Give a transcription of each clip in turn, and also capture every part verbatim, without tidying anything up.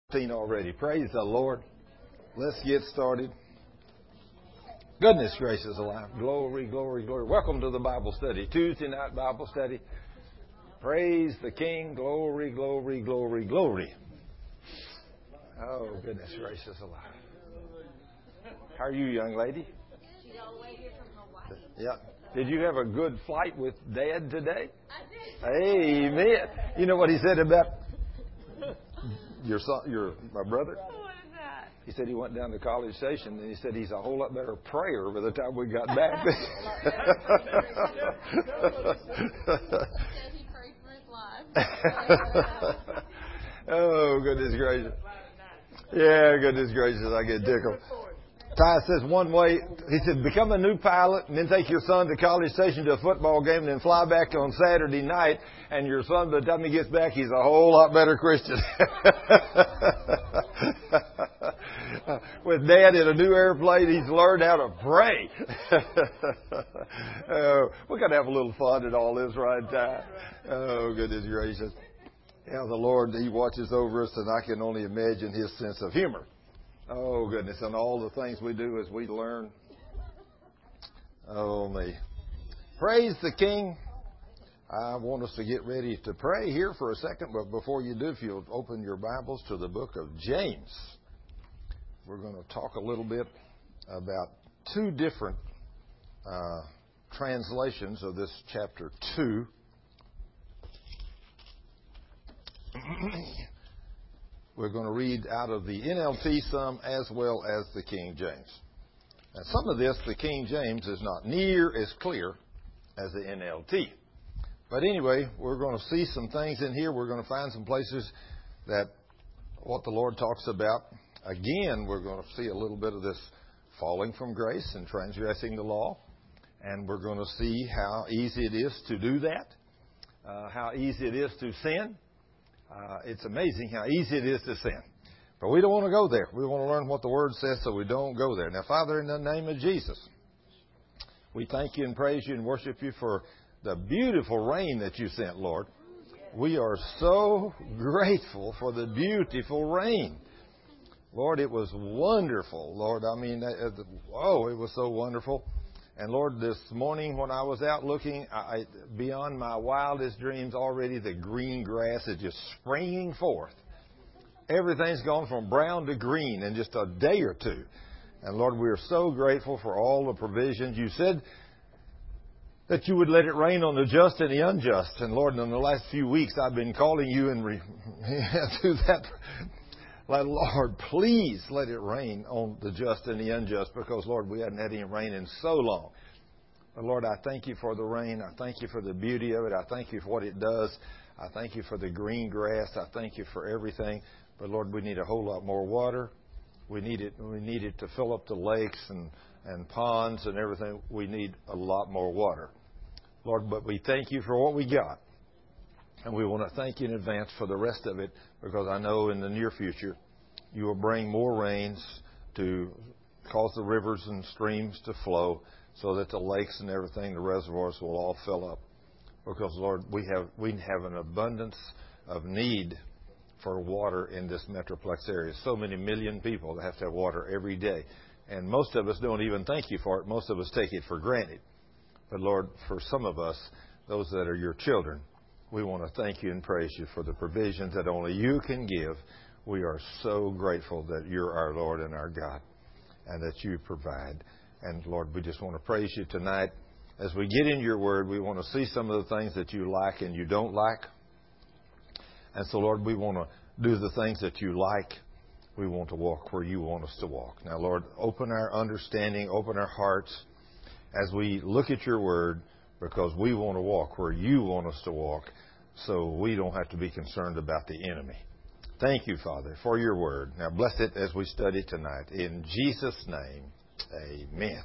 Already. Praise the Lord. Let's get started. Goodness gracious alive. Glory, glory, glory. Welcome to the Bible study. Tuesday night Bible study. Praise the King. Glory, glory, glory, glory. Oh, goodness gracious alive. How are you, young lady? She's all the way here from Hawaii. Yeah. Did you have a good flight with Dad today? I did. Amen. You know what he said about your son, your my brother? What is that? He said he went down to College Station, and he said he's a whole lot better prayer by the time we got back. He said he prayed for his life. Oh, goodness gracious. Yeah, goodness gracious, I get tickled. Ty says one way, he said, become a new pilot and then take your son to College Station to a football game and then fly back on Saturday night, and your son, by the time he gets back, he's a whole lot better Christian. With Dad in a new airplane, he's learned how to pray. Oh, we're going to have a little fun in all this, right, Ty? Oh, goodness gracious. Yeah, the Lord, He watches over us, and I can only imagine His sense of humor. Oh, goodness, and all the things we do as we learn. Oh, me. Praise the King. I want us to get ready to pray here for a second, but before you do, if you'll open your Bibles to the book of James, we're going to talk a little bit about two different uh, translations of this chapter two. We're going to read out of the N L T some as well as the King James. Now, some of this, the King James, is not near as clear as the N L T. But anyway, we're going to see some things in here. We're going to find some places that what the Lord talks about. Again, we're going to see a little bit of this falling from grace and transgressing the law. And we're going to see how easy it is to do that, uh, how easy it is to sin. Uh, it's amazing how easy it is to sin. But we don't want to go there. We want to learn what the Word says so we don't go there. Now, Father, in the name of Jesus, we thank you and praise you and worship you for the beautiful rain that you sent, Lord. We are so grateful for the beautiful rain. Lord, it was wonderful, Lord. I mean, oh, it was so wonderful. And Lord, this morning when I was out looking, I, beyond my wildest dreams, already the green grass is just springing forth. Everything's gone from brown to green in just a day or two. And Lord, we are so grateful for all the provisions. You said that you would let it rain on the just and the unjust. And Lord, in the last few weeks, I've been calling you and re- to that. Like, Lord, please let it rain on the just and the unjust, because, Lord, we hadn't had any rain in so long. But, Lord, I thank you for the rain. I thank you for the beauty of it. I thank you for what it does. I thank you for the green grass. I thank you for everything. But, Lord, we need a whole lot more water. We need it, we need it to fill up the lakes and, and ponds and everything. We need a lot more water. Lord, but we thank you for what we got. And we want to thank you in advance for the rest of it, because I know in the near future you will bring more rains to cause the rivers and streams to flow, so that the lakes and everything, the reservoirs, will all fill up. Because, Lord, we have we have an abundance of need for water in this Metroplex area. So many million people that have to have water every day. And most of us don't even thank you for it. Most of us take it for granted. But, Lord, for some of us, those that are your children, we want to thank you and praise you for the provisions that only you can give. We are so grateful that you're our Lord and our God, and that you provide. And, Lord, we just want to praise you tonight. As we get into your word, we want to see some of the things that you like and you don't like. And so, Lord, we want to do the things that you like. We want to walk where you want us to walk. Now, Lord, open our understanding, open our hearts as we look at your word, because we want to walk where you want us to walk, so we don't have to be concerned about the enemy. Thank you, Father, for your word. Now bless it as we study tonight. In Jesus' name, amen.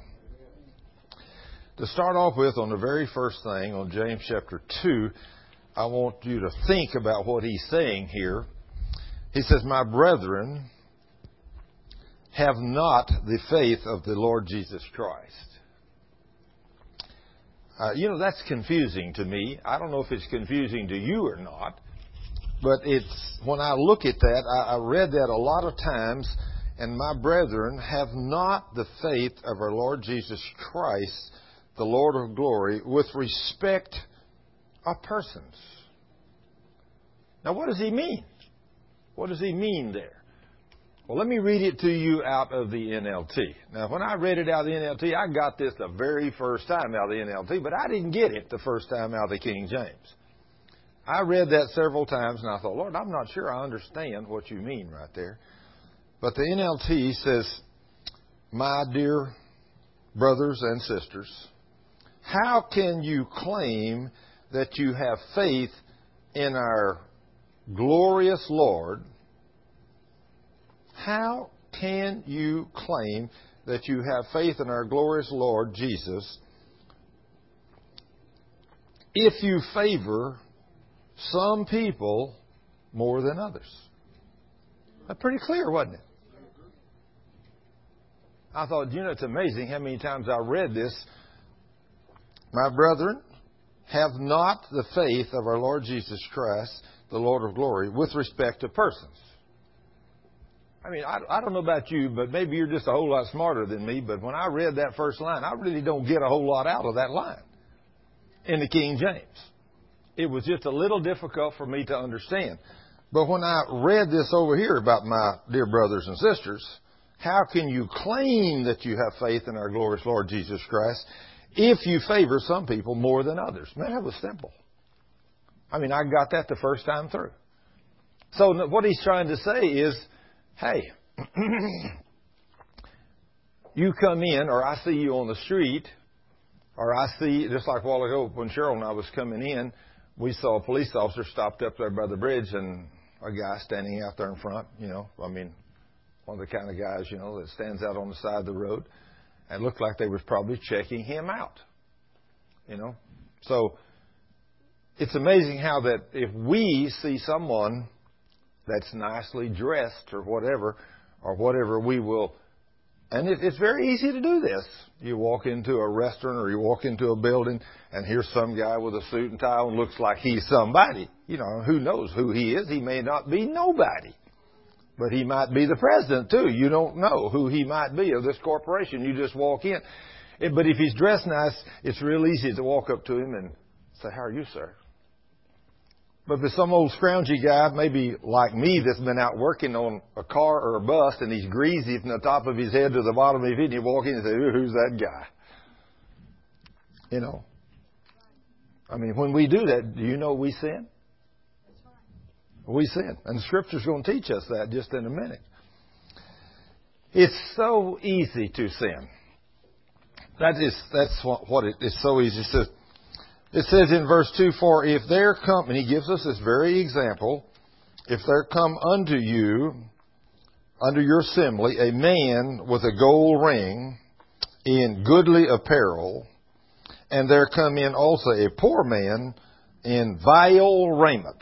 To start off with, on the very first thing, on James chapter two, I want you to think about what he's saying here. He says, my brethren, have not the faith of the Lord Jesus Christ. Uh, you know, that's confusing to me. I don't know if it's confusing to you or not. But it's when I look at that, I, I read that a lot of times, and my brethren have not the faith of our Lord Jesus Christ, the Lord of glory, with respect of persons. Now, what does he mean? What does he mean there? Well, let me read it to you out of the N L T. Now, when I read it out of the N L T, I got this the very first time out of the N L T, but I didn't get it the first time out of the King James. I read that several times, and I thought, Lord, I'm not sure I understand what you mean right there. But the N L T says, my dear brothers and sisters, how can you claim that you have faith in our glorious Lord? How can you claim that you have faith in our glorious Lord Jesus if you favor some people more than others? That's pretty clear, wasn't it? I thought, you know, it's amazing how many times I read this. My brethren, have not the faith of our Lord Jesus Christ, the Lord of glory, with respect to persons. I mean, I, I don't know about you, but maybe you're just a whole lot smarter than me, but when I read that first line, I really don't get a whole lot out of that line in the King James. It was just a little difficult for me to understand. But when I read this over here about my dear brothers and sisters, how can you claim that you have faith in our glorious Lord Jesus Christ if you favor some people more than others? Man, that was simple. I mean, I got that the first time through. So what he's trying to say is, hey, you come in, or I see you on the street, or I see, just like a while ago when Cheryl and I was coming in, we saw a police officer stopped up there by the bridge and a guy standing out there in front, you know, I mean, one of the kind of guys, you know, that stands out on the side of the road, and looked like they was probably checking him out, you know. So it's amazing how that if we see someone that's nicely dressed or whatever, or whatever, we will, and it, it's very easy to do this. You walk into a restaurant or you walk into a building and here's some guy with a suit and tie and looks like he's somebody. You know, who knows who he is? He may not be nobody. But he might be the president, too. You don't know who he might be of this corporation. You just walk in. But if he's dressed nice, it's real easy to walk up to him and say, how are you, sir? But if it's some old scroungy guy, maybe like me, that's been out working on a car or a bus, and he's greasy from the top of his head to the bottom of his feet, and you walk in and say, who's that guy? You know. I mean, when we do that, do you know we sin? We sin. And the Scripture's going to teach us that just in a minute. It's so easy to sin. That is, that's what, what it is so easy. It says, it says in verse two, for if there come, and he gives us this very example, if there come unto you, under your assembly, a man with a gold ring in goodly apparel, and there come in also a poor man in vile raiment.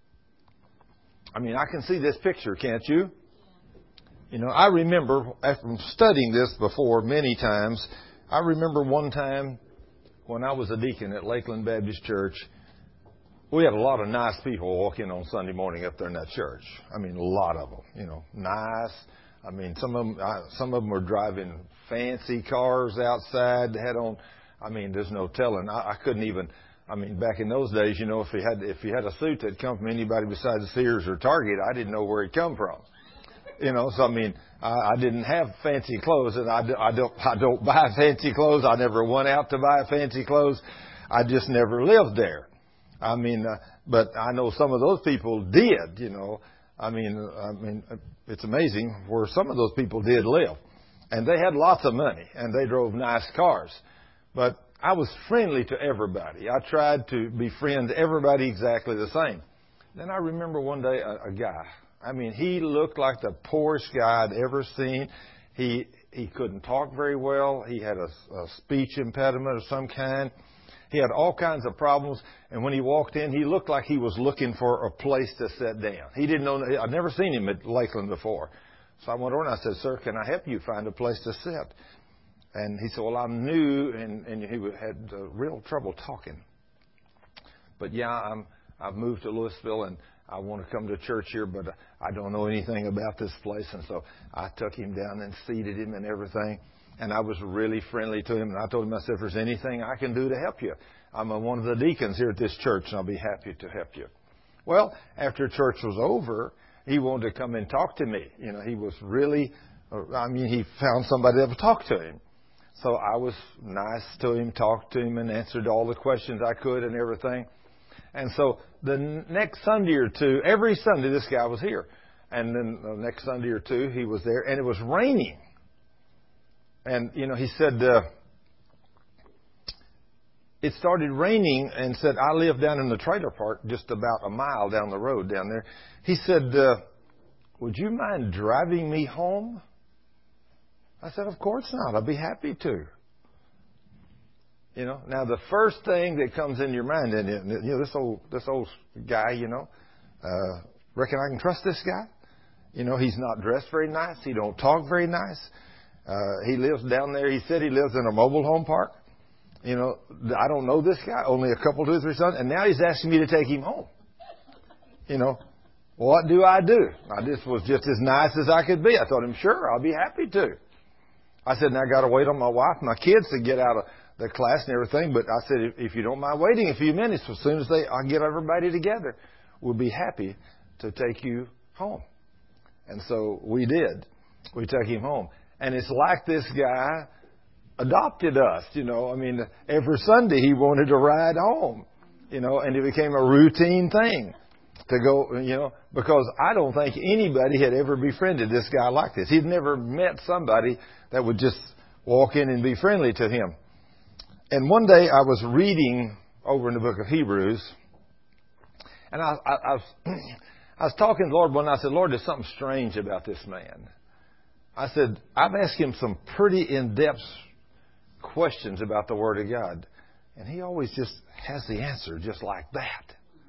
I mean, I can see this picture, can't you? You know, I remember, after studying this before many times, I remember one time when I was a deacon at Lakeland Baptist Church, we had a lot of nice people walk in on Sunday morning up there in that church. I mean, a lot of them, you know, nice. I mean, some of them, I, some of them were driving fancy cars outside. They had on, I mean, there's no telling. I, I couldn't even... I mean, back in those days, you know, if you had if you had a suit that come from anybody besides Sears or Target, I didn't know where it come from. You know, so I mean, I, I didn't have fancy clothes, and I, I don't I don't buy fancy clothes. I never went out to buy fancy clothes. I just never lived there. I mean, uh, but I know some of those people did. You know, I mean, I mean, it's amazing where some of those people did live, and they had lots of money, and they drove nice cars, but I was friendly to everybody. I tried to befriend everybody exactly the same. Then I remember one day a, a guy. I mean, he looked like the poorest guy I'd ever seen. He he couldn't talk very well. He had a, a speech impediment of some kind. He had all kinds of problems. And when he walked in, he looked like he was looking for a place to sit down. He didn't know. I'd never seen him at Lakeland before. So I went over and I said, sir, can I help you find a place to sit? And he said, well, I'm new, and, and he had uh, real trouble talking. But, yeah, I'm, I've moved to Louisville, and I want to come to church here, but I don't know anything about this place. And so I took him down and seated him and everything. And I was really friendly to him. And I told him, I said, if there's anything I can do to help you, I'm a, one of the deacons here at this church, and I'll be happy to help you. Well, after church was over, he wanted to come and talk to me. You know, he was really, I mean, he found somebody that would talk to him. So I was nice to him, talked to him, and answered all the questions I could and everything. And so the next Sunday or two, every Sunday this guy was here. And then the next Sunday or two, he was there, and it was raining. And, you know, he said, uh, it started raining, and said, I live down in the trailer park just about a mile down the road down there. He said, uh, would you mind driving me home? I said, of course not. I'll be happy to. You know, now the first thing that comes in your mind, and you know, this old this old guy, you know, uh, reckon I can trust this guy? You know, he's not dressed very nice. He don't talk very nice. Uh, he lives down there. He said he lives in a mobile home park. You know, I don't know this guy. Only a couple, two, three sons, and now he's asking me to take him home. You know, what do I do? I just was just as nice as I could be. I told him, sure, I'll be happy to. I said, now I got to wait on my wife and my kids to get out of the class and everything. But I said, if, if you don't mind waiting a few minutes, as soon as they, I get everybody together, we'll be happy to take you home. And so we did. We took him home. And it's like this guy adopted us, you know. I mean, every Sunday he wanted to ride home, you know, and it became a routine thing to go, you know, because I don't think anybody had ever befriended this guy like this. He'd never met somebody that would just walk in and be friendly to him. And one day I was reading over in the book of Hebrews, and I, I, I, was, I was talking to the Lord one night. I said, Lord, there's something strange about this man. I said, I've asked him some pretty in-depth questions about the Word of God, and he always just has the answer just like that.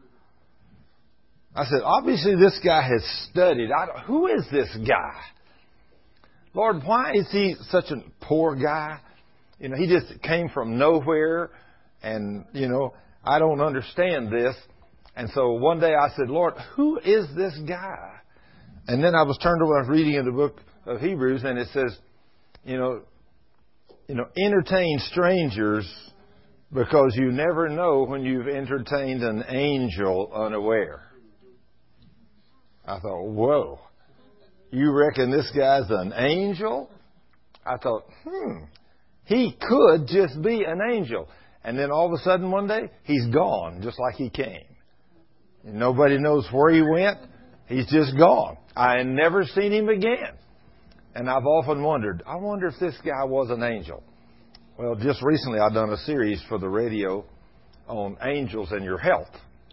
I said, obviously this guy has studied. I don't, who is this guy? Lord, why is he such a poor guy? You know, he just came from nowhere, and, you know, I don't understand this. And so one day I said, Lord, who is this guy? And then I was turned over, I was reading in the book of Hebrews, and it says, you know, you know, entertain strangers because you never know when you've entertained an angel unaware. I thought, whoa, you reckon this guy's an angel? I thought, hmm, he could just be an angel. And then all of a sudden one day, he's gone just like he came. And nobody knows where he went. He's just gone. I had never seen him again. And I've often wondered, I wonder if this guy was an angel. Well, just recently I've done a series for the radio on angels and your health.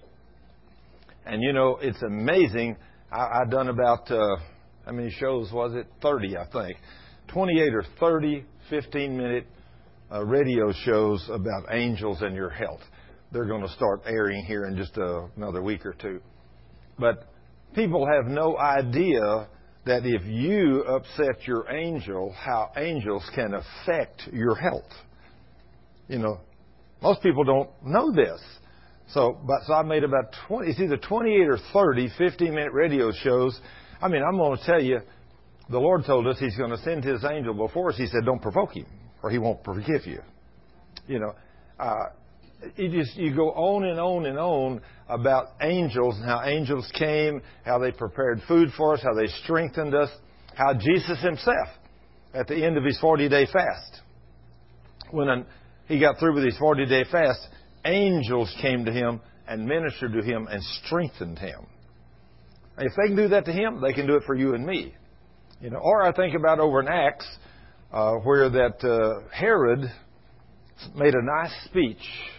And, you know, it's amazing. I, I've done about, uh, how many shows was it? thirty, I think. twenty-eight or thirty fifteen-minute uh, radio shows about angels and your health. They're going to start airing here in just uh, another week or two. But people have no idea that if you upset your angel, how angels can affect your health. You know, most people don't know this. So, but so I made about twenty, it's either twenty-eight or thirty fifteen-minute radio shows. I mean, I'm going to tell you, the Lord told us He's going to send His angel before us. He said, don't provoke him, or He won't forgive you. You know, uh, you just you go on and on and on about angels and how angels came, how they prepared food for us, how they strengthened us, how Jesus Himself, at the end of His forty-day fast, when an, He got through with His forty-day fast, angels came to Him and ministered to Him and strengthened Him. If they can do that to Him, they can do it for you and me. You know, or I think about over in Acts, uh, where that uh, Herod made a nice speech.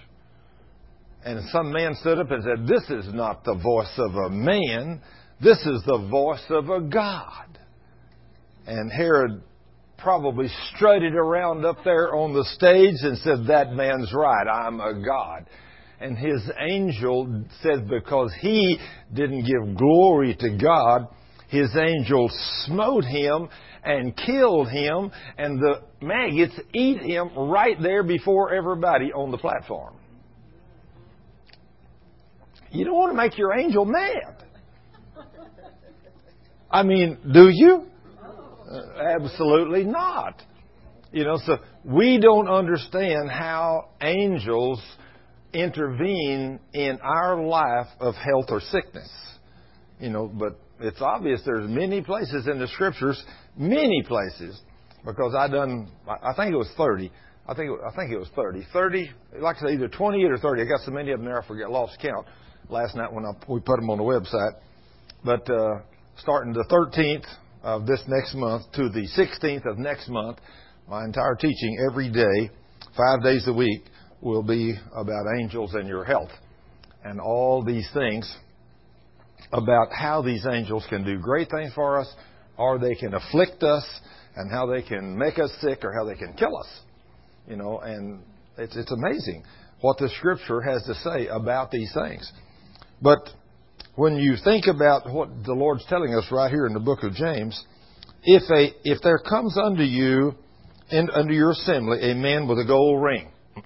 And some man stood up and said, this is not the voice of a man. This is the voice of a God. And Herod probably strutted around up there on the stage and said, that man's right. I'm a God. And his angel said because he didn't give glory to God, his angel smote him and killed him. And the maggots eat him right there before everybody on the platform. You don't want to make your angel mad. I mean, do you? Uh, absolutely not. You know, so we don't understand how angels intervene in our life of health or sickness. You know, but it's obvious there's many places in the Scriptures, many places, because I done, I think it was thirty. I think I think it was thirty. thirty, like I say, either twenty-eight or thirty. I got so many of them there I forget, lost count last night when I, we put them on the website. But uh, starting the thirteenth of this next month to the sixteenth of next month, my entire teaching every day, five days a week, will be about angels and your health. And all these things about how these angels can do great things for us, or they can afflict us, and how they can make us sick, or how they can kill us. You know, and it's, it's amazing what the Scripture has to say about these things. But when you think about what the Lord's telling us right here in the book of James, if a if there comes unto you and unto your assembly a man with a gold ring,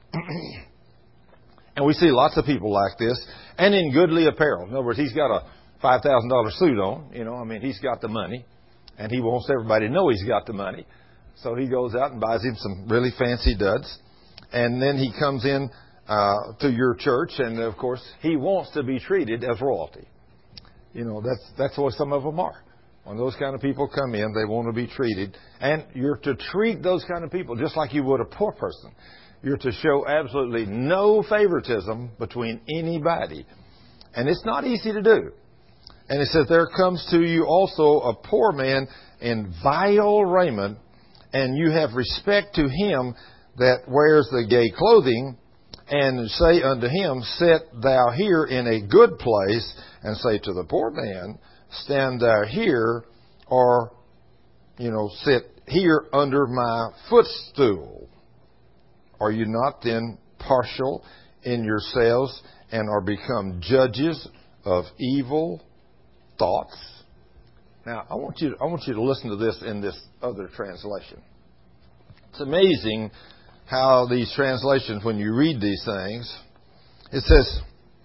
and we see lots of people like this, and in goodly apparel. In other words, he's got a five thousand dollars suit on. You know, I mean, he's got the money, and he wants everybody to know he's got the money. So he goes out and buys him some really fancy duds, and then he comes in uh, to your church, and of course, he wants to be treated as royalty. You know, that's that's what some of them are. When those kind of people come in, they want to be treated. And you're to treat those kind of people just like you would a poor person. You're to show absolutely no favoritism between anybody. And it's not easy to do. And it says, there comes to you also a poor man in vile raiment, and you have respect to him that wears the gay clothing, and say unto him, sit thou here in a good place, and say to the poor man, stand thou here, or, you know, sit here under my footstool. Are you not then partial in yourselves, and are become judges of evil thoughts? Now, I want you, I want you to listen to this in this other translation. It's amazing how these translations, when you read these things, it says,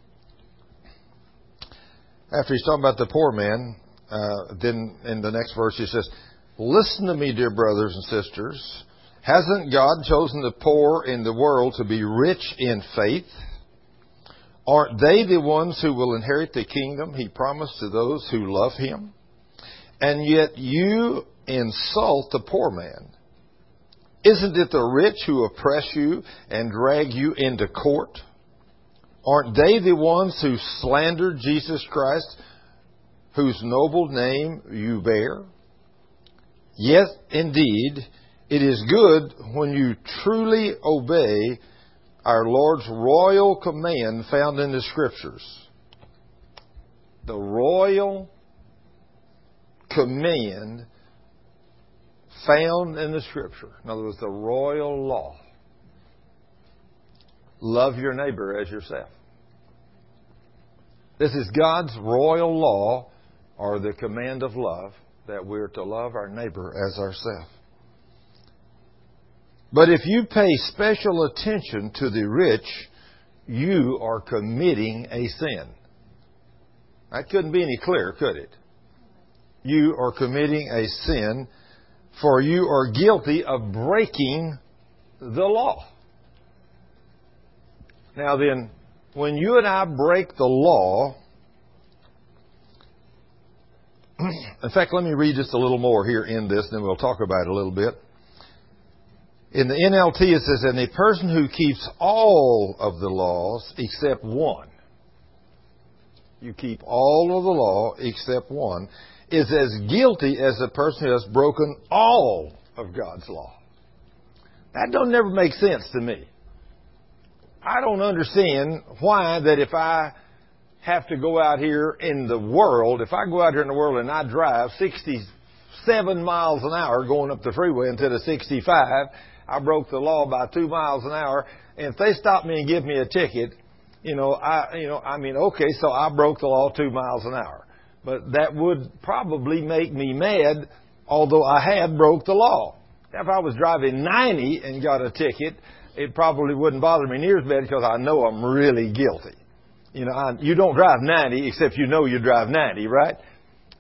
after he's talking about the poor man, uh, then in the next verse he says, listen to me, dear brothers and sisters. Hasn't God chosen the poor in the world to be rich in faith? Aren't they the ones who will inherit the kingdom he promised to those who love him? And yet you insult the poor man. Isn't it the rich who oppress you and drag you into court? Aren't they the ones who slander Jesus Christ, whose noble name you bear? Yes, indeed, it is good when you truly obey our Lord's royal command found in the Scriptures. The royal command found in the Scripture. In other words, the royal law. Love your neighbor as yourself. This is God's royal law, or the command of love, that we're to love our neighbor as ourselves. But if you pay special attention to the rich, you are committing a sin. That couldn't be any clearer, could it? You are committing a sin, for you are guilty of breaking the law. Now then, when you and I break the law, in fact, let me read just a little more here in this, and then we'll talk about it a little bit. In the N L T it says, and a person who keeps all of the laws except one, you keep all of the law except one, is as guilty as a person who has broken all of God's law. That don't never make sense to me. I don't understand why that if I have to go out here in the world, if I go out here in the world and I drive sixty-seven miles an hour going up the freeway instead of sixty-five, I broke the law by two miles an hour. And if they stop me and give me a ticket, you know, I, you know, I mean, okay, so I broke the law two miles an hour. But that would probably make me mad, although I had broke the law. If I was driving ninety and got a ticket, it probably wouldn't bother me near as bad because I know I'm really guilty. You know, I, you don't drive ninety except you know you drive ninety, right?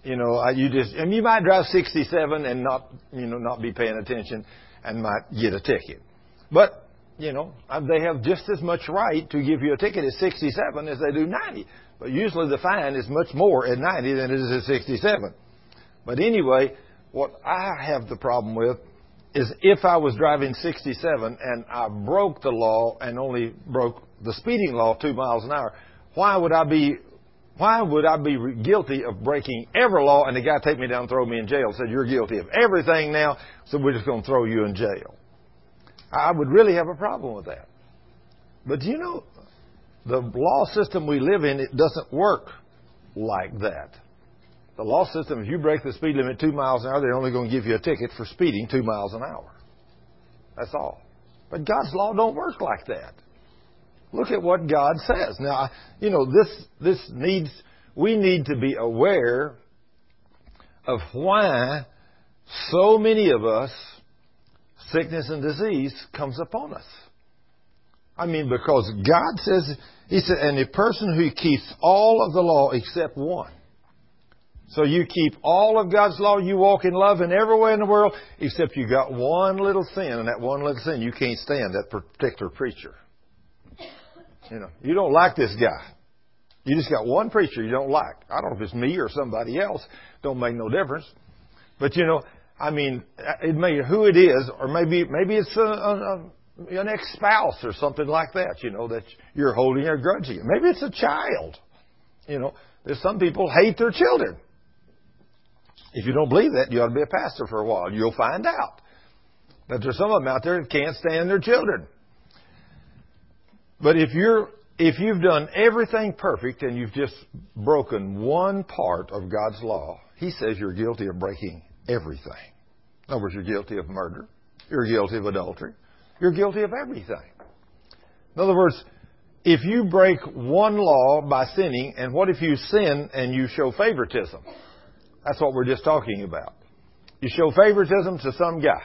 You know, I, you just, and you might drive sixty-seven and not, you know, not be paying attention and might get a ticket. But, you know, they have just as much right to give you a ticket at sixty-seven as they do ninety. But usually the fine is much more at ninety than it is at sixty-seven. But anyway, what I have the problem with is if I was driving sixty-seven and I broke the law and only broke the speeding law two miles an hour, why would I be why would I be guilty of breaking every law and the guy take me down and throw me in jail and said, you're guilty of everything now, so we're just going to throw you in jail? I would really have a problem with that. But you know, the law system we live in, it doesn't work like that. The law system, if you break the speed limit two miles an hour, they're only going to give you a ticket for speeding two miles an hour. That's all. But God's law don't work like that. Look at what God says. Now, you know, this this needs, we need to be aware of why so many of us, sickness and disease comes upon us. I mean, because God says, He said, and a person who keeps all of the law except one. So you keep all of God's law, you walk in love in every way in the world, except you got one little sin, and that one little sin, you can't stand that particular preacher. You know, you don't like this guy. You just got one preacher you don't like. I don't know if it's me or somebody else. Don't make no difference. But, you know, I mean, it may who it is, or maybe maybe it's a, a, an ex-spouse or something like that, you know, that you're holding a grudge against. Maybe it's a child. You know, there's some people hate their children. If you don't believe that, you ought to be a pastor for a while. You'll find out that there's some of them out there that can't stand their children. But if you're if you've done everything perfect and you've just broken one part of God's law, He says you're guilty of breaking everything. In other words, you're guilty of murder. You're guilty of adultery. You're guilty of everything. In other words, if you break one law by sinning, and what if you sin and you show favoritism? That's what we're just talking about. You show favoritism to some guy.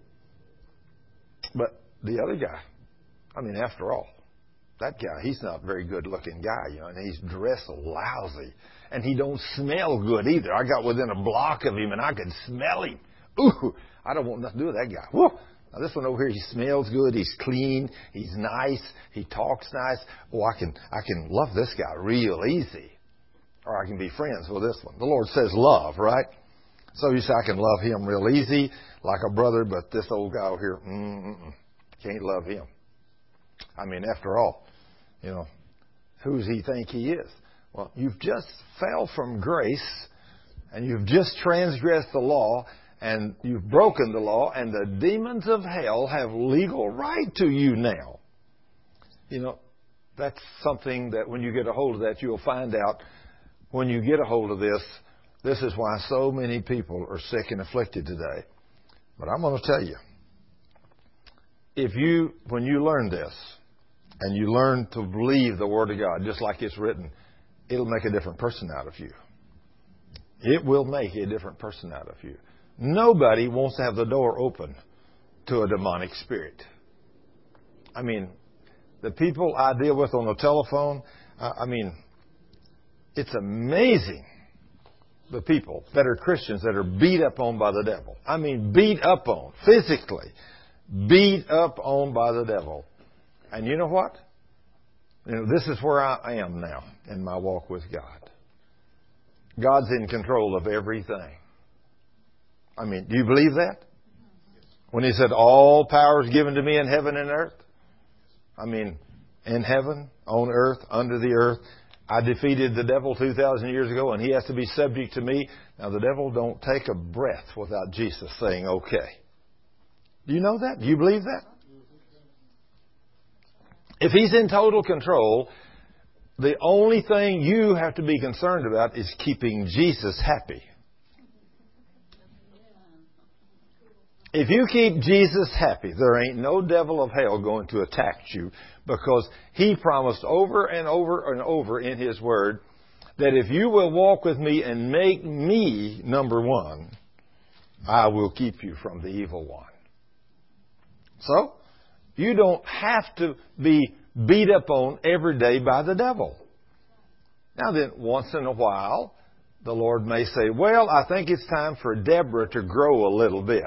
But the other guy, I mean, after all, that guy, he's not a very good-looking guy, you know, and he's dressed lousy. And he don't smell good either. I got within a block of him, and I could smell him. Ooh, I don't want nothing to do with that guy. Woo! Now, this one over here, he smells good. He's clean. He's nice. He talks nice. Oh, I can, I can love this guy real easy. Or I can be friends with this one. The Lord says love, right? So you say, I can love him real easy, like a brother, but this old guy over here, mm-mm, can't love him. I mean, after all, you know, who does he think he is? Well, you've just fell from grace, and you've just transgressed the law, and you've broken the law, and the demons of hell have legal right to you now. You know, that's something that when you get a hold of that, you'll find out when you get a hold of this, this is why so many people are sick and afflicted today. But I'm going to tell you, if you, when you learn this, and you learn to believe the Word of God, just like it's written, it'll make a different person out of you. It will make a different person out of you. Nobody wants to have the door open to a demonic spirit. I mean, the people I deal with on the telephone, uh, I mean, it's amazing the people that are Christians that are beat up on by the devil. I mean, beat up on, physically. Beat up on by the devil. And you know what? You know, this is where I am now in my walk with God. God's in control of everything. I mean, do you believe that? When He said, all power is given to me in heaven and earth. I mean, in heaven, on earth, under the earth. I defeated the devil two thousand years ago, and he has to be subject to me. Now, the devil don't take a breath without Jesus saying, okay. Do you know that? Do you believe that? If He's in total control, the only thing you have to be concerned about is keeping Jesus happy. If you keep Jesus happy, there ain't no devil of hell going to attack you, because He promised over and over and over in His Word that if you will walk with me and make me number one, I will keep you from the evil one. So, you don't have to be beat up on every day by the devil. Now then, once in a while, the Lord may say, well, I think it's time for Deborah to grow a little bit.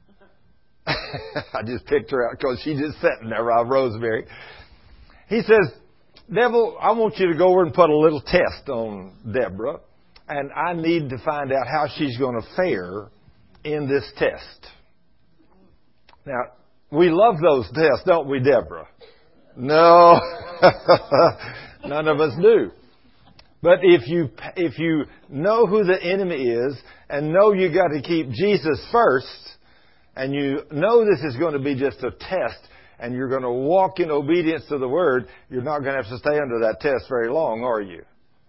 I just picked her out because she's just sitting there by Rosemary. He says, devil, I want you to go over and put a little test on Deborah, and I need to find out how she's going to fare in this test. Now, we love those tests, don't we, Deborah? No, none of us do. But if you if you know who the enemy is and know you got to keep Jesus first, and you know this is going to be just a test, and you're going to walk in obedience to the Word, you're not going to have to stay under that test very long, are you?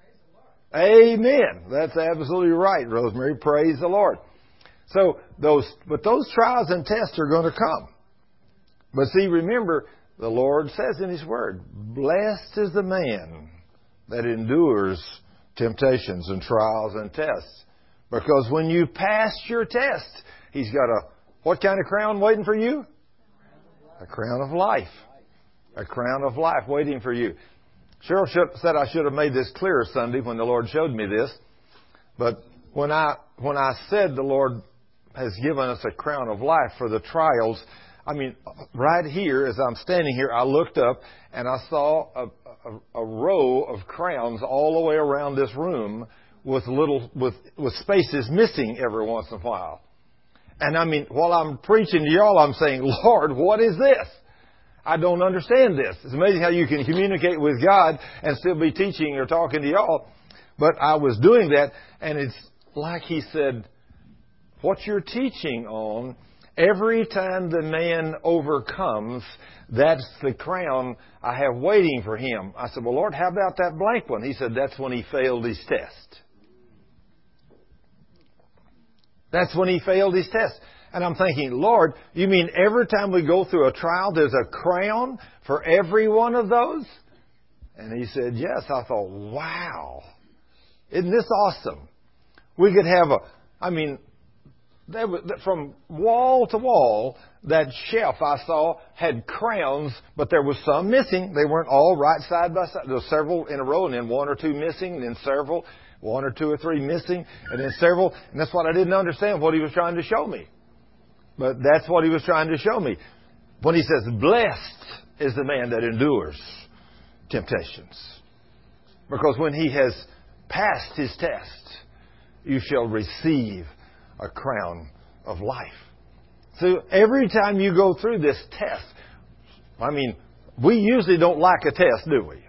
Amen. That's absolutely right, Rosemary. Praise the Lord. So those, but those trials and tests are going to come. But see, remember, the Lord says in His Word, blessed is the man that endures temptations and trials and tests. Because when you pass your test, He's got a, what kind of crown waiting for you? A crown of life. A crown of life waiting for you. Cheryl said I should have made this clearer Sunday when the Lord showed me this. But when I, when I said the Lord has given us a crown of life for the trials, I mean, right here, as I'm standing here, I looked up and I saw a, a, a row of crowns all the way around this room with little, with, with spaces missing every once in a while. And I mean, while I'm preaching to y'all, I'm saying, Lord, what is this? I don't understand this. It's amazing how you can communicate with God and still be teaching or talking to y'all. But I was doing that, and it's like He said, what you're teaching on, every time the man overcomes, that's the crown I have waiting for him. I said, well, Lord, how about that blank one? He said, that's when he failed his test. That's when he failed his test. And I'm thinking, Lord, you mean every time we go through a trial, there's a crown for every one of those? And He said, yes. I thought, wow. Isn't this awesome? We could have a, I mean, there was, from wall to wall, that shelf I saw had crowns, but there was some missing. They weren't all right side by side. There were several in a row, and then one or two missing, and then several, one or two or three missing, and then several. And that's what I didn't understand, what He was trying to show me. But that's what He was trying to show me. When He says, blessed is the man that endures temptations. Because when he has passed his test, you shall receive a crown of life. So every time you go through this test, I mean, we usually don't like a test, do we?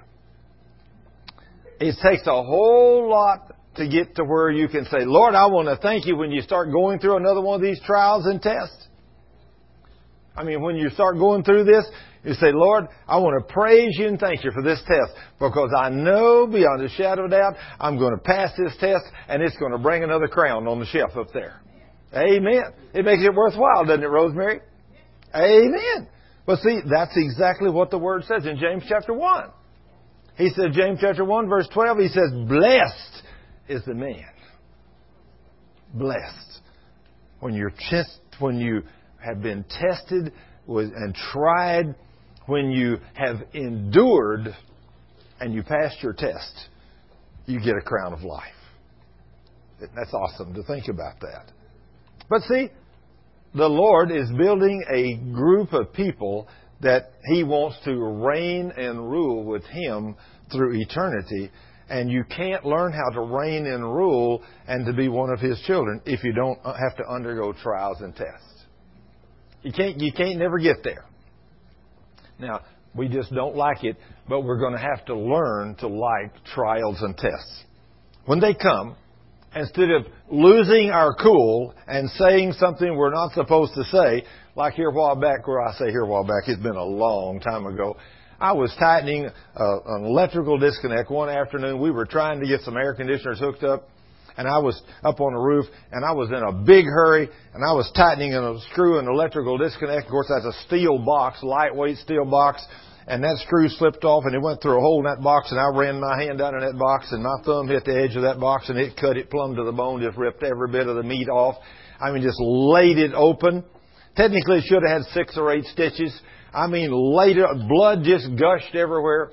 It takes a whole lot to get to where you can say, Lord, I want to thank you when you start going through another one of these trials and tests. I mean, when you start going through this, you say, Lord, I want to praise you and thank you for this test, because I know beyond a shadow of doubt I'm going to pass this test, and it's going to bring another crown on the shelf up there. Amen. It makes it worthwhile, doesn't it, Rosemary? Amen. But see, that's exactly what the Word says in James chapter one. He said, James chapter one, verse twelve, he says, blessed is the man. Blessed. When you're test, when you have been tested with, and tried, when you have endured and you passed your test, you get a crown of life. That's awesome to think about that. But see, the Lord is building a group of people that He wants to reign and rule with Him through eternity. And you can't learn how to reign and rule and to be one of His children if you don't have to undergo trials and tests. You can't, you can't never get there. Now, we just don't like it, but we're going to have to learn to like trials and tests. When they come, instead of losing our cool and saying something we're not supposed to say, like here a while back, where I say here a while back, it's been a long time ago, I was tightening uh, an electrical disconnect one afternoon. We were trying to get some air conditioners hooked up, and I was up on the roof, and I was in a big hurry, and I was tightening a screw in an electrical disconnect. Of course, that's a steel box, lightweight steel box, and that screw slipped off, and it went through a hole in that box, and I ran my hand down in that box, and my thumb hit the edge of that box, and it cut it plumb to the bone, just ripped every bit of the meat off. I mean, just laid it open. Technically, it should have had six or eight stitches. I mean, laid it, blood just gushed everywhere.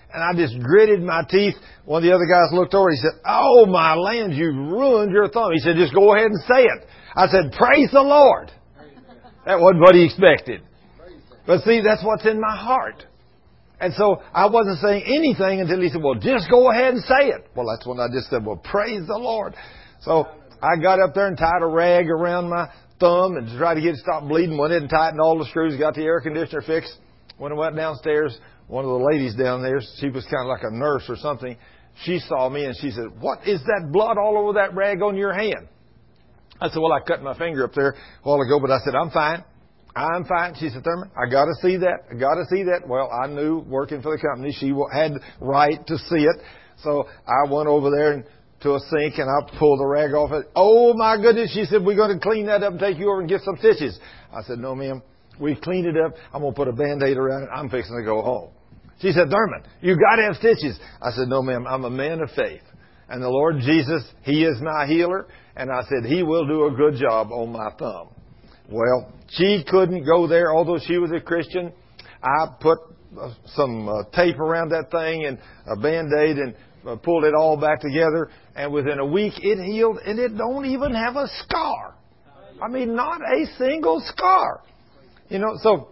And I just gritted my teeth. One of the other guys looked over. He said, "Oh, my land, you ruined your thumb." He said, "Just go ahead and say it." I said, "Praise the Lord." That wasn't what he expected. But see, that's what's in my heart. And so I wasn't saying anything until he said, "Well, just go ahead and say it." Well, that's when I just said, "Well, praise the Lord." So I got up there and tied a rag around my thumb and tried to get it to stop bleeding. Went in and tightened all the screws, got the air conditioner fixed. When I went downstairs, one of the ladies down there, she was kind of like a nurse or something. She saw me and she said, "What is that blood all over that rag on your hand?" I said, "Well, I cut my finger up there a while ago," but I said, "I'm fine. I'm fine." She said, "Thurman, I got to see that. I got to see that." Well, I knew working for the company, she had right to see it. So I went over there and to a sink and I pulled the rag off it. "Oh, my goodness." She said, "We're going to clean that up and take you over and get some stitches." I said, "No, ma'am. We cleaned it up. I'm going to put a Band-Aid around it. I'm fixing to go home." She said, "Thurman, you got to have stitches." I said, "No, ma'am. I'm a man of faith. And the Lord Jesus, He is my healer." And I said, "He will do a good job on my thumb." Well, she couldn't go there, although she was a Christian. I put uh, some uh, tape around that thing and a Band-Aid and uh, pulled it all back together. And within a week, it healed, and it don't even have a scar. I mean, not a single scar. You know, so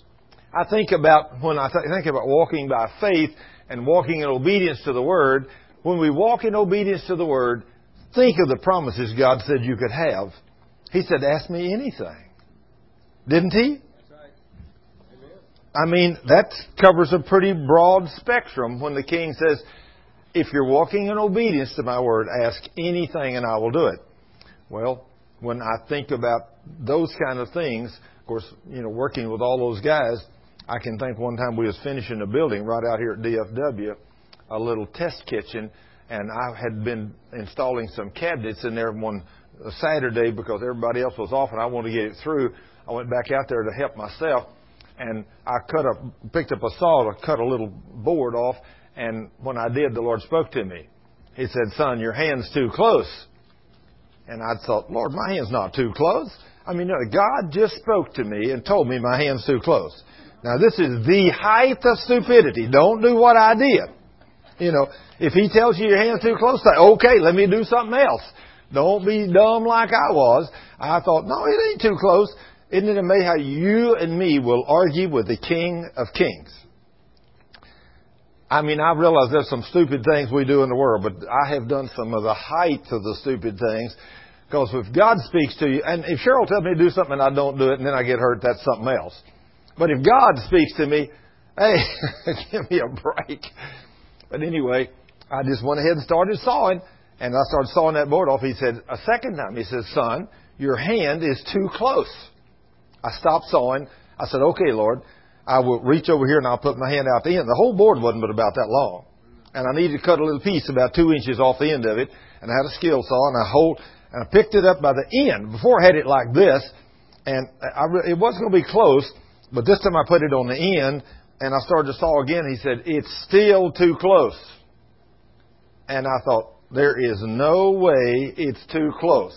I think about, when I th- think about walking by faith and walking in obedience to the Word, when we walk in obedience to the Word, think of the promises God said you could have. He said, "Ask me anything." Didn't He? That's right. Amen. I mean, that covers a pretty broad spectrum when the King says, "If you're walking in obedience to my Word, ask anything and I will do it." Well, when I think about those kind of things, of course, you know, working with all those guys, I can think one time we was finishing a building right out here at D F W, a little test kitchen, and I had been installing some cabinets in there one Saturday because everybody else was off and I wanted to get it through. I went back out there to help myself, and I cut a, picked up a saw to cut a little board off, and when I did, the Lord spoke to me. He said, "Son, your hand's too close." And I thought, "Lord, my hand's not too close." I mean, God just spoke to me and told me my hand's too close. Now, this is the height of stupidity. Don't do what I did. You know, if He tells you your hand's too close, say, "Okay, let me do something else." Don't be dumb like I was. I thought, "No, it ain't too close." Isn't it amazing how you and me will argue with the King of Kings? I mean, I realize there's some stupid things we do in the world, but I have done some of the height of the stupid things. Because if God speaks to you, and if Cheryl tells me to do something and I don't do it and then I get hurt, that's something else. But if God speaks to me, hey, give me a break. But anyway, I just went ahead and started sawing. And I started sawing that board off. He said, a second time, he says, "Son, your hand is too close." I stopped sawing. I said, "Okay, Lord, I will reach over here and I'll put my hand out the end." The whole board wasn't but about that long. And I needed to cut a little piece about two inches off the end of it. And I had a skill saw and I hold, and I picked it up by the end. Before I had it like this, and I, it wasn't going to be close, but this time I put it on the end and I started to saw again. He said, "It's still too close." And I thought, there is no way it's too close.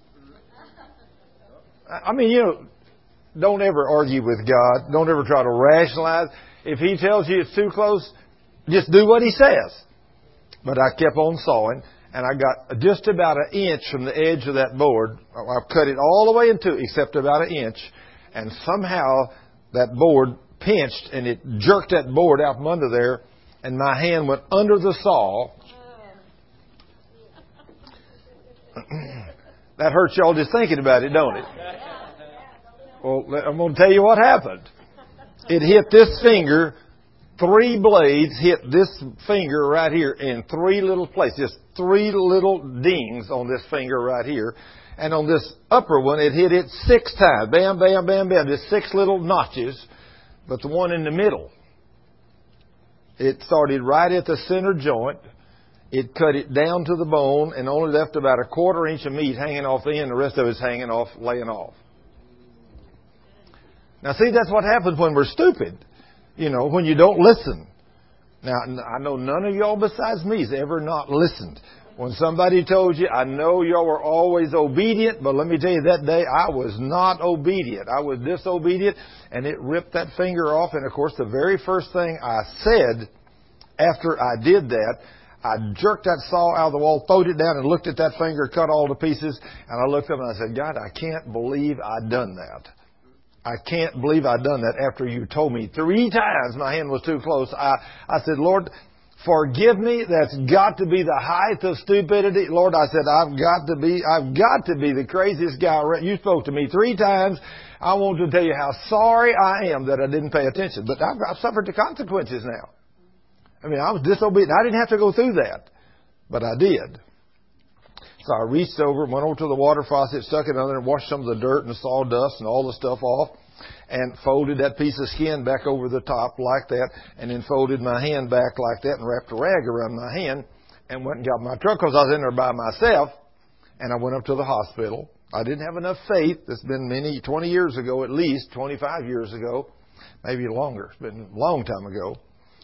I mean, you know, don't ever argue with God. Don't ever try to rationalize. If He tells you it's too close, just do what He says. But I kept on sawing, and I got just about an inch from the edge of that board. I cut it all the way in two, except about an inch. And somehow that board pinched, and it jerked that board out from under there, and my hand went under the saw. That hurts y'all just thinking about it, don't it? Well, I'm going to tell you what happened. It hit this finger, three blades hit this finger right here in three little places. Just three little dings on this finger right here. And on this upper one, it hit it six times. Bam, bam, bam, bam. Just six little notches. But the one in the middle, it started right at the center joint. It cut it down to the bone and only left about a quarter inch of meat hanging off the end. The rest of it's hanging off, laying off. Now, see, that's what happens when we're stupid. You know, when you don't listen. Now, I know none of y'all besides me has ever not listened. When somebody told you, I know y'all were always obedient, but let me tell you, that day I was not obedient. I was disobedient, and it ripped that finger off. And, of course, the very first thing I said after I did that, I jerked that saw out of the wall, throwed it down, and looked at that finger, cut all to pieces. And I looked up and I said, God, I can't believe I'd done that. I can't believe I'd done that after you told me three times my hand was too close. I, I said, Lord, forgive me. That's got to be the height of stupidity. Lord, I said, I've got to be, I've got to be the craziest guy. You spoke to me three times. I want to tell you how sorry I am that I didn't pay attention. But I've, I've suffered the consequences now. I mean, I was disobedient. I didn't have to go through that, but I did. So I reached over, went over to the water faucet, stuck it under and washed some of the dirt and the sawdust and all the stuff off, and folded that piece of skin back over the top like that, and then folded my hand back like that and wrapped a rag around my hand and went and got my truck because I was in there by myself, and I went up to the hospital. I didn't have enough faith. It's been many, twenty years ago at least, twenty-five years ago, maybe longer. It's been a long time ago.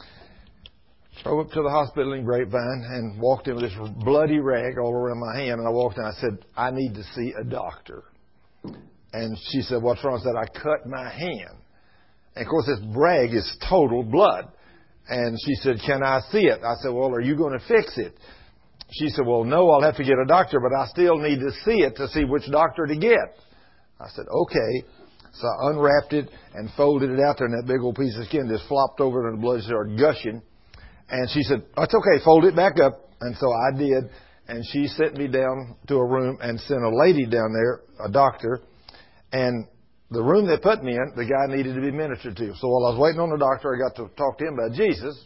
Drove up to the hospital in Grapevine and walked in with this bloody rag all around my hand. And I walked in and I said, I need to see a doctor. And she said, what's wrong? I said, I cut my hand. And, of course, this rag is total blood. And she said, can I see it? I said, well, are you going to fix it? She said, well, no, I'll have to get a doctor, but I still need to see it to see which doctor to get. I said, okay. So I unwrapped it and folded it out there, and that big old piece of skin just flopped over and the blood started gushing. And she said, that's okay, fold it back up. And so I did. And she sent me down to a room and sent a lady down there, a doctor. And the room they put me in, the guy needed to be ministered to. So while I was waiting on the doctor, I got to talk to him about Jesus.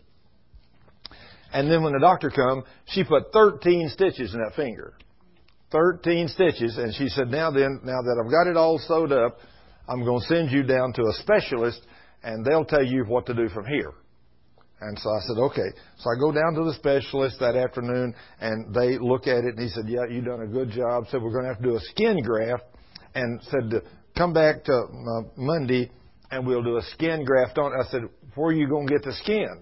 And then when the doctor come, she put thirteen stitches in that finger. thirteen stitches. And she said, now then, now that I've got it all sewed up, I'm going to send you down to a specialist, and they'll tell you what to do from here. And so I said, okay. So I go down to the specialist that afternoon, and they look at it, and he said, yeah, you've done a good job. Said, we're going to have to do a skin graft, and said, to come back to uh, Monday, and we'll do a skin graft on it. I said, where are you going to get the skin?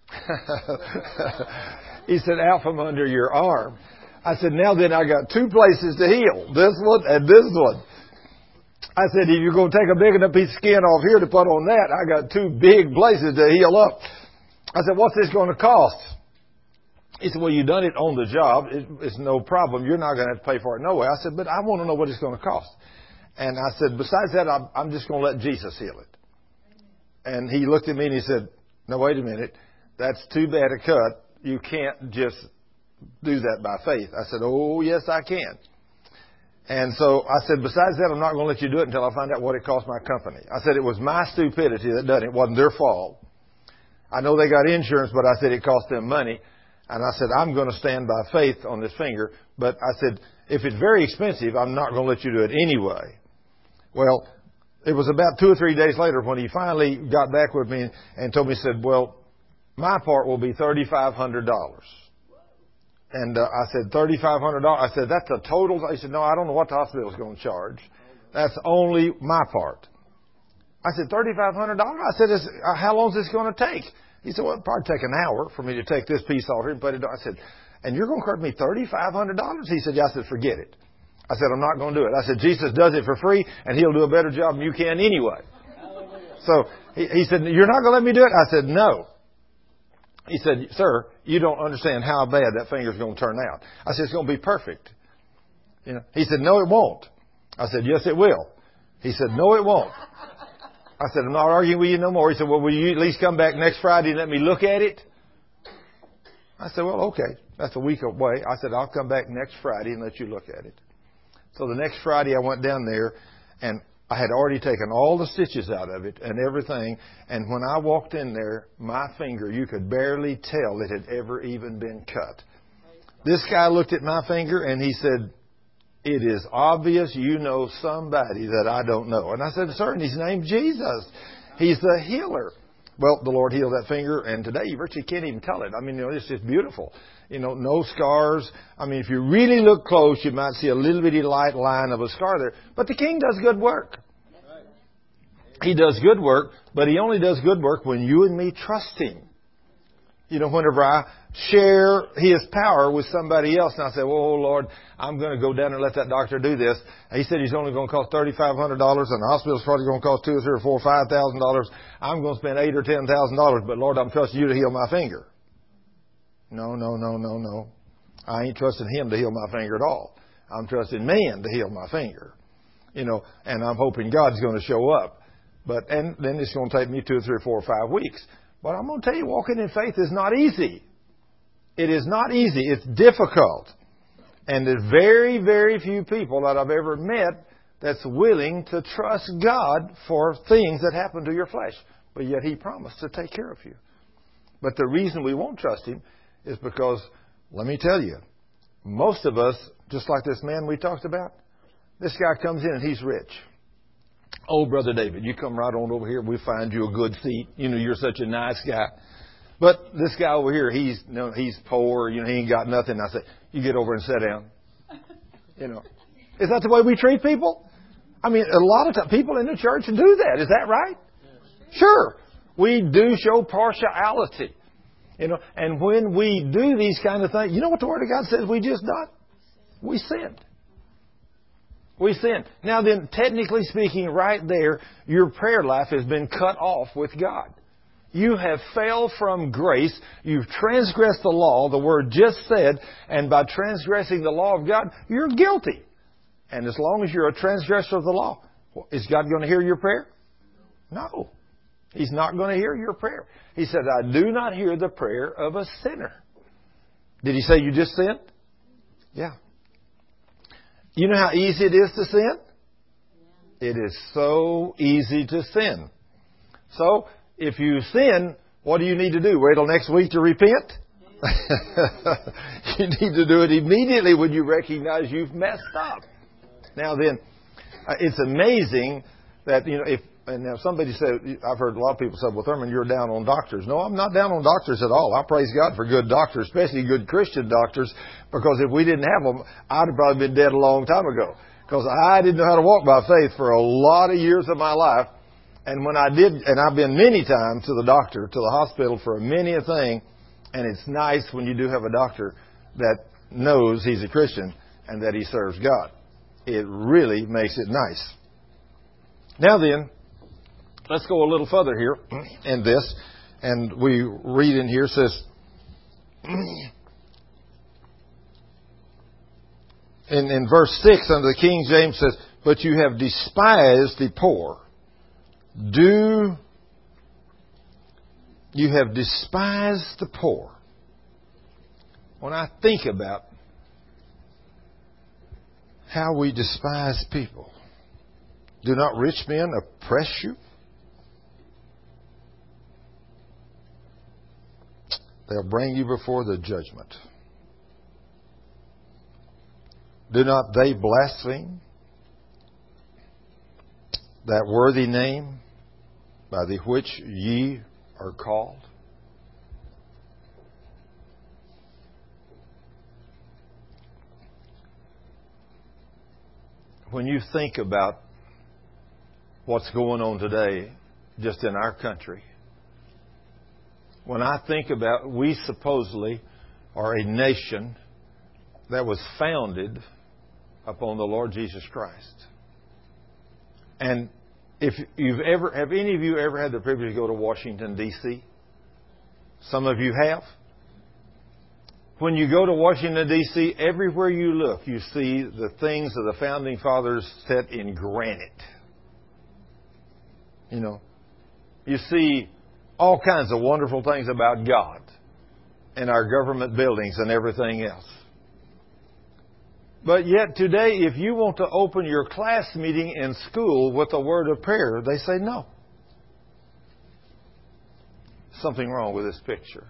He said, out from under your arm. I said, now then, I got two places to heal, this one and this one. I said, if you're going to take a big enough piece of skin off here to put on that, I got two big places to heal up. I said, what's this going to cost? He said, well, you've done it on the job. It, it's no problem. You're not going to have to pay for it no way. I said, but I want to know what it's going to cost. And I said, besides that, I'm, I'm just going to let Jesus heal it. And he looked at me and he said, no, wait a minute. That's too bad a cut. You can't just do that by faith. I said, oh, yes, I can. And so I said, besides that, I'm not going to let you do it until I find out what it cost my company. I said, it was my stupidity that done it. It wasn't their fault. I know they got insurance, but I said it cost them money. And I said, I'm going to stand by faith on this finger. But I said, if it's very expensive, I'm not going to let you do it anyway. Well, it was about two or three days later when he finally got back with me and told me, said, well, my part will be thirty-five hundred dollars. And uh, I said, thirty-five hundred dollars? I said, that's a total? He said, no, I don't know what the hospital is going to charge. That's only my part. I said, thirty-five hundred dollars? I said, is, uh, how long is this going to take? He said, well, it'll probably take an hour for me to take this piece off here and put it on. I said, and you're going to charge me thirty-five hundred dollars? He said, yeah. I said, forget it. I said, I'm not going to do it. I said, Jesus does it for free, and he'll do a better job than you can anyway. So he, he said, you're not going to let me do it? I said, no. He said, sir, you don't understand how bad that finger's going to turn out. I said, it's going to be perfect. You know. He said, no, it won't. I said, yes, it will. He said, no, it won't. I said, I'm not arguing with you no more. He said, well, will you at least come back next Friday and let me look at it? I said, well, okay. That's a week away. I said, I'll come back next Friday and let you look at it. So the next Friday I went down there, and I had already taken all the stitches out of it and everything. And when I walked in there, my finger, you could barely tell it had ever even been cut. This guy looked at my finger and he said, it is obvious you know somebody that I don't know. And I said, sir, and his name's Jesus. He's the healer. Well, the Lord healed that finger, and today you virtually can't even tell it. I mean, you know, it's just beautiful. You know, no scars. I mean, if you really look close, you might see a little bitty light line of a scar there. But the King does good work. He does good work, but He only does good work when you and me trust Him. You know, whenever I share His power with somebody else, and I say, well, oh, Lord, I'm going to go down and let that doctor do this. And He said He's only going to cost thirty-five hundred dollars, and the hospital's probably going to cost two or three or four or five thousand dollars. I'm going to spend eight or ten thousand dollars, but Lord, I'm trusting You to heal my finger. No, no, no, no, no. I ain't trusting him to heal my finger at all. I'm trusting man to heal my finger. You know, and I'm hoping God's going to show up. But, and then it's going to take me two or three or four or five weeks. But I'm going to tell you, walking in faith is not easy. It is not easy. It's difficult. And there's very, very few people that I've ever met that's willing to trust God for things that happen to your flesh. But yet He promised to take care of you. But the reason we won't trust Him is because, let me tell you, most of us, just like this man we talked about, this guy comes in and he's rich. Oh, Brother David, you come right on over here. We'll find you a good seat. You know, you're such a nice guy. But this guy over here, he's you know, he's poor. You know, he ain't got nothing. I say, you get over and sit down. You know, is that the way we treat people? I mean, a lot of times people in the church do that. Is that right? Sure, we do show partiality. You know, and when we do these kind of things, you know what the Word of God says we just done? We sinned. We sinned. Now then, technically speaking, right there, your prayer life has been cut off with God. You have fell from grace. You've transgressed the law, the Word just said, and by transgressing the law of God, you're guilty. And as long as you're a transgressor of the law, is God going to hear your prayer? No. He's not going to hear your prayer. He said, I do not hear the prayer of a sinner. Did He say you just sinned? Yeah. You know how easy it is to sin? It is so easy to sin. So, if you sin, what do you need to do? Wait till next week to repent? You need to do it immediately when you recognize you've messed up. Now then, it's amazing that, you know, if, and now somebody said, I've heard a lot of people say, well, Thurman, you're down on doctors. No, I'm not down on doctors at all. I praise God for good doctors, especially good Christian doctors, because if we didn't have them, I'd have probably been dead a long time ago. Because I didn't know how to walk by faith for a lot of years of my life. And when I did, and I've been many times to the doctor, to the hospital for many a thing, and it's nice when you do have a doctor that knows he's a Christian and that he serves God. It really makes it nice. Now then, let's go a little further here in this. And we read in here, says, in, in verse six under the King James says, but you have despised the poor. Do, you have despised the poor. When I think about how we despise people, do not rich men oppress you? They'll bring you before the judgment. Do not they blaspheme that worthy name by the which ye are called? When you think about what's going on today just in our country, when I think about, we supposedly are a nation that was founded upon the Lord Jesus Christ. And if you've ever, have any of you ever had the privilege to go to Washington, D C? Some of you have. When you go to Washington, D C, everywhere you look, you see the things that the Founding Fathers set in granite. You know, you see all kinds of wonderful things about God in our government buildings and everything else. But yet today, if you want to open your class meeting in school with a word of prayer, they say no. Something wrong with this picture.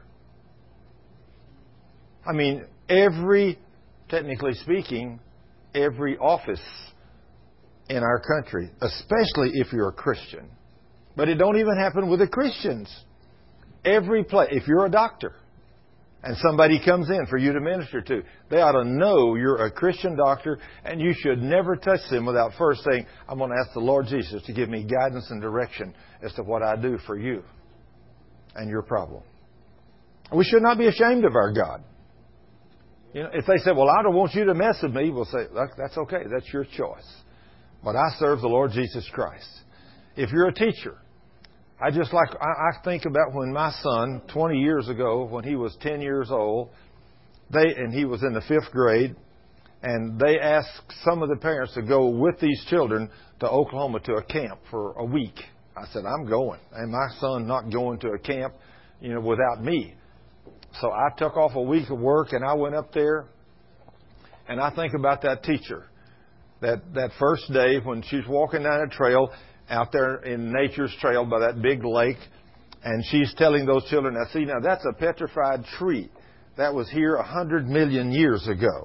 I mean, every, technically speaking, every office in our country, especially if you're a Christian, but it don't even happen with the Christians. Every place, if you're a doctor, and somebody comes in for you to minister to, they ought to know you're a Christian doctor, and you should never touch them without first saying, I'm going to ask the Lord Jesus to give me guidance and direction as to what I do for you and your problem. We should not be ashamed of our God. You know, if they say, well, I don't want you to mess with me, we'll say, look, that's okay. That's your choice. But I serve the Lord Jesus Christ. If you're a teacher, I just like, I, I think about when my son, twenty years ago, when he was ten years old, they, and he was in the fifth grade, and they asked some of the parents to go with these children to Oklahoma to a camp for a week. I said, I'm going. And my son not going to a camp, you know, without me. So I took off a week of work and I went up there, and I think about that teacher. That, that first day when she's walking down a trail out there in nature's trail by that big lake, and she's telling those children, now see, now that's a petrified tree. That was here a hundred million years ago.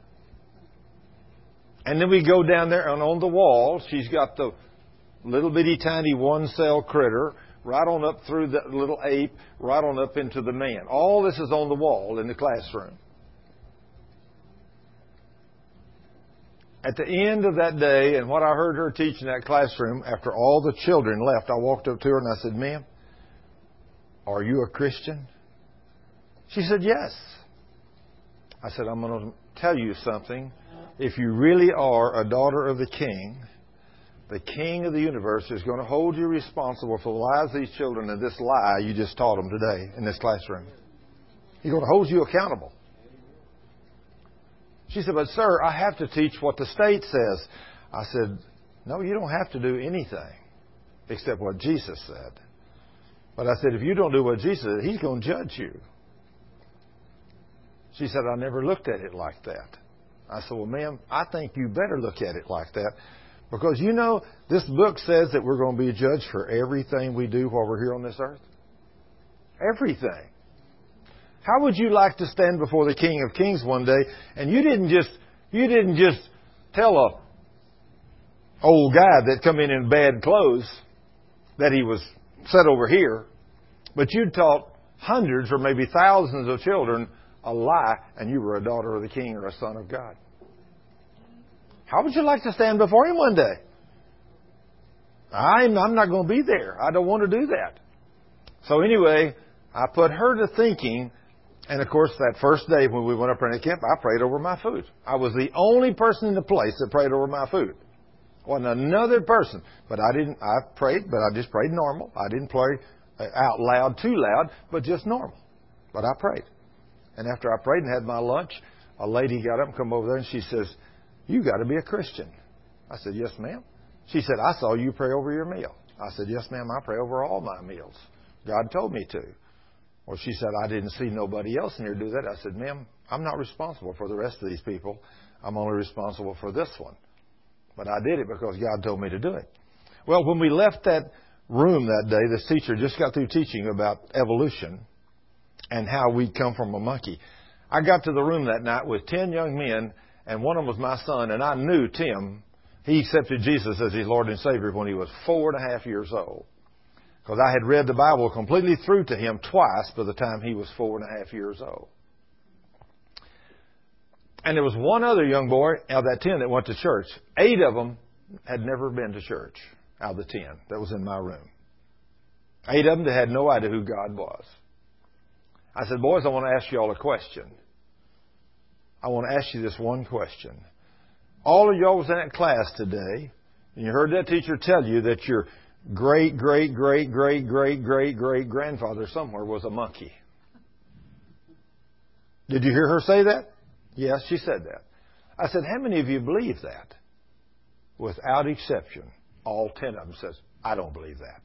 And then we go down there, and on the wall, she's got the little bitty tiny one-cell critter right on up through the little ape, right on up into the man. All this is on the wall in the classroom. At the end of that day, and what I heard her teach in that classroom, after all the children left, I walked up to her and I said, ma'am, are you a Christian? She said, yes. I said, I'm going to tell you something. If you really are a daughter of the King, the King of the universe is going to hold you responsible for the lives of these children and this lie you just taught them today in this classroom. He's going to hold you accountable. She said, but sir, I have to teach what the state says. I said, no, you don't have to do anything except what Jesus said. But I said, if you don't do what Jesus said, He's going to judge you. She said, I never looked at it like that. I said, well, ma'am, I think you better look at it like that. Because, you know, this book says that we're going to be judged for everything we do while we're here on this earth. Everything. How would you like to stand before the King of Kings one day and you didn't just you didn't just tell a old guy that come in in bad clothes that he was set over here, but you taught hundreds or maybe thousands of children a lie, and you were a daughter of the King or a son of God? How would you like to stand before Him one day? I'm, I'm not going to be there. I don't want to do that. So anyway, I put her to thinking, and of course that first day when we went up there in the camp, I prayed over my food. I was the only person in the place that prayed over my food. Wasn't another person. But I didn't, I prayed, but I just prayed normal. I didn't pray out loud, too loud, but just normal. But I prayed. And after I prayed and had my lunch, a lady got up and come over there and she says, you got to be a Christian. I said, yes, ma'am. She said, I saw you pray over your meal. I said, yes, ma'am, I pray over all my meals. God told me to. Well, she said, I didn't see nobody else in here do that. I said, ma'am, I'm not responsible for the rest of these people. I'm only responsible for this one. But I did it because God told me to do it. Well, when we left that room that day, this teacher just got through teaching about evolution and how we come from a monkey. I got to the room that night with ten young men, and one of them was my son, and I knew Tim. He accepted Jesus as his Lord and Savior when he was four and a half years old. Because I had read the Bible completely through to him twice by the time he was four and a half years old. And there was one other young boy out of that ten that went to church. Eight of them had never been to church out of the ten that was in my room. Eight of them that had no idea who God was. I said, boys, I want to ask you all a question. I want to ask you this one question. All of y'all was in that class today, and you heard that teacher tell you that your great, great, great, great, great, great, great grandfather somewhere was a monkey. Did you hear her say that? Yes, she said that. I said, how many of you believe that? Without exception, all ten of them says, I don't believe that.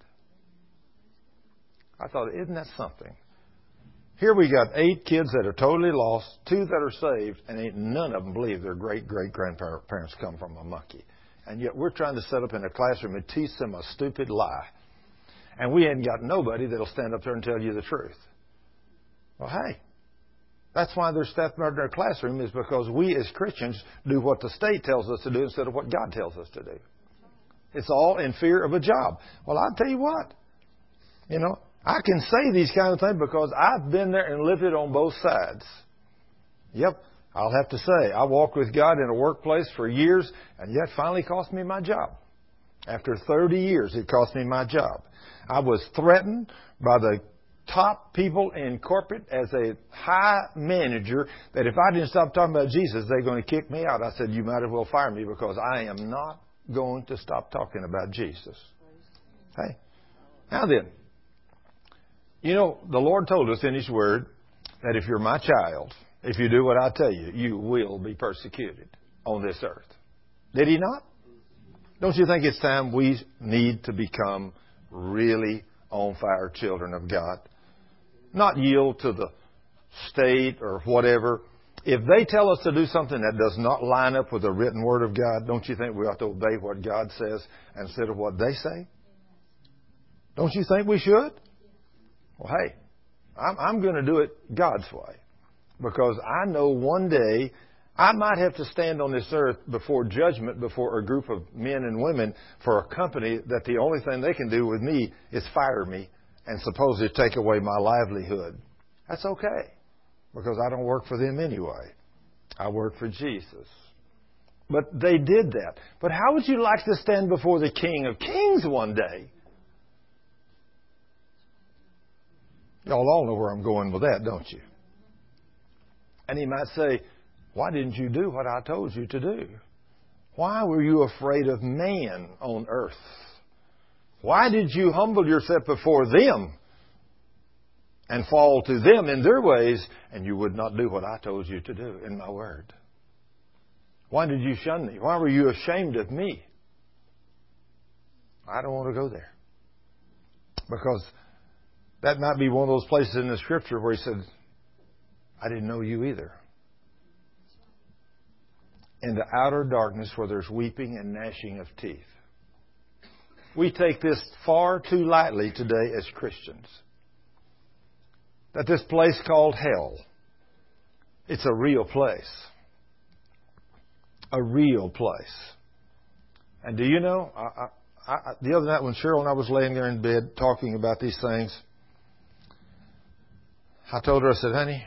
I thought, isn't that something? Here we got eight kids that are totally lost, two that are saved, and ain't none of them believe their great-great-grandparents come from a monkey. And yet we're trying to set up in a classroom and teach them a stupid lie. And we ain't got nobody that'll stand up there and tell you the truth. Well, hey, that's why they're stepping out in their classroom, is because we as Christians do what the state tells us to do instead of what God tells us to do. It's all in fear of a job. Well, I'll tell you what. You know, I can say these kind of things because I've been there and lived it on both sides. Yep, I'll have to say, I walked with God in a workplace for years, and yet finally cost me my job. After thirty years, it cost me my job. I was threatened by the top people in corporate as a high manager that if I didn't stop talking about Jesus, they're going to kick me out. I said, you might as well fire me because I am not going to stop talking about Jesus. Hey. Now then, you know, the Lord told us in His Word that if you're my child, if you do what I tell you, you will be persecuted on this earth. Did He not? Don't you think it's time we need to become really on fire children of God? Not yield to the state or whatever. If they tell us to do something that does not line up with the written Word of God, don't you think we ought to obey what God says instead of what they say? Don't you think we should? Well, hey, I'm, I'm going to do it God's way. Because I know one day I might have to stand on this earth before judgment, before a group of men and women for a company that the only thing they can do with me is fire me and supposedly take away my livelihood. That's okay, because I don't work for them anyway. I work for Jesus. But they did that. But how would you like to stand before the King of Kings one day? Y'all all know where I'm going with that, don't you? And He might say, why didn't you do what I told you to do? Why were you afraid of man on earth? Why did you humble yourself before them and fall to them in their ways, and you would not do what I told you to do in my Word? Why did you shun me? Why were you ashamed of me? I don't want to go there. Because that might be one of those places in the Scripture where He said, I didn't know you either. In the outer darkness where there's weeping and gnashing of teeth. We take this far too lightly today as Christians. That this place called hell, it's a real place. A real place. And do you know, I, I, I, the other night when Cheryl and I was laying there in bed talking about these things, I told her, I said, honey,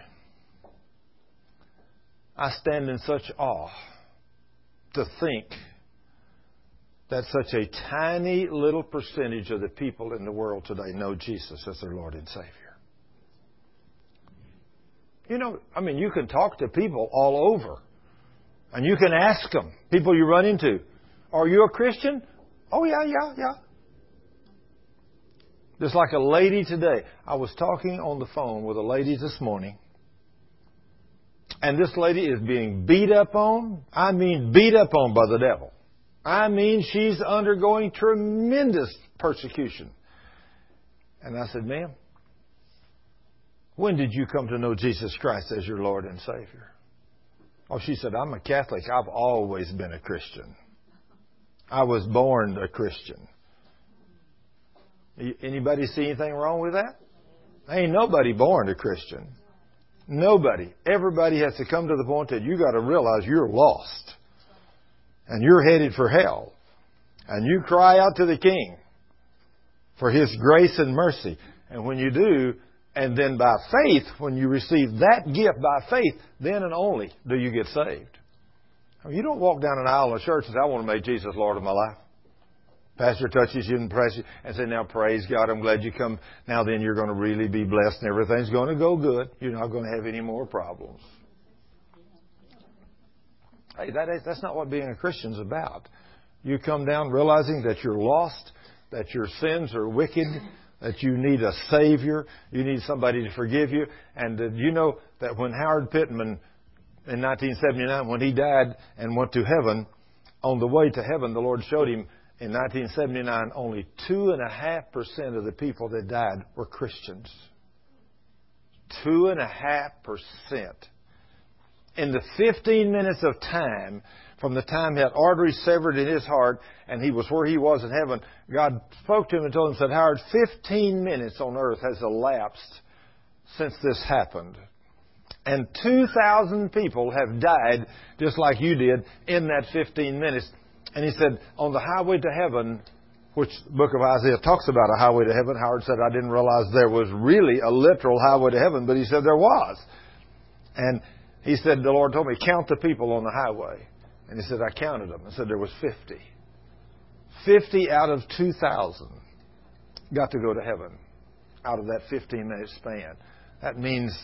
I stand in such awe to think that such a tiny little percentage of the people in the world today know Jesus as their Lord and Savior. You know, I mean, you can talk to people all over. And you can ask them, people you run into, are you a Christian? Oh, yeah, yeah, yeah. Just like a lady today. I was talking on the phone with a lady this morning. And this lady is being beat up on. I mean, beat up on by the devil. I mean, she's undergoing tremendous persecution. And I said, ma'am, when did you come to know Jesus Christ as your Lord and Savior? Oh, she said, I'm a Catholic. I've always been a Christian. I was born a Christian. Anybody see anything wrong with that? Ain't nobody born a Christian. Nobody. Everybody has to come to the point that you got to realize you're lost. And you're headed for hell. And you cry out to the King for His grace and mercy. And when you do, and then by faith, when you receive that gift by faith, then and only do you get saved. I mean, you don't walk down an aisle in a church and say, I want to make Jesus Lord of my life. Pastor touches you and prays you and say, now praise God, I'm glad you come. Now then you're going to really be blessed and everything's going to go good. You're not going to have any more problems. Hey, that is, that's not what being a Christian's about. You come down realizing that you're lost, that your sins are wicked, that you need a Savior, you need somebody to forgive you. And did you know that when Howard Pittman in nineteen seventy-nine, when he died and went to heaven, on the way to heaven, the Lord showed him in nineteen seventy-nine, only two and a half percent of the people that died were Christians. Two and a half percent. In the fifteen minutes of time, from the time he had arteries severed in his heart and he was where he was in heaven, God spoke to him and told him, said, Howard, fifteen minutes on earth has elapsed since this happened. And two thousand people have died just like you did in that fifteen minutes. And he said, on the highway to heaven, which the book of Isaiah talks about a highway to heaven, Howard said, I didn't realize there was really a literal highway to heaven, but he said there was. And he said, the Lord told me, count the people on the highway. And he said, I counted them. I said, there was fifty. fifty out of two thousand got to go to heaven out of that fifteen-minute span. That means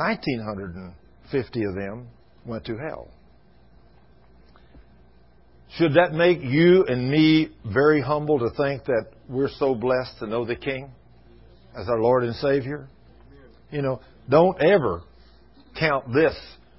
nineteen fifty of them went to hell. Should that make you and me very humble to think that we're so blessed to know the King as our Lord and Savior? You know, don't ever count this.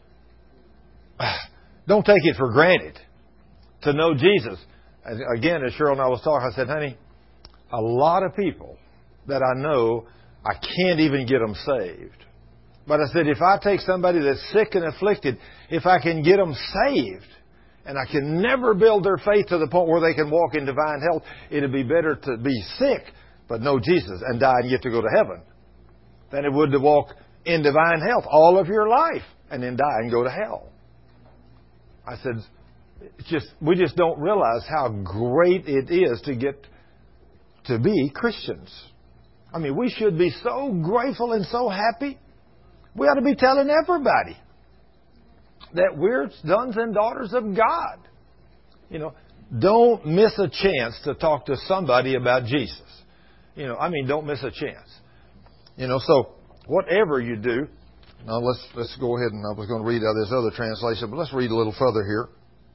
Don't take it for granted to know Jesus. And again, as Cheryl and I was talking, I said, honey, a lot of people that I know, I can't even get them saved. But I said, if I take somebody that's sick and afflicted, if I can get them saved, and I can never build their faith to the point where they can walk in divine health, it'd be better to be sick but know Jesus and die and get to go to heaven than it would to walk in divine health all of your life and then die and go to hell. I said, it's just we just don't realize how great it is to get to be Christians. I mean, we should be so grateful and so happy. We ought to be telling everybody that we're sons and daughters of God. You know, don't miss a chance to talk to somebody about Jesus. You know, I mean, don't miss a chance. You know, so whatever you do, now let's let's go ahead and I was going to read out this other translation, but let's read a little further here.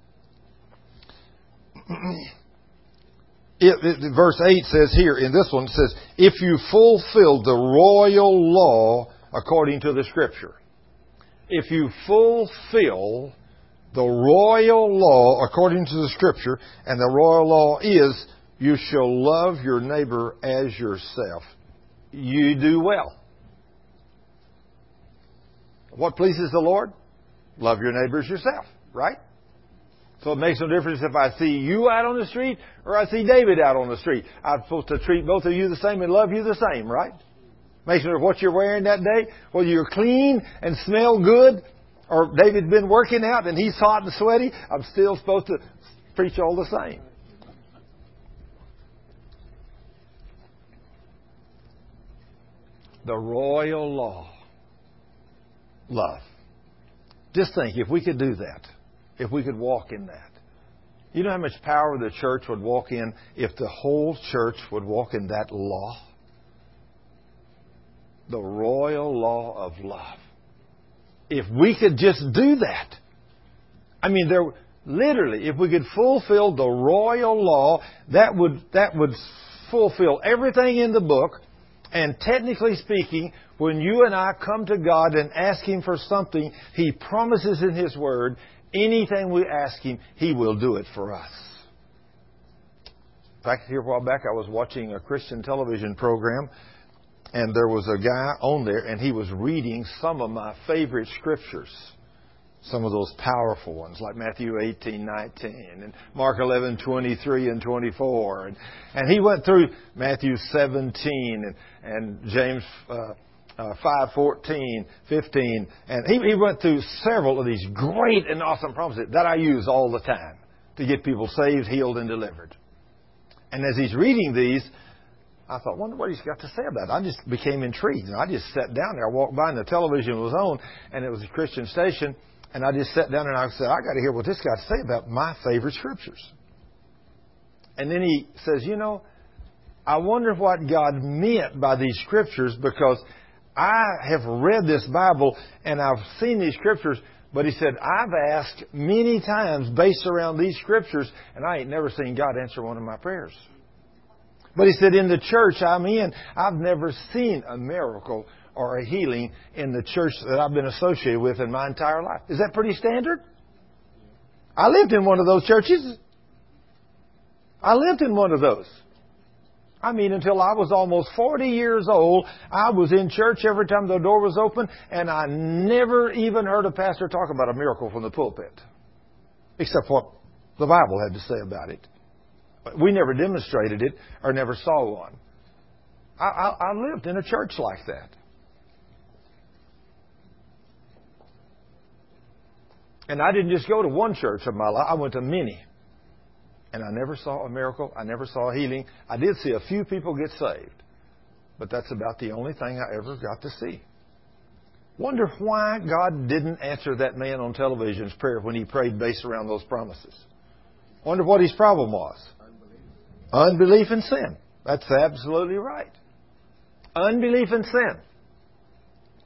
It, it, verse eight says here, in this one, it says, if you fulfill the royal law according to the Scripture. If you fulfill the royal law according to the Scripture, and the royal law is, you shall love your neighbor as yourself, you do well. What pleases the Lord? Love your neighbor as yourself, right? So it makes no difference if I see you out on the street or I see David out on the street. I'm supposed to treat both of you the same and love you the same, right? Makes no difference what you're wearing that day, whether you're clean and smell good, or David's been working out and he's hot and sweaty, I'm still supposed to preach all the same. The royal law. Love. Just think, if we could do that, if we could walk in that. You know how much power the church would walk in if the whole church would walk in that law? The royal law of love. If we could just do that. I mean, there literally, if we could fulfill the royal law, that would that would fulfill everything in the book. And technically speaking, when you and I come to God and ask Him for something, He promises in His Word, anything we ask Him, He will do it for us. In fact, here a while back I was watching a Christian television program, and there was a guy on there, and he was reading some of my favorite scriptures. Some of those powerful ones, like Matthew eighteen, nineteen, and Mark eleven, twenty-three and twenty-four. And, and he went through Matthew seventeen, and, and James uh, uh, five, fourteen, fifteen. And he, he went through several of these great and awesome promises that I use all the time to get people saved, healed, and delivered. And as he's reading these, I thought, wonder what he's got to say about it. I just became intrigued. And I just sat down there. I walked by and the television was on, and it was a Christian station. And I just sat down and I said, I got to hear what this guy say about my favorite scriptures. And then he says, you know, I wonder what God meant by these scriptures, because I have read this Bible and I've seen these scriptures. But he said, I've asked many times based around these scriptures, and I ain't never seen God answer one of my prayers. But he said, in the church I'm in, I've never seen a miracle or a healing in the church that I've been associated with in my entire life. Is that pretty standard? I lived in one of those churches. I lived in one of those. I mean, until I was almost forty years old, I was in church every time the door was open, and I never even heard a pastor talk about a miracle from the pulpit, except what the Bible had to say about it. We never demonstrated it or never saw one. I, I, I lived in a church like that. And I didn't just go to one church of my life. I went to many. And I never saw a miracle. I never saw a healing. I did see a few people get saved. But that's about the only thing I ever got to see. Wonder why God didn't answer that man on television's prayer when he prayed based around those promises. Wonder what his problem was. Unbelief. Unbelief and sin. That's absolutely right. Unbelief and sin.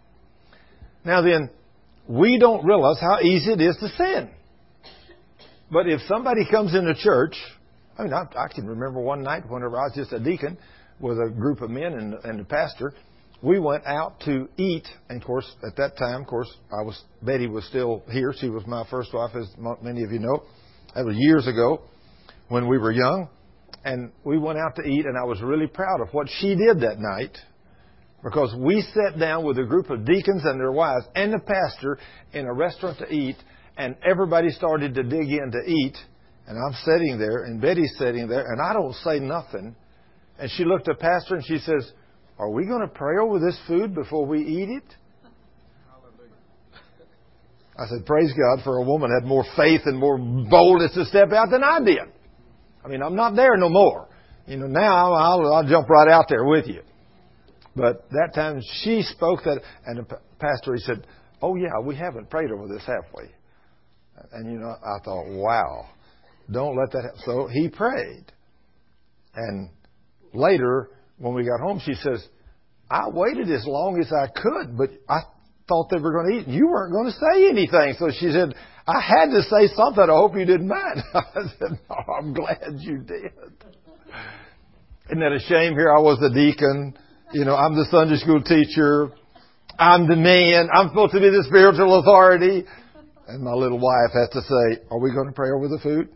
Now then, we don't realize how easy it is to sin. But if somebody comes into church, I mean, I, I can remember one night whenever I was just a deacon with a group of men and, and the pastor, we went out to eat. And of course, at that time, of course, I was Betty was still here. She was my first wife, as many of you know. That was years ago when we were young. And we went out to eat, and I was really proud of what she did that night, because we sat down with a group of deacons and their wives and the pastor in a restaurant to eat, and everybody started to dig in to eat. And I'm sitting there, and Betty's sitting there, and I don't say nothing. And she looked at the pastor, and she says, "Are we going to pray over this food before we eat it?" I said, "Praise God for a woman that had more faith and more boldness to step out than I did." I mean, I'm not there no more. You know, now I'll, I'll jump right out there with you. But that time she spoke that, and the pastor, he said, "Oh yeah, we haven't prayed over this, have we?" And you know, I thought, wow, don't let that happen. So he prayed. And later, when we got home, she says, "I waited as long as I could, but I thought they were going to eat, and you weren't going to say anything." So she said, "I had to say something. I hope you didn't mind." I said, "No, I'm glad you did." Isn't that a shame? Here I was a deacon. You know, I'm the Sunday school teacher. I'm the man. I'm supposed to be the spiritual authority. And my little wife has to say, "Are we going to pray over the food?"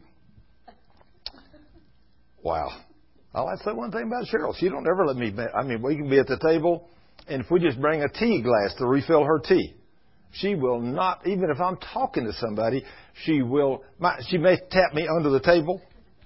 Wow. I'll have to say one thing about Cheryl. She don't ever let me, I mean, we can be at the table, and if we just bring a tea glass to refill her tea, she will not, even if I'm talking to somebody, she will, my, she may tap me under the table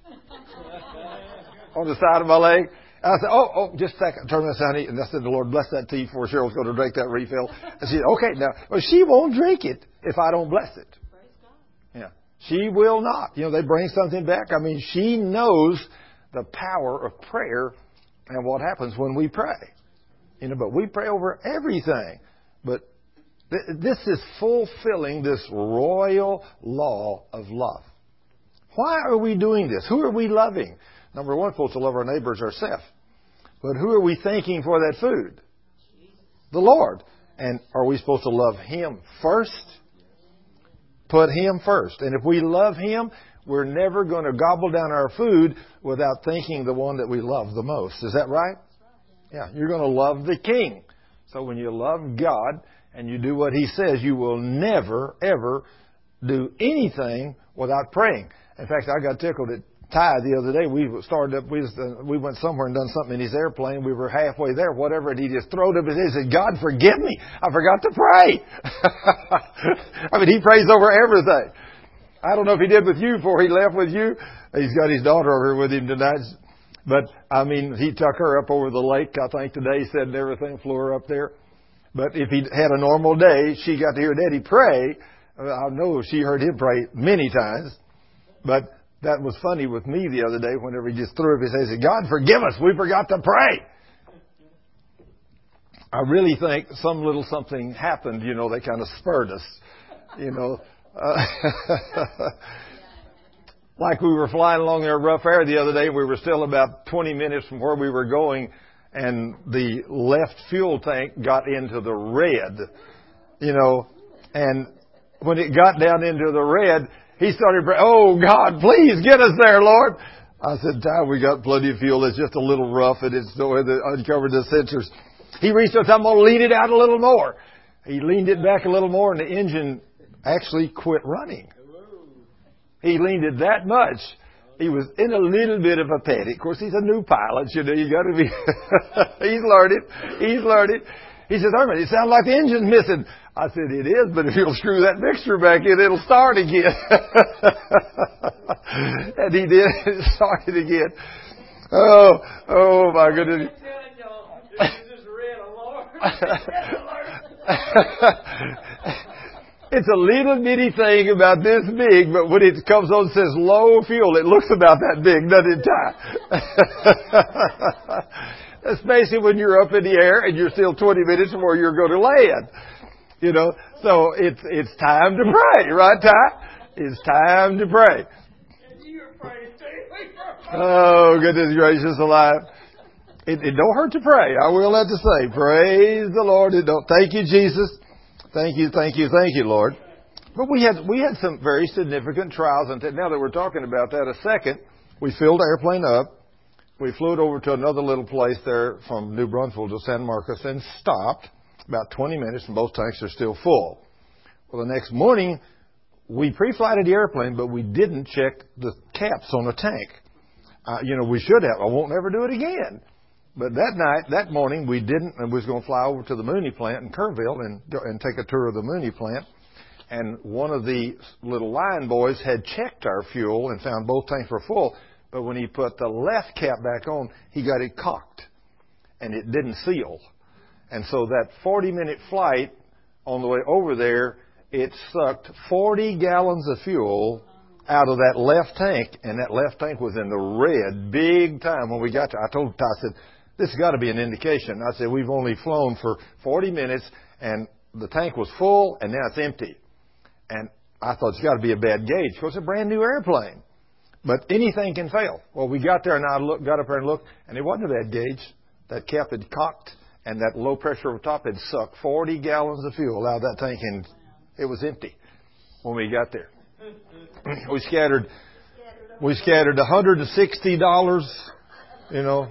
on the side of my leg. And I said, oh, oh, just a second, turn this, honey. And I said, "The Lord bless that tea before Cheryl's going to drink that refill." And she said, "Okay, now," well, she won't drink it if I don't bless it. Yeah. She will not. You know, they bring something back. I mean, she knows the power of prayer and what happens when we pray. You know, but we pray over everything. But th- this is fulfilling this royal law of love. Why are we doing this? Who are we loving? Number one, we're supposed to love our neighbors ourselves. But who are we thanking for that food? The Lord. And are we supposed to love Him first? Put Him first. And if we love Him, we're never going to gobble down our food without thanking the one that we love the most. Is that right? Yeah, you're going to love the King. So when you love God and you do what He says, you will never, ever do anything without praying. In fact, I got tickled at Ty the other day. We started up, we, was, uh, we went somewhere and done something in his airplane. We were halfway there, whatever, and he just throwed up his head and said, "God, forgive me. I forgot to pray." I mean, he prays over everything. I don't know if he did with you before he left with you. He's got his daughter over here with him tonight. But, I mean, he took her up over the lake, I think, today. He said and everything, flew her up there. But if he had a normal day, she got to hear Daddy pray. I know she heard him pray many times. But that was funny with me the other day whenever he just threw up his head and said, "God, forgive us. We forgot to pray." I really think some little something happened, you know, that kind of spurred us, you know. Uh, like we were flying along there rough air the other day, we were still about twenty minutes from where we were going, and the left fuel tank got into the red, you know, and when it got down into the red, he started praying, "Oh God, please get us there, Lord." I said, "Ty, we got plenty of fuel. It's just a little rough, and it's the way that uncovered the sensors." He reached up, "I'm going to lean it out a little more." He leaned it back a little more, and the engine actually quit running. He leaned it that much. He was in a little bit of a panic. Of course, he's a new pilot. You know, you got to be. He's learning. He's learning. He said, "Herman, it sounds like the engine's missing." I said, "It is, but if you'll screw that mixture back in, it'll start again." And he did. It started again. Oh, oh my goodness. It's a little bitty thing about this big, but when it comes on and says low fuel, it looks about that big, doesn't it, Ty? Especially when you're up in the air and you're still twenty minutes from where you're going to land. You know, so it's it's time to pray, right, Ty? It's time to pray. Oh, goodness gracious alive. It, it don't hurt to pray. I will have to say, praise the Lord. It don't. Thank you, Jesus. Thank you, thank you, thank you, Lord. But we had we had some very significant trials, and now that we're talking about that a second, we filled the airplane up. We flew it over to another little place there from New Brunswick to San Marcos and stopped about twenty minutes, and both tanks are still full. Well, the next morning, we pre-flighted the airplane, but we didn't check the caps on the tank. Uh, you know, we should have. I won't ever do it again. But that night, that morning, we didn't, and we was going to fly over to the Mooney plant in Kerrville and go, and take a tour of the Mooney plant. And one of the little line boys had checked our fuel and found both tanks were full. But when he put the left cap back on, he got it cocked, and it didn't seal. And so that forty-minute flight on the way over there, it sucked forty gallons of fuel out of that left tank, and that left tank was in the red big time when we got to. I told Ty, I said, this has got to be an indication. I said, we've only flown for forty minutes, and the tank was full, and now it's empty. And I thought, it's got to be a bad gauge, because it's a brand new airplane. But anything can fail. Well, we got there, and I looked, got up there and looked, and it wasn't a bad gauge. That cap had cocked, and that low pressure over top had sucked forty gallons of fuel out of that tank, and it was empty when we got there. We scattered, we scattered one hundred sixty dollars, you know.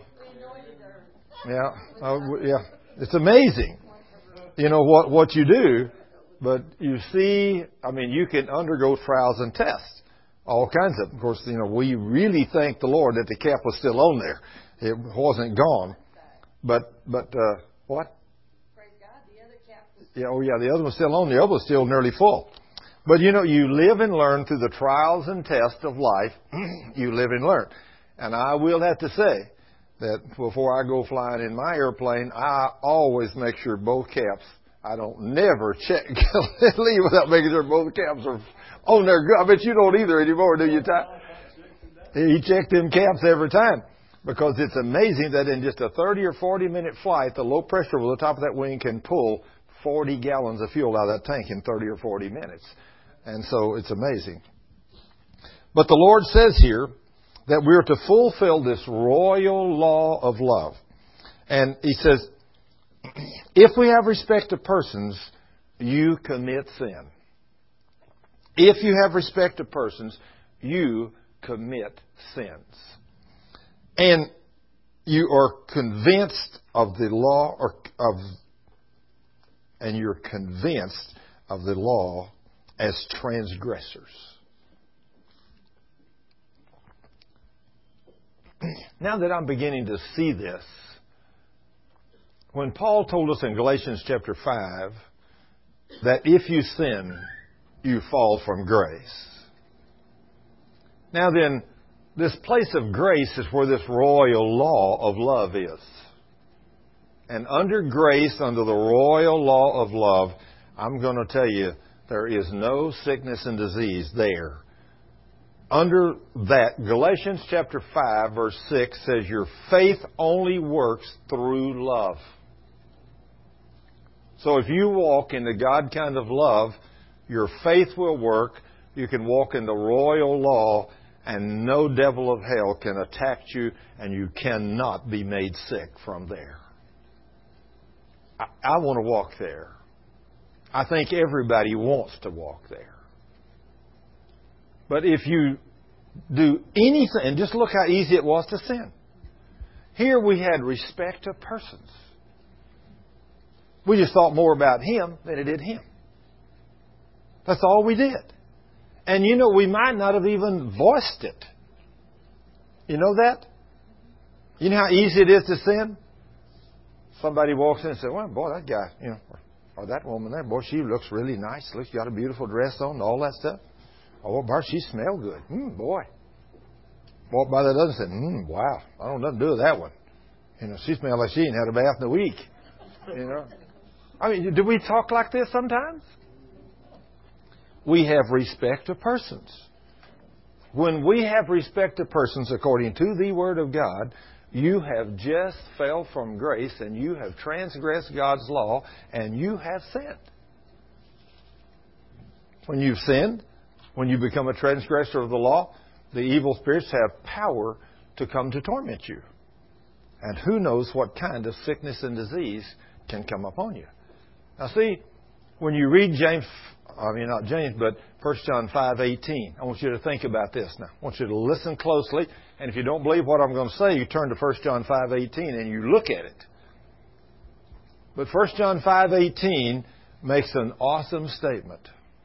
Yeah, uh, yeah. It's amazing, you know, what, what you do. But you see, I mean, you can undergo trials and tests. All kinds of, of course, you know, we really thank the Lord that the cap was still on there. It wasn't gone. But, but, uh, what? Praise God, the other cap was... Yeah, oh yeah, the other was still on. The other was still nearly full. But you know, you live and learn through the trials and tests of life. You live and learn. And I will have to say that before I go flying in my airplane, I always make sure both caps, I don't never check, leave without making sure both caps are on there. I bet you don't either anymore, do you, Ty? He checked them caps every time, because it's amazing that in just a thirty or forty minute flight, the low pressure over the top of that wing can pull forty gallons of fuel out of that tank in thirty or forty minutes. And so it's amazing. But the Lord says here that we're to fulfill this royal law of love. And He says, if we have respect to persons, you commit sin. If you have respect to persons, you commit sins. And you are convinced of the law, or of, and you're convinced of the law as transgressors. Now that I'm beginning to see this, when Paul told us in Galatians chapter five that if you sin, you fall from grace. Now then, this place of grace is where this royal law of love is. And under grace, under the royal law of love, I'm going to tell you, there is no sickness and disease there. Under that, Galatians chapter five, verse six says, your faith only works through love. So if you walk in the God kind of love, your faith will work. You can walk in the royal law, and no devil of hell can attack you, and you cannot be made sick from there. I, I want to walk there. I think everybody wants to walk there. But if you do anything, and just look how easy it was to sin. Here we had respect of persons. We just thought more about him than it did him. That's all we did. And you know, we might not have even voiced it. You know that? You know how easy it is to sin? Somebody walks in and says, well, boy, that guy, you know, or that woman there, boy, she looks really nice. Looks, got a beautiful dress on and all that stuff. Oh, Bart, she smells good. Mm, boy. Walk by that other and say, mm, wow, I don't know nothing to do with that one. You know, she smells like she ain't had a bath in a week. You know? I mean, do we talk like this sometimes? We have respect of persons. When we have respect of persons according to the Word of God, you have just fell from grace and you have transgressed God's law and you have sinned. When you've sinned, when you become a transgressor of the law, the evil spirits have power to come to torment you. And who knows what kind of sickness and disease can come upon you. Now see, when you read James I mean, not James, but First John five eighteen. I want you to think about this now. I want you to listen closely. And if you don't believe what I'm going to say, you turn to First John five eighteen and you look at it. But First John five eighteen makes an awesome statement.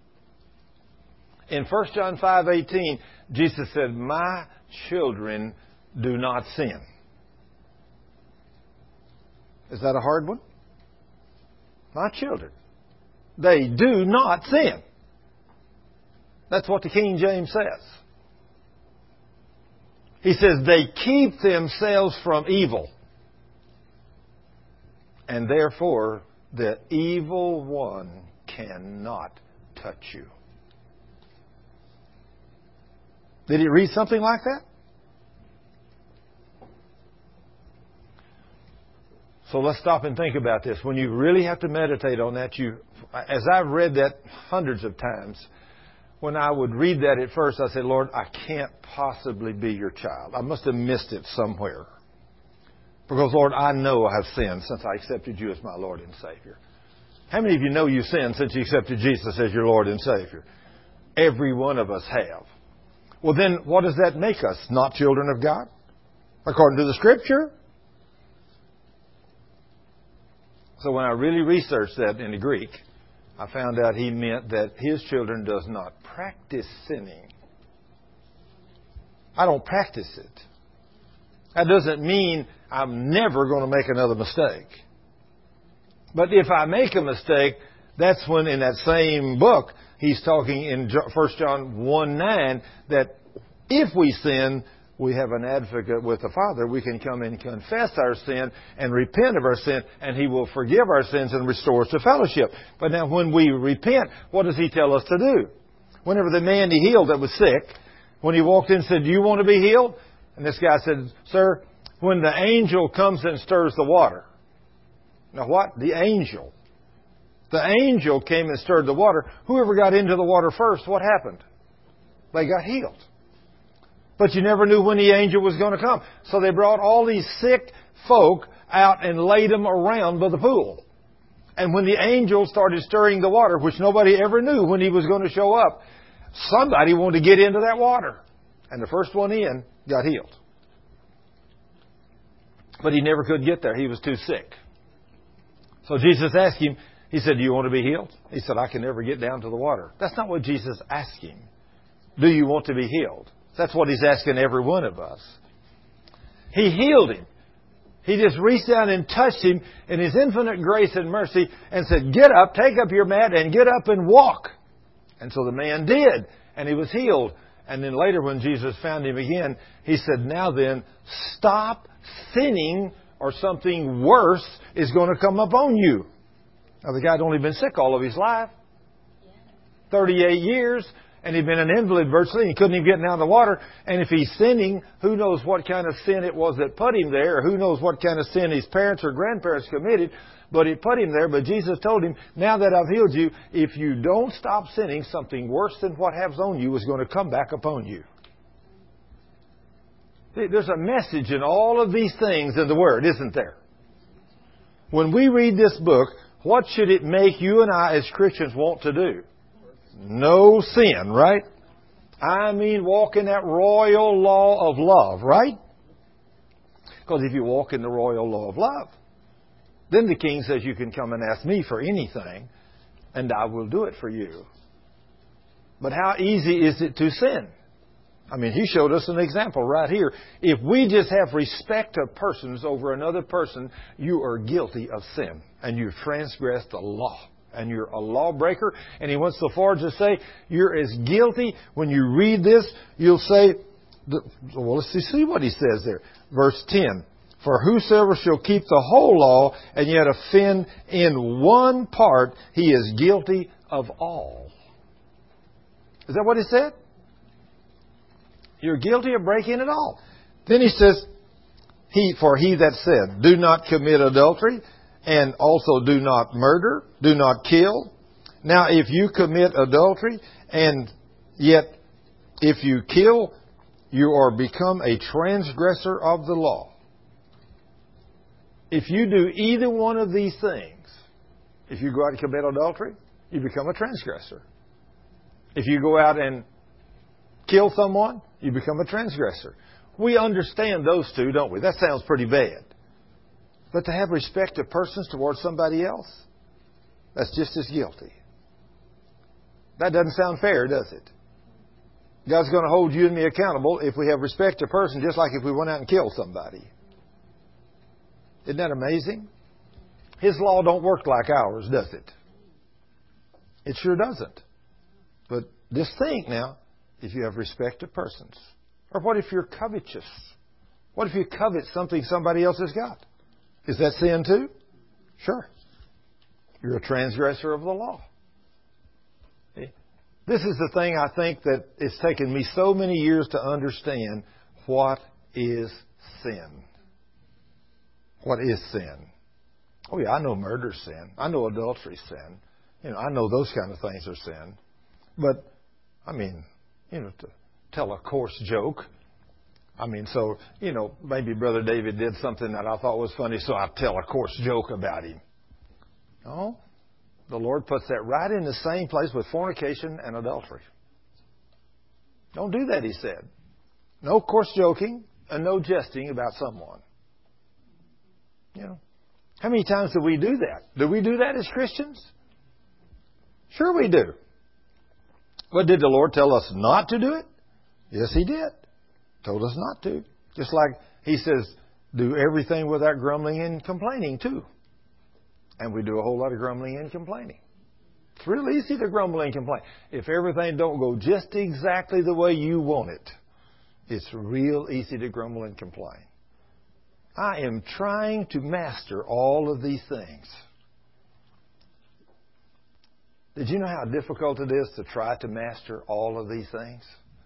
In First John five eighteen, Jesus said, "My children do not sin." Is that a hard one? My children. They do not sin. That's what the King James says. He says they keep themselves from evil. And therefore, the evil one cannot touch you. Did he read something like that? So let's stop and think about this. When you really have to meditate on that, you, as I've read that hundreds of times, when I would read that at first, I said, Lord, I can't possibly be your child. I must have missed it somewhere. Because, Lord, I know I have sinned since I accepted you as my Lord and Savior. How many of you know you sinned since you accepted Jesus as your Lord and Savior? Every one of us have. Well, then, what does that make us? Not children of God? According to the Scripture? So when I really researched that in the Greek, I found out he meant that his children does not practice sinning. I don't practice it. That doesn't mean I'm never going to make another mistake. But if I make a mistake, that's when in that same book, he's talking in First John one nine that if we sin, we have an advocate with the Father. We can come and confess our sin and repent of our sin, and He will forgive our sins and restore us to fellowship. But now when we repent, what does He tell us to do? Whenever the man He healed that was sick, when he walked in and said, "Do you want to be healed?" And this guy said, "Sir, when the angel comes and stirs the water." Now what? The angel. The angel came and stirred the water. Whoever got into the water first, what happened? They got healed. But you never knew when the angel was going to come. So they brought all these sick folk out and laid them around by the pool. And when the angel started stirring the water, which nobody ever knew when he was going to show up, somebody wanted to get into that water. And the first one in got healed. But he never could get there. He was too sick. So Jesus asked him, he said, "Do you want to be healed?" He said, "I can never get down to the water." That's not what Jesus asked him. Do you want to be healed? That's what He's asking every one of us. He healed him. He just reached down and touched him in His infinite grace and mercy and said, "Get up, take up your mat and get up and walk." And so the man did, and he was healed. And then later when Jesus found him again, He said, "Now then, stop sinning or something worse is going to come upon you." Now the guy had only been sick all of his life. thirty-eight years. And he'd been an invalid virtually. And he couldn't even get down the water. And if he's sinning, who knows what kind of sin it was that put him there. Or who knows what kind of sin his parents or grandparents committed. But it put him there. But Jesus told him, "Now that I've healed you, if you don't stop sinning, something worse than what happens on you is going to come back upon you." There's a message in all of these things in the Word, isn't there? When we read this book, what should it make you and I as Christians want to do? No sin, right? I mean, walk in that royal law of love, right? Because if you walk in the royal law of love, then the King says you can come and ask me for anything, and I will do it for you. But how easy is it to sin? I mean, He showed us an example right here. If we just have respect of persons over another person, you are guilty of sin, and you've transgressed the law. And you're a lawbreaker. And He went so far as to say, you're as guilty. When you read this, you'll say, well, let's see what He says there. Verse ten. "For whosoever shall keep the whole law and yet offend in one part, he is guilty of all." Is that what He said? You're guilty of breaking it all. Then He says, "He, for he that said, do not commit adultery, and also do not murder, do not kill. Now, if you commit adultery, and yet if you kill, you are become a transgressor of the law." If you do either one of these things, if you go out and commit adultery, you become a transgressor. If you go out and kill someone, you become a transgressor. We understand those two, don't we? That sounds pretty bad. But to have respect of persons towards somebody else, that's just as guilty. That doesn't sound fair, does it? God's going to hold you and me accountable if we have respect to person, just like if we went out and killed somebody. Isn't that amazing? His law don't work like ours, does it? It sure doesn't. But just think now, if you have respect to persons. Or what if you're covetous? What if you covet something somebody else has got? Is that sin too? Sure. You're a transgressor of the law. This is the thing I think that it's taken me so many years to understand. What is sin? What is sin? Oh yeah, I know murder's sin. I know adultery's sin. You know, I know those kind of things are sin. But, I mean, you know, to tell a coarse joke. I mean, so, you know, maybe Brother David did something that I thought was funny, so I tell a coarse joke about him. No. The Lord puts that right in the same place with fornication and adultery. Don't do that, He said. No coarse joking and no jesting about someone. You know, how many times do we do that? Do we do that as Christians? Sure we do. But did the Lord tell us not to do it? Yes, He did. Told us not to. Just like He says, do everything without grumbling and complaining too. And we do a whole lot of grumbling and complaining. It's real easy to grumble and complain. If everything don't go just exactly the way you want it, it's real easy to grumble and complain. I am trying to master all of these things. Did you know how difficult it is to try to master all of these things?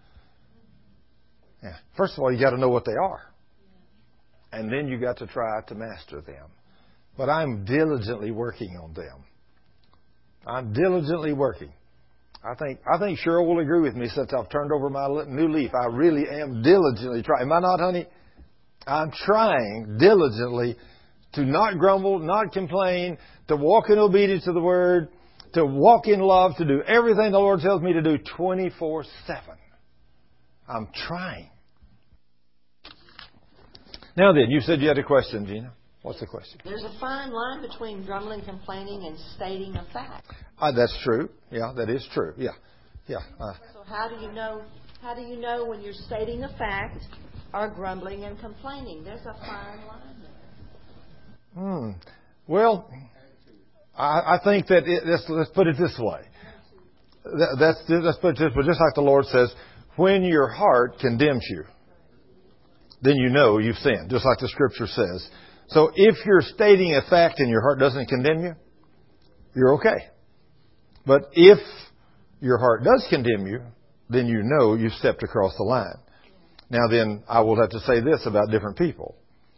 Yeah. First of all, you got to know what they are. And then you got to try to master them. But I'm diligently working on them. I'm diligently working. I think I think Cheryl will agree with me since I've turned over my new leaf. I really am diligently trying. Am I not, honey? I'm trying diligently to not grumble, not complain, to walk in obedience to the Word, to walk in love, to do everything the Lord tells me to do twenty-four seven. I'm trying. Now then, you said you had a question, Gina. What's the question? There's a fine line between grumbling, complaining, and stating a fact. Uh, that's true. Yeah, that is true. Yeah, yeah. Uh, so how do you know? How do you know when you're stating a fact or grumbling and complaining? There's a fine line there. Hmm. Well, I, I think that it, let's, let's put it this way. That, that's let's put it this way. Just like the Lord says, when your heart condemns you, then you know you've sinned. Just like the Scripture says. So if you're stating a fact and your heart doesn't condemn you, you're okay. But if your heart does condemn you, then you know you've stepped across the line. Now then, I will have to say this about different people.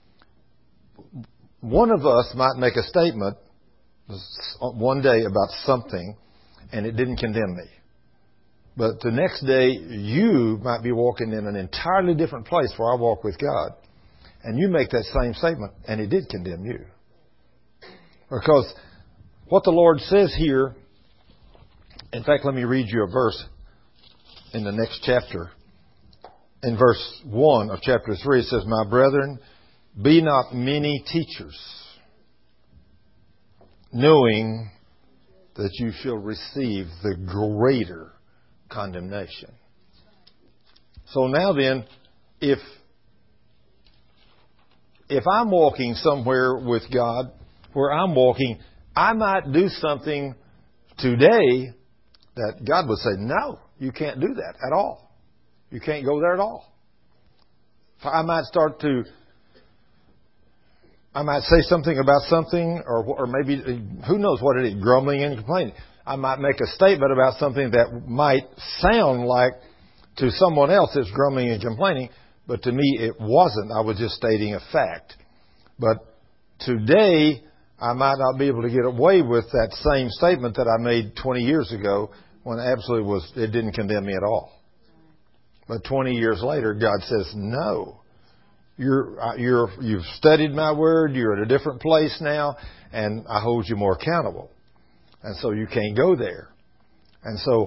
One of us might make a statement one day about something and it didn't condemn me. But the next day, you might be walking in an entirely different place where I walk with God. And you make that same statement, and it did condemn you. Because what the Lord says here, in fact, let me read you a verse in the next chapter. In verse one of chapter three, it says, "My brethren, be not many teachers, knowing that you shall receive the greater condemnation." So now then, if If I'm walking somewhere with God, where I'm walking, I might do something today that God would say, no, you can't do that at all. You can't go there at all. I might start to, I might say something about something, or or maybe, who knows what it is, grumbling and complaining. I might make a statement about something that might sound like to someone else it's grumbling and complaining, but to me, it wasn't. I was just stating a fact. But today, I might not be able to get away with that same statement that I made twenty years ago when it absolutely was, it didn't condemn me at all. But twenty years later, God says, no. You're, you're, you've studied my word. You're at a different place now, and I hold you more accountable. And so you can't go there. And so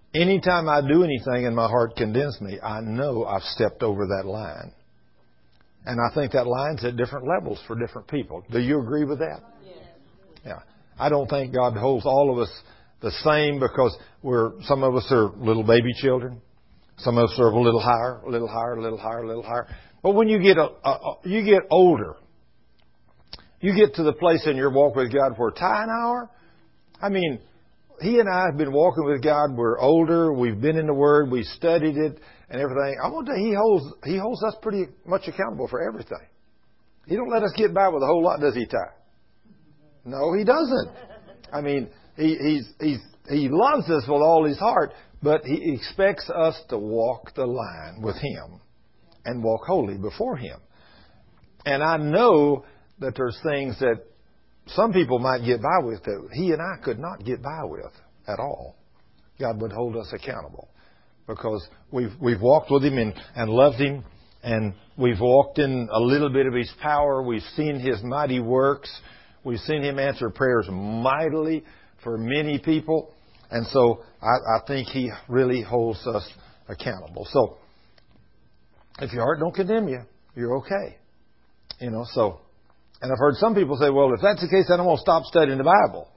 anytime I do anything and my heart condemns me, I know I've stepped over that line. And I think that line's at different levels for different people. Do you agree with that? Yes. Yeah. I don't think God holds all of us the same because we're, some of us are little baby children. Some of us are a little higher, a little higher, a little higher, a little higher. But when you get a, a, a you get older, you get to the place in your walk with God where Ty and I are. I mean, he and I have been walking with God. We're older. We've been in the Word. We've studied it and everything. I want to. He holds. He holds us pretty much accountable for everything. He don't let us get by with a whole lot, does he, Ty? No, he doesn't. I mean, he he's he's he loves us with all his heart, but he expects us to walk the line with him and walk holy before him. And I know that there's things that some people might get by with that he and I could not get by with at all. God would hold us accountable because we've we've walked with him and, and loved him, and we've walked in a little bit of his power. We've seen his mighty works. We've seen him answer prayers mightily for many people. And so I, I think he really holds us accountable. So if your heart don't condemn you, you're okay. You know, so, and I've heard some people say, well, if that's the case, then I'm going to stop studying the Bible.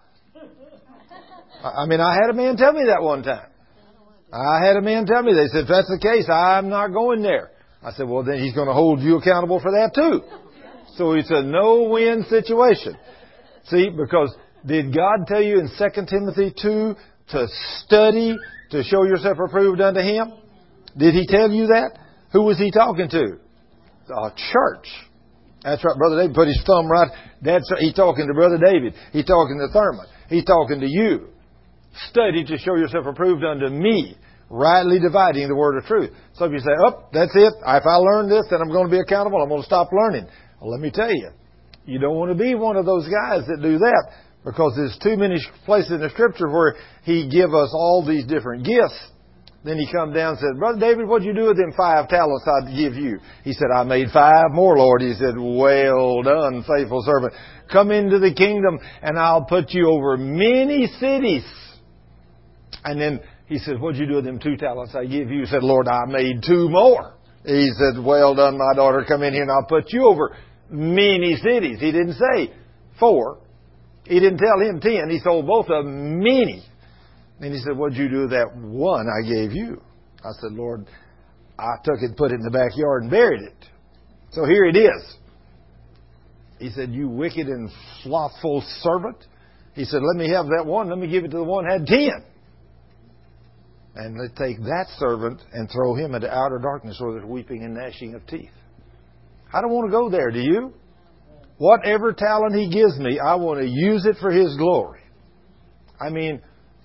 I mean, I had a man tell me that one time. I had a man tell me, they said, if that's the case, I'm not going there. I said, well, then he's going to hold you accountable for that too. So it's a no-win situation. See, because did God tell you in Second Timothy two to study to show yourself approved unto Him? Did He tell you that? Who was He talking to? A church. That's right. Brother David put his thumb right. That's He's talking to Brother David. He's talking to Thurman. He's talking to you. Study to show yourself approved unto me, rightly dividing the word of truth. So if you say, oh, that's it. If I learn this, then I'm going to be accountable. I'm going to stop learning. Well, let me tell you, you don't want to be one of those guys that do that, because there's too many places in the Scripture where He give us all these different gifts. Then He come down and said, Brother David, what'd you do with them five talents I give you? He said, I made five more, Lord. He said, well done, faithful servant. Come into the kingdom and I'll put you over many cities. And then He said, what'd you do with them two talents I give you? He said, Lord, I made two more. He said, well done, my daughter. Come in here and I'll put you over many cities. He didn't say four. He didn't tell him ten. He told both of them many. And he said, what'd you do with that one I gave you? I said, Lord, I took it, put it in the backyard and buried it. So here it is. He said, you wicked and slothful servant. He said, let me have that one. Let me give it to the one that had ten. And let's take that servant and throw him into outer darkness where there's weeping and gnashing of teeth. I don't want to go there, do you? Whatever talent He gives me, I want to use it for His glory. I mean,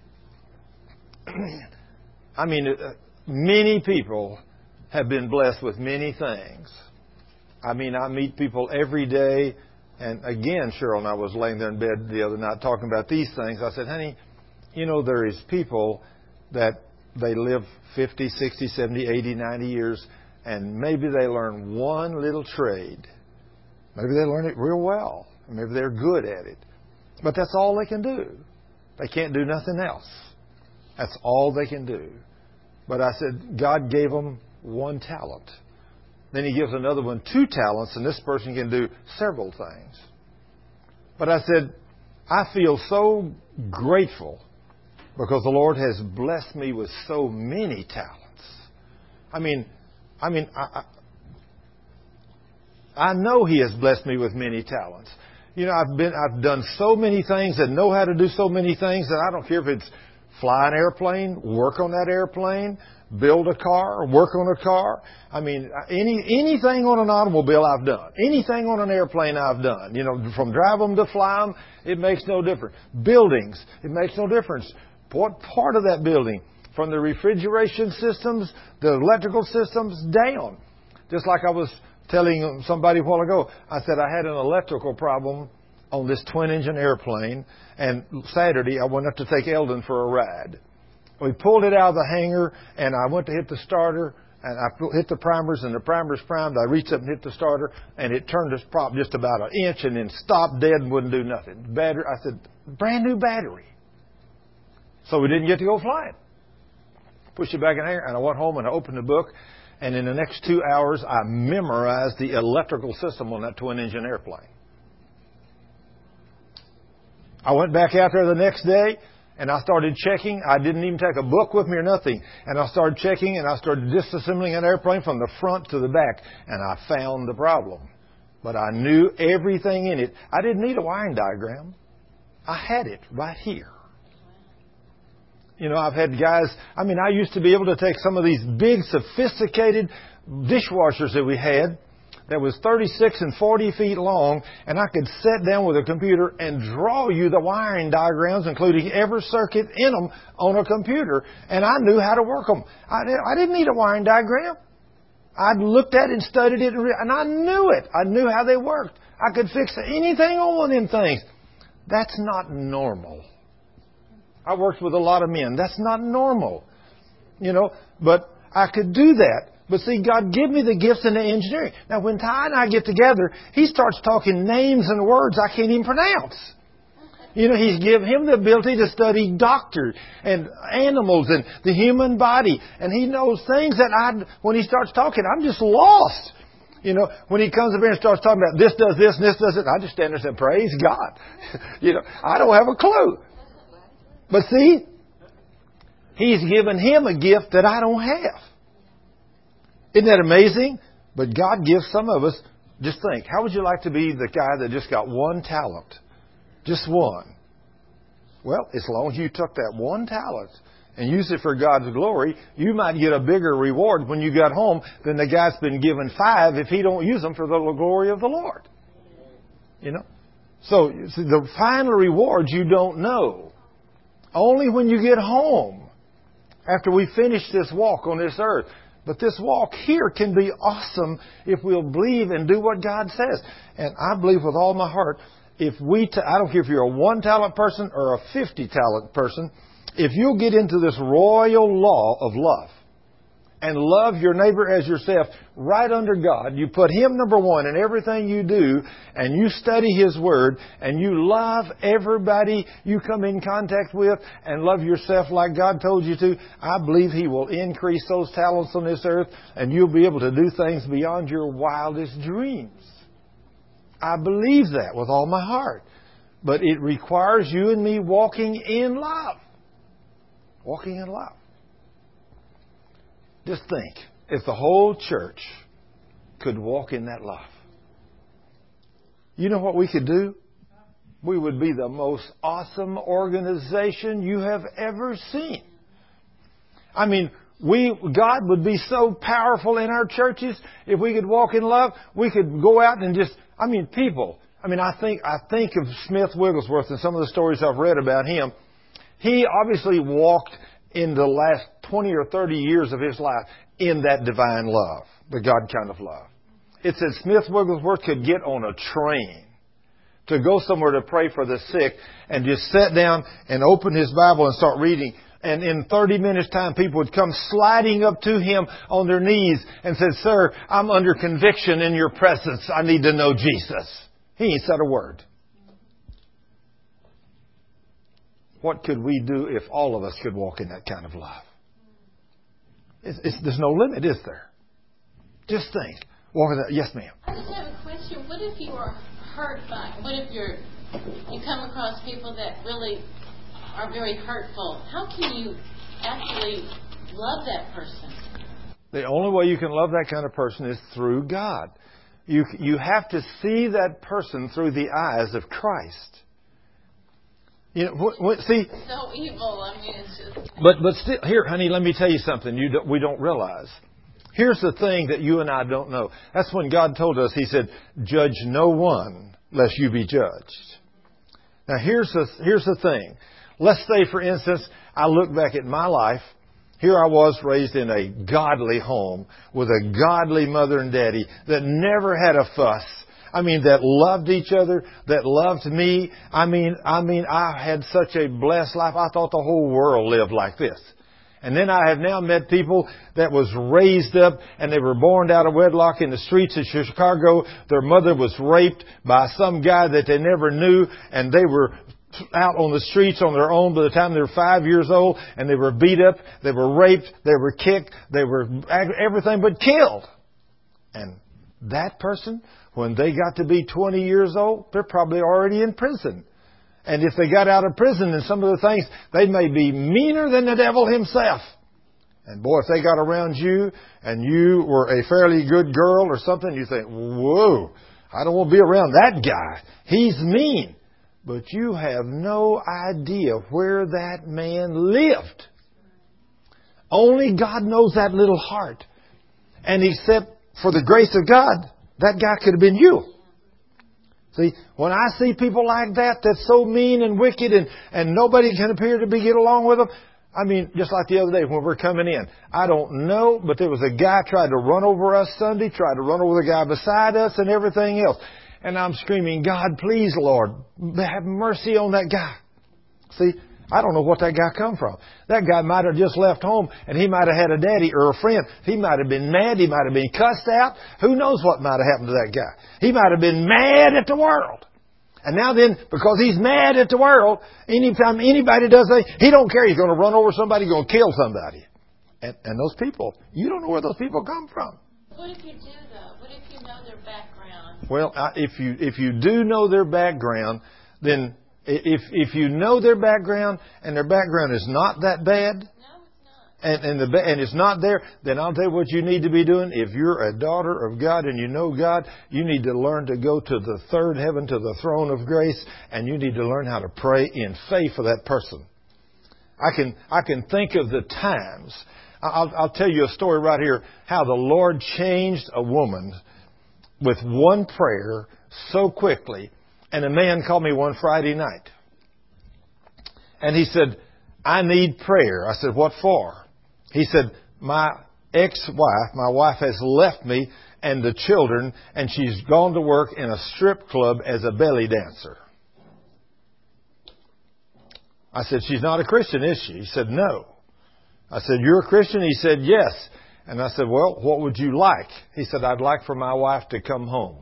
I mean, uh, many people have been blessed with many things. I mean, I meet people every day. And again, Cheryl and I was laying there in bed the other night talking about these things. I said, honey, you know, there is people that they live fifty, sixty, seventy, eighty, ninety years, and maybe they learn one little trade. Maybe they learn it real well. Maybe they're good at it. But that's all they can do. They can't do nothing else. That's all they can do. But I said, God gave them one talent. Then He gives another one two talents, and this person can do several things. But I said, I feel so grateful because the Lord has blessed me with so many talents. I mean, I mean, I, I, I know He has blessed me with many talents. You know, I've been, I've done so many things and know how to do so many things that I don't care if it's fly an airplane, work on that airplane, build a car, work on a car. I mean, any anything on an automobile I've done. Anything on an airplane I've done. You know, from drive them to fly them, it makes no difference. Buildings, it makes no difference. What part of that building? From the refrigeration systems, the electrical systems, down. Just like I was telling somebody a while ago, I said I had an electrical problem on this twin-engine airplane, and Saturday I went up to take Eldon for a ride. We pulled it out of the hangar, and I went to hit the starter, and I hit the primers, and the primers primed. I reached up and hit the starter, and it turned this prop just about an inch and then stopped dead and wouldn't do nothing. Battery, I said, brand new battery. So we didn't get to go flying. push it back in there. And I went home and I opened the book. And in the next two hours, I memorized the electrical system on that twin-engine airplane. I went back out there the next day, and I started checking. I didn't even take a book with me or nothing. And I started checking, and I started disassembling an airplane from the front to the back. And I found the problem. But I knew everything in it. I didn't need a wiring diagram. I had it right here. You know, I've had guys, I mean, I used to be able to take some of these big, sophisticated dishwashers that we had that was thirty-six and forty feet long, and I could sit down with a computer and draw you the wiring diagrams, including every circuit in them, on a computer, and I knew how to work them. I, I didn't need a wiring diagram. I'd looked at it and studied it, and I knew it. I knew how they worked. I could fix anything on one of them things. That's not normal. I worked with a lot of men. That's not normal. You know, but I could do that. But see, God gave me the gifts in the engineering. Now, when Ty and I get together, he starts talking names and words I can't even pronounce. You know, He's given him the ability to study doctors and animals and the human body. And he knows things that I, when he starts talking, I'm just lost. You know, when he comes up here and starts talking about this does this and this does it, I just stand there and say, praise God. You know, I don't have a clue. But see, He's given him a gift that I don't have. Isn't that amazing? But God gives some of us, just think, how would you like to be the guy that just got one talent? Just one. Well, as long as you took that one talent and used it for God's glory, you might get a bigger reward when you got home than the guy's been given five if he don't use them for the glory of the Lord. You know? So, see, the final rewards you don't know. Only when you get home, after we finish this walk on this earth. But this walk here can be awesome if we'll believe and do what God says. And I believe with all my heart, if we, t- I don't care if you're a one-talent person or a fifty-talent person, if you'll get into this royal law of love and love your neighbor as yourself right under God, you put Him number one in everything you do, and you study His Word, and you love everybody you come in contact with and love yourself like God told you to, I believe He will increase those talents on this earth, and you'll be able to do things beyond your wildest dreams. I believe that with all my heart. But it requires you and me walking in love. Walking in love. Just think, if the whole church could walk in that love, you know what we could do? We would be the most awesome organization you have ever seen. I mean, we God would be so powerful in our churches if we could walk in love. We could go out and just, I mean, people. I mean, I think I think of Smith Wigglesworth and some of the stories I've read about him. He obviously walked in the last twenty or thirty years of his life in that divine love, the God kind of love. It said Smith Wigglesworth could get on a train to go somewhere to pray for the sick and just sit down and open his Bible and start reading. And in thirty minutes time, people would come sliding up to him on their knees and said, "Sir, I'm under conviction in your presence. I need to know Jesus." He ain't said a word. What could we do if all of us could walk in that kind of love? It's, it's, there's no limit, is there? Just think. Walk in that. Yes, ma'am. I just have a question. What if you are hurt by? What if you're you come across people that really are very hurtful? How can you actually love that person? The only way you can love that kind of person is through God. You you have to see that person through the eyes of Christ. You know, what, what, see. It's so evil. I mean, it's just. But but still, here, honey, let me tell you something you don't, we don't realize. Here's the thing that you and I don't know. That's when God told us. He said, "Judge no one, lest you be judged." Now, here's the here's the thing. Let's say, for instance, I look back at my life. Here I was raised in a godly home with a godly mother and daddy that never had a fuss. I mean, that loved each other, that loved me. I mean, I mean, I had such a blessed life. I thought the whole world lived like this. And then I have now met people that was raised up and they were born out of wedlock in the streets of Chicago. Their mother was raped by some guy that they never knew, and they were out on the streets on their own by the time they were five years old, and they were beat up, they were raped, they were kicked, they were everything but killed. And that person, when they got to be twenty years old, they're probably already in prison. And if they got out of prison and some of the things, they may be meaner than the devil himself. And boy, if they got around you and you were a fairly good girl or something, you think, whoa, I don't want to be around that guy. He's mean. But you have no idea where that man lived. Only God knows that little heart. And except for the grace of God, that guy could have been you. See, when I see people like that, that's so mean and wicked and, and nobody can appear to be get along with them, I mean, just like the other day when we're coming in. I don't know, but there was a guy tried to run over us Sunday, tried to run over the guy beside us and everything else. And I'm screaming, God, please, Lord, have mercy on that guy. See, I don't know what that guy come from. That guy might have just left home and he might have had a daddy or a friend. He might have been mad. He might have been cussed out. Who knows what might have happened to that guy? He might have been mad at the world. And now then, because he's mad at the world, anytime anybody does that, he don't care. He's going to run over somebody, he's going to kill somebody. And, and those people, you don't know where those people come from. What if you do, though? What if you know their background? Well, if you if you do know their background, then if if you know their background and their background is not that bad, No, it's not. and and, the, and it's not there, then I'll tell you what you need to be doing. If you're a daughter of God and you know God, you need to learn to go to the third heaven, to the throne of grace, and you need to learn how to pray in faith for that person. I can I can think of the times. I'll, I'll tell you a story right here, how the Lord changed a woman with one prayer so quickly. And a man called me one Friday night. And he said, I need prayer. I said, what for? He said, my ex-wife, my wife has left me and the children, and she's gone to work in a strip club as a belly dancer. I said, she's not a Christian, is she? He said, no. I said, you're a Christian? He said, yes. And I said, well, what would you like? He said, I'd like for my wife to come home.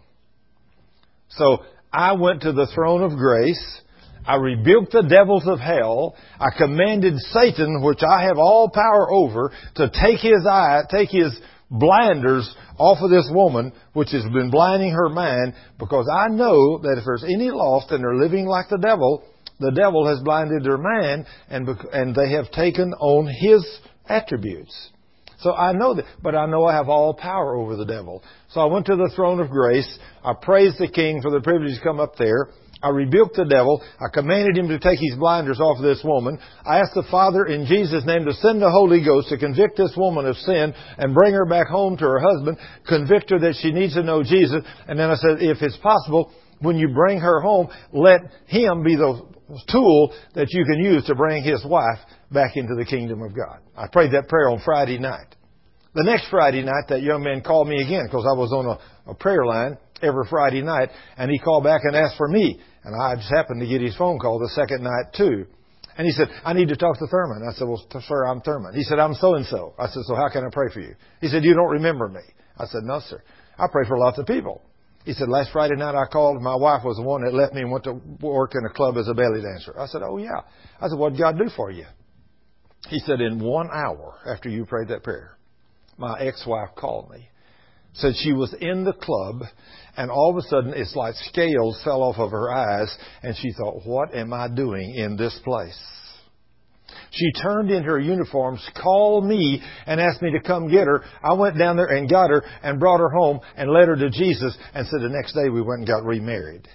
So I went to the throne of grace. I rebuked the devils of hell. I commanded Satan, which I have all power over, to take his eye, take his blinders off of this woman, which has been blinding her mind, because I know that if there's any lost and they're living like the devil, the devil has blinded their mind, and and they have taken on his attributes. So I know that, but I know I have all power over the devil. So I went to the throne of grace. I praised the King for the privilege to come up there. I rebuked the devil. I commanded him to take his blinders off of this woman. I asked the Father in Jesus' name to send the Holy Ghost to convict this woman of sin and bring her back home to her husband, convict her that she needs to know Jesus. And then I said, if it's possible, when you bring her home, let him be the tool that you can use to bring his wife back into the kingdom of God. I prayed that prayer on Friday night. The next Friday night, that young man called me again, because I was on a, a prayer line every Friday night, and he called back and asked for me. And I just happened to get his phone call the second night, too. And he said, I need to talk to Thurman. I said, well, sir, I'm Thurman. He said, I'm so-and-so. I said, so how can I pray for you? He said, you don't remember me. I said, no, sir. I pray for lots of people. He said, last Friday night I called. My wife was the one that left me and went to work in a club as a belly dancer. I said, oh, yeah. I said, what did God do for you? He said, in one hour after you prayed that prayer, my ex-wife called me. Said she was in the club, and all of a sudden it's like scales fell off of her eyes, and she thought, what am I doing in this place? She turned in her uniforms, called me, and asked me to come get her. I went down there and got her and brought her home and led her to Jesus, and said the next day we went and got remarried.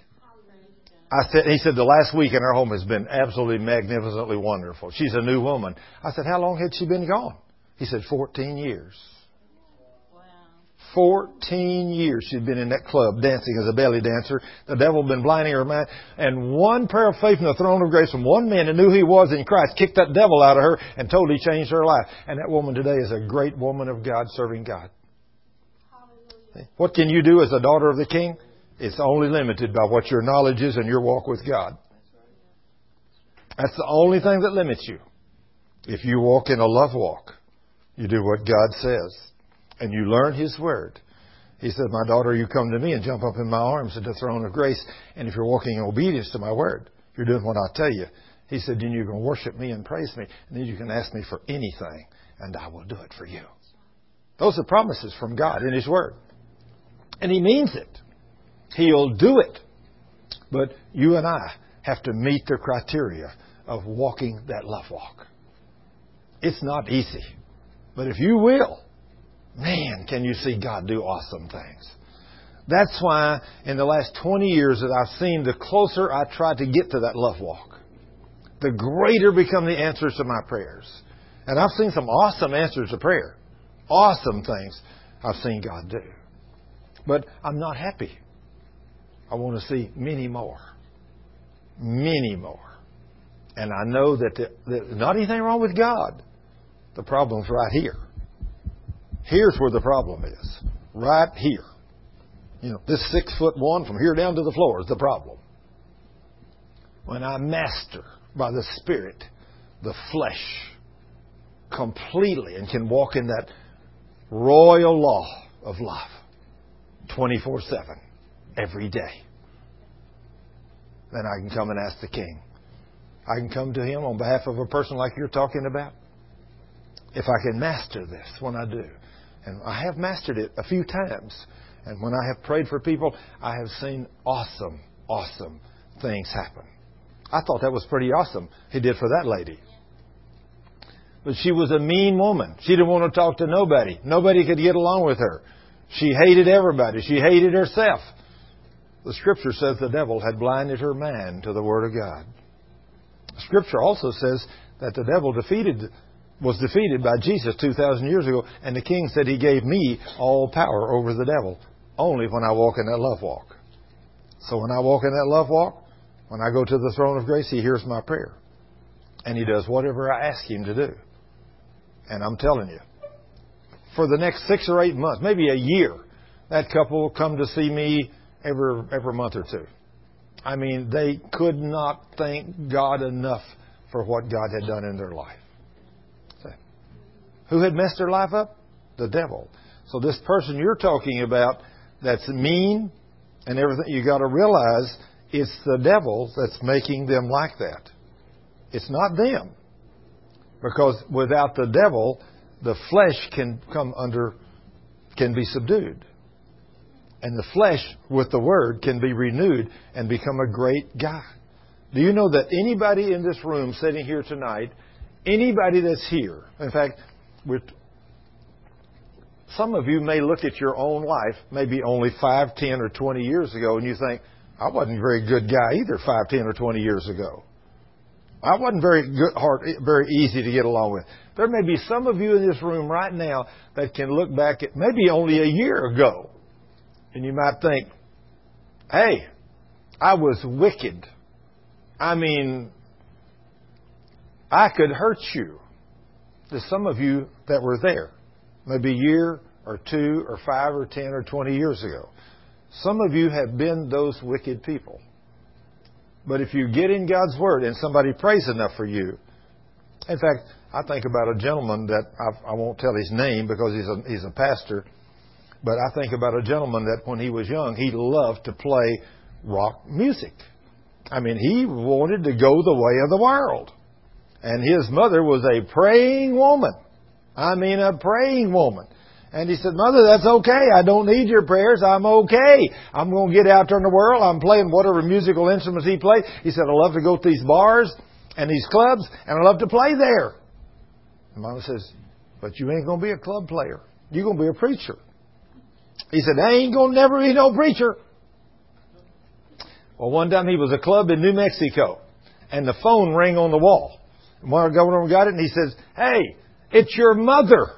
I said, he said, the last week in our home has been absolutely magnificently wonderful. She's a new woman. I said, how long had she been gone? He said, fourteen years. Fourteen years she'd been in that club dancing as a belly dancer. The devil had been blinding her mind. And one prayer of faith from the throne of grace from one man who knew he was in Christ kicked that devil out of her and totally changed her life. And that woman today is a great woman of God serving God. Hallelujah. What can you do as a daughter of the King? It's only limited by what your knowledge is and your walk with God. That's the only thing that limits you. If you walk in a love walk, you do what God says. And you learn His Word. He said, my daughter, you come to me and jump up in my arms at the throne of grace. And if you're walking in obedience to my Word, you're doing what I tell you, He said, then you're going to worship me and praise me, and then you can ask me for anything, and I will do it for you. Those are promises from God in His Word. And He means it. He'll do it. But you and I have to meet the criteria of walking that love walk. It's not easy. But if you will, man, can you see God do awesome things. That's why in the last twenty years that I've seen, the closer I try to get to that love walk, the greater become the answers to my prayers. And I've seen some awesome answers to prayer. Awesome things I've seen God do. But I'm not happy. I want to see many more. Many more. And I know that the, there's not anything wrong with God. The problem's right here. Here's where the problem is. Right here. You know, this six foot one from here down to the floor is the problem. When I master by the Spirit the flesh completely and can walk in that royal law of love twenty-four seven every day, then I can come and ask the King. I can come to Him on behalf of a person like you're talking about. If I can master this when I do. And I have mastered it a few times. And when I have prayed for people, I have seen awesome, awesome things happen. I thought that was pretty awesome He did for that lady. But she was a mean woman. She didn't want to talk to nobody. Nobody could get along with her. She hated everybody. She hated herself. The Scripture says the devil had blinded her mind to the Word of God. The Scripture also says that the devil defeated was defeated by Jesus two thousand years ago, and the King said He gave me all power over the devil, only when I walk in that love walk. So when I walk in that love walk, when I go to the throne of grace, He hears my prayer. And He does whatever I ask Him to do. And I'm telling you, for the next six or eight months, maybe a year, that couple will come to see me every, every month or two. I mean, they could not thank God enough for what God had done in their life. Who had messed their life up? The devil. So this person you're talking about that's mean and everything, you got to realize it's the devil that's making them like that. It's not them. Because without the devil, the flesh can come under, can be subdued. And the flesh, with the Word, can be renewed and become a great guy. Do you know that anybody in this room sitting here tonight, anybody that's here, in fact, we're, some of you may look at your own life, maybe only five, ten, or twenty years ago, and you think, I wasn't a very good guy either five, ten, or twenty years ago. I wasn't very good, hard, very easy to get along with. There may be some of you in this room right now that can look back at maybe only a year ago, and you might think, hey, I was wicked. I mean, I could hurt you. There's some of you that were there, maybe a year or two or five or ten or twenty years ago. Some of you have been those wicked people. But if you get in God's Word and somebody prays enough for you, in fact, I think about a gentleman that I, I won't tell his name because he's a, he's a pastor, but I think about a gentleman that when he was young, he loved to play rock music. I mean, he wanted to go the way of the world. And his mother was a praying woman. I mean, a praying woman. And he said, Mother, that's okay. I don't need your prayers. I'm okay. I'm going to get out there in the world. I'm playing whatever musical instruments he played. He said, I love to go to these bars and these clubs, and I love to play there. And Mama says, but you ain't going to be a club player. You're going to be a preacher. He said, I ain't going to never be no preacher. Well, one time he was a club in New Mexico, and the phone rang on the wall. And one governor got it, and he says, hey, it's your mother.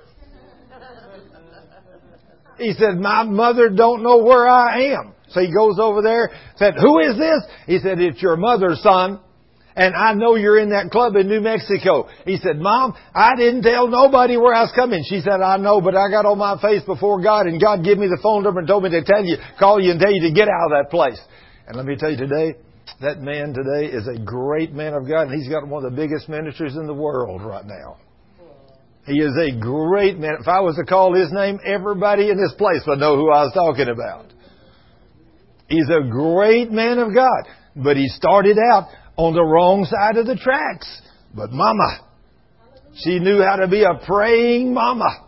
He said, my mother don't know where I am. So he goes over there, said, who is this? He said, it's your mother, son. And I know you're in that club in New Mexico. He said, Mom, I didn't tell nobody where I was coming. She said, I know, but I got on my face before God, and God gave me the phone number and told me to tell you, call you and tell you to get out of that place. And let me tell you today, that man today is a great man of God, and he's got one of the biggest ministries in the world right now. He is a great man. If I was to call his name, everybody in this place would know who I was talking about. He's a great man of God, but he started out on the wrong side of the tracks. But Mama, she knew how to be a praying mama.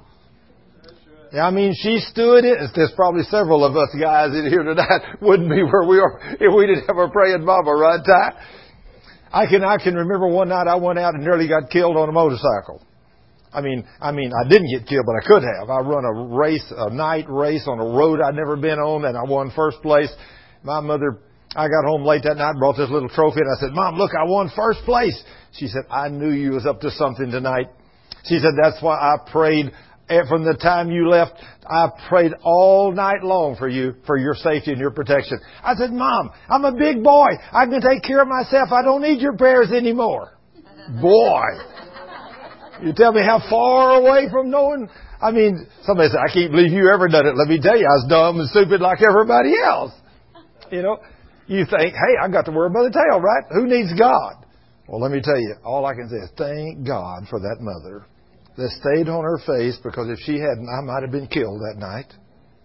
I mean, she stood it. There's probably several of us guys in here tonight wouldn't be where we are if we didn't have a praying mama, right, Ty? I can, I can remember one night I went out and nearly got killed on a motorcycle. I mean, I mean, I didn't get killed, but I could have. I run a race, a night race on a road I'd never been on, and I won first place. My mother, I got home late that night, brought this little trophy, and I said, Mom, look, I won first place. She said, I knew you was up to something tonight. She said, that's why I prayed. And from the time you left, I prayed all night long for you, for your safety and your protection. I said, Mom, I'm a big boy. I can take care of myself. I don't need your prayers anymore. Boy. You tell me how far away from knowing. I mean, somebody said, I can't believe you ever done it. Let me tell you, I was dumb and stupid like everybody else. You know, you think, hey, I got the word by the tail, right? Who needs God? Well, let me tell you, all I can say is thank God for that mother that stayed on her face, because if she hadn't, I might have been killed that night.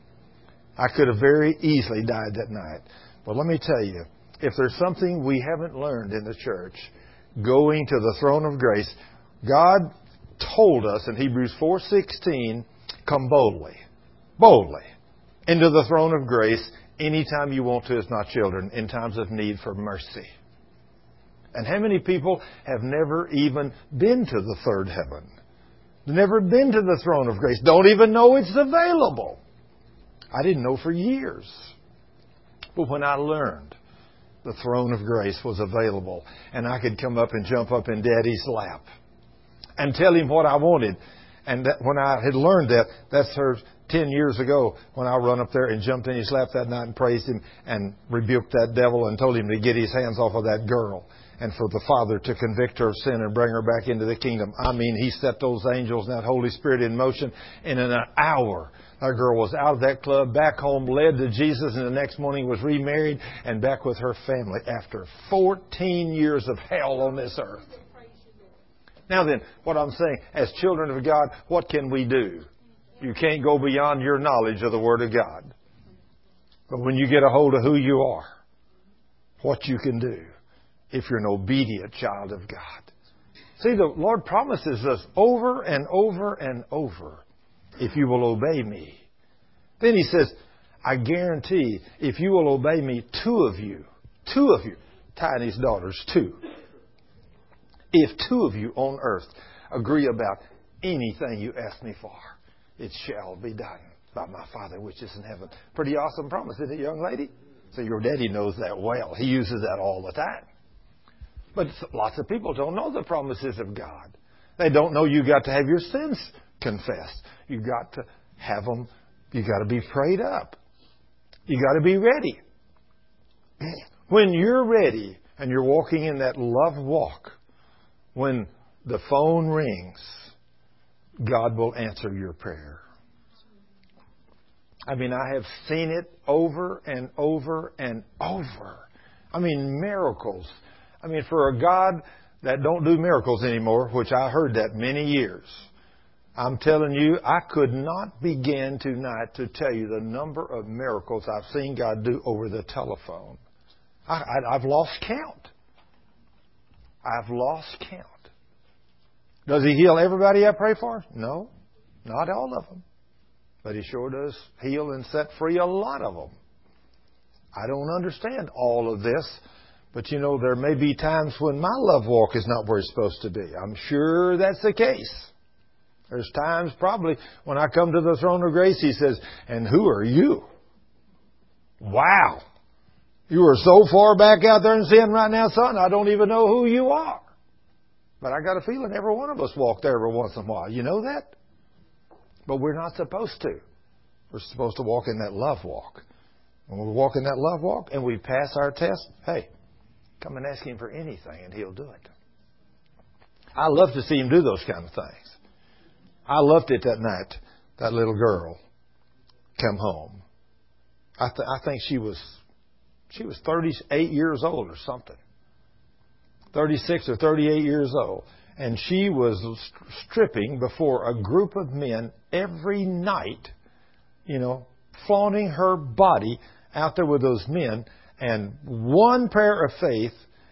I could have very easily died that night. But let me tell you, if there's something we haven't learned in the church, going to the throne of grace, God told us in Hebrews four sixteen, come boldly, boldly into the throne of grace anytime you want to as my children in times of need for mercy. And how many people have never even been to the third heaven? Never been to the throne of grace. Don't even know it's available. I didn't know for years. But when I learned the throne of grace was available and I could come up and jump up in Daddy's lap and tell him what I wanted. And that when I had learned that, that's her ten years ago when I run up there and jumped in his lap that night and praised him and rebuked that devil and told him to get his hands off of that girl. And for the Father to convict her of sin and bring her back into the kingdom. I mean, He set those angels and that Holy Spirit in motion. And in an hour, that girl was out of that club, back home, led to Jesus, and the next morning was remarried and back with her family after fourteen years of hell on this earth. Now then, what I'm saying, as children of God, what can we do? You can't go beyond your knowledge of the Word of God. But when you get a hold of who you are, what you can do, if you're an obedient child of God. See, the Lord promises us over and over and over, if you will obey me. Then He says, I guarantee if you will obey me, two of you, two of you, Tiny's daughters, two. If two of you on earth agree about anything you ask me for, it shall be done by my Father which is in heaven. Pretty awesome promise, isn't it, young lady? So your daddy knows that well. He uses that all the time. But lots of people don't know the promises of God. They don't know you got to have your sins confessed. You got to have them. You got to be prayed up. You got to be ready. When you're ready and you're walking in that love walk, when the phone rings, God will answer your prayer. I mean, I have seen it over and over and over. I mean, miracles. I mean, for a God that don't do miracles anymore, which I heard that many years, I'm telling you, I could not begin tonight to tell you the number of miracles I've seen God do over the telephone. I, I, I've lost count. I've lost count. Does He heal everybody I pray for? No, not all of them. But He sure does heal and set free a lot of them. I don't understand all of this. But, you know, there may be times when my love walk is not where it's supposed to be. I'm sure that's the case. There's times probably when I come to the throne of grace, He says, and who are you? Wow. You are so far back out there in sin right now, son, I don't even know who you are. But I got a feeling every one of us walk there every once in a while. You know that? But we're not supposed to. We're supposed to walk in that love walk. When we walk in that love walk and we pass our test, hey, come and ask Him for anything and He'll do it. I love to see Him do those kind of things. I loved it that night, that little girl come home. I, th- I think she was she was thirty-eight years old or something. thirty-six or thirty-eight years old. And she was stripping before a group of men every night, you know, flaunting her body out there with those men. And one prayer of faith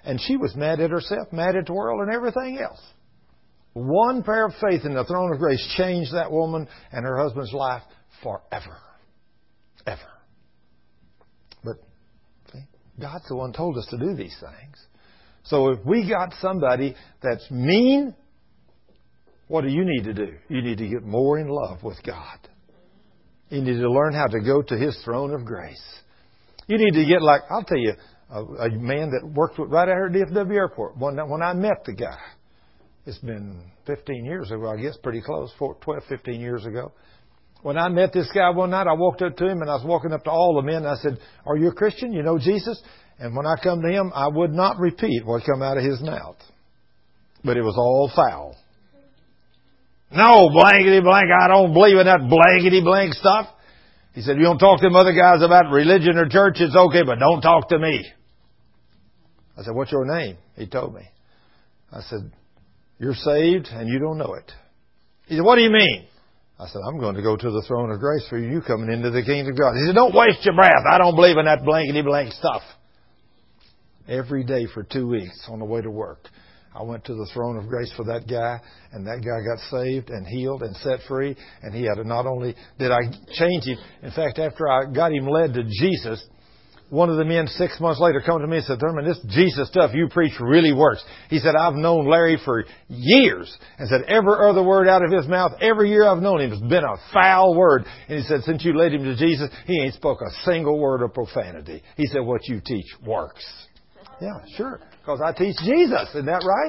And she was mad at herself, mad at the world, and everything else. One prayer of faith in the throne of grace changed that woman and her husband's life forever. Ever. But see, God's the one who told us to do these things. So if we got somebody that's mean, what do you need to do? You need to get more in love with God. You need to learn how to go to His throne of grace. You need to get like, I'll tell you, a, a man that worked with, right out here at D F W Airport. When, when I met the guy, it's been fifteen years ago, I guess, pretty close, twelve, fifteen years ago. When I met this guy one night, I walked up to him and I was walking up to all the men and I said, "Are you a Christian? You know Jesus?" And when I come to him, I would not repeat what come out of his mouth. But it was all foul. No, blankety blank, I don't believe in that blankety blank stuff. He said, "You don't talk to them other guys about religion or church, it's okay, but don't talk to me." I said, "What's your name?" He told me. I said, "You're saved and you don't know it." He said, "What do you mean?" I said, "I'm going to go to the throne of grace for you coming into the kingdom of God." He said, "Don't waste your breath. I don't believe in that blankety blank stuff." Every day for two weeks on the way to work, I went to the throne of grace for that guy, and that guy got saved and healed and set free. And he had to, not only did I change him, in fact, after I got him led to Jesus, one of the men six months later come to me and said, "Thurman, this Jesus stuff you preach really works." He said, "I've known Larry for years." And said, "Every other word out of his mouth, every year I've known him, has been a foul word." And he said, "Since you led him to Jesus, he ain't spoke a single word of profanity." He said, "What you teach works." Yeah, sure. Because I teach Jesus. Isn't that right?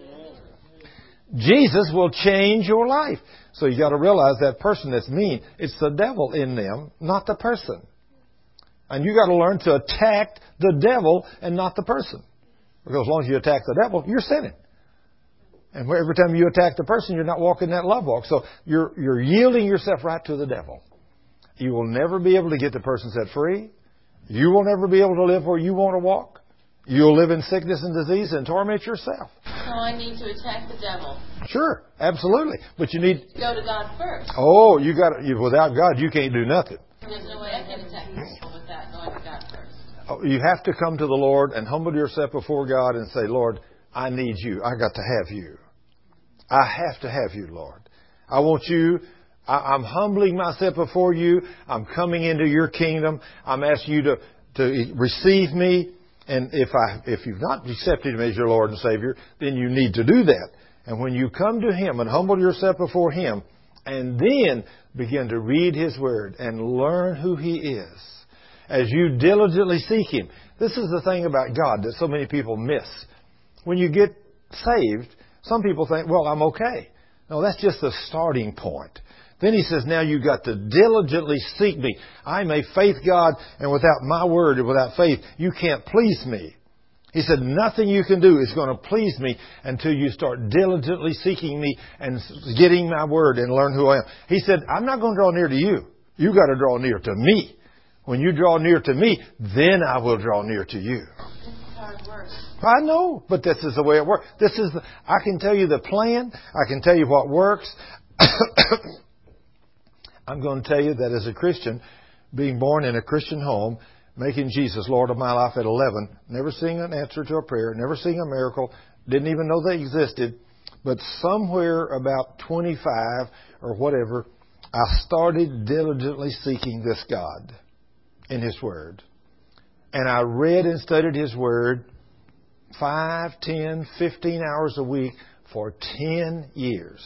Jesus will change your life. So you got to realize that person that's mean, it's the devil in them, not the person. And you got to learn to attack the devil and not the person. Because as long as you attack the devil, you're sinning. And every time you attack the person, you're not walking that love walk. So you're, you're yielding yourself right to the devil. You will never be able to get the person set free. You will never be able to live where you want to walk. You'll live in sickness and disease and torment yourself. So I need to attack the devil. Sure, absolutely. But you need to go to God first. Oh, you got you without God, you can't do nothing. There's no way I can attack people without going to God first. Oh, you have to come to the Lord and humble yourself before God and say, "Lord, I need you. I got to have you. I have to have you, Lord. I want you. I, I'm humbling myself before you. I'm coming into your kingdom. I'm asking you to, to receive me. And if I, if you've not accepted Him as your Lord and Savior, then you need to do that. And when you come to Him and humble yourself before Him, and then begin to read His Word and learn who He is, as you diligently seek Him. This is the thing about God that so many people miss. When you get saved, some people think, "Well, I'm okay." No, that's just the starting point. Then He says, now you've got to diligently seek me. I may faith God, and without my word and without faith, you can't please me. He said, nothing you can do is going to please me until you start diligently seeking me and getting my word and learn who I am. He said, I'm not going to draw near to you. You got to draw near to me. When you draw near to me, then I will draw near to you. This is how it works. I know, but this is the way it works. This is, the, I can tell you the plan. I can tell you what works. I'm going to tell you that as a Christian, being born in a Christian home, making Jesus Lord of my life at eleven, never seeing an answer to a prayer, never seeing a miracle, didn't even know they existed, but somewhere about twenty-five or whatever, I started diligently seeking this God in His Word. And I read and studied His Word five, ten, fifteen hours a week for ten years.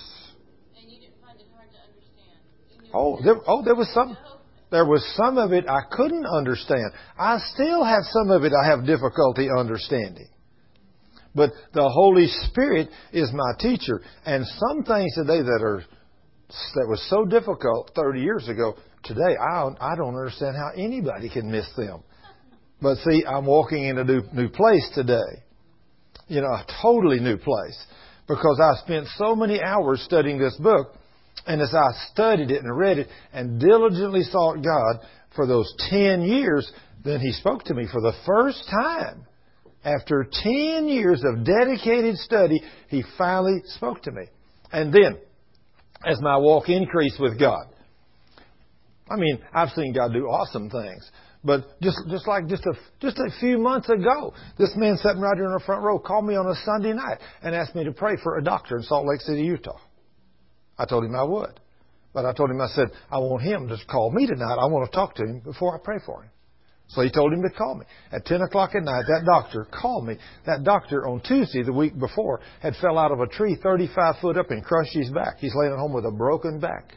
Oh, there, oh, there was some, there was some of it I couldn't understand. I still have some of it I have difficulty understanding. But the Holy Spirit is my teacher. And some things today that are, that was so difficult thirty years ago, today I, I don't understand how anybody can miss them. But see, I'm walking in a new, new place today. You know, a totally new place. Because I spent so many hours studying this book. And as I studied it and read it and diligently sought God for those ten years, then He spoke to me for the first time. After ten years of dedicated study, He finally spoke to me. And then, as my walk increased with God, I mean, I've seen God do awesome things. But just just like just a just a few months ago, this man sitting right here in the front row called me on a Sunday night and asked me to pray for a doctor in Salt Lake City, Utah. I told him I would. But I told him, I said, I want him to call me tonight. I want to talk to him before I pray for him. So he told him to call me. At ten o'clock at night, that doctor called me. That doctor on Tuesday, the week before, had fell out of a tree thirty-five foot up and crushed his back. He's laying at home with a broken back.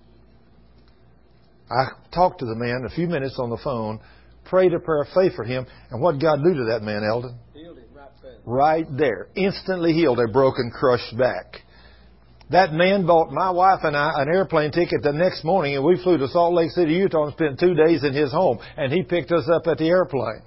I talked to the man a few minutes on the phone, prayed a prayer of faith for him, and what did God do to that man, Eldon? Healed him right there. Right there. Instantly healed a broken, crushed back. That man bought my wife and I an airplane ticket the next morning, and we flew to Salt Lake City, Utah, and spent two days in his home. And he picked us up at the airplane.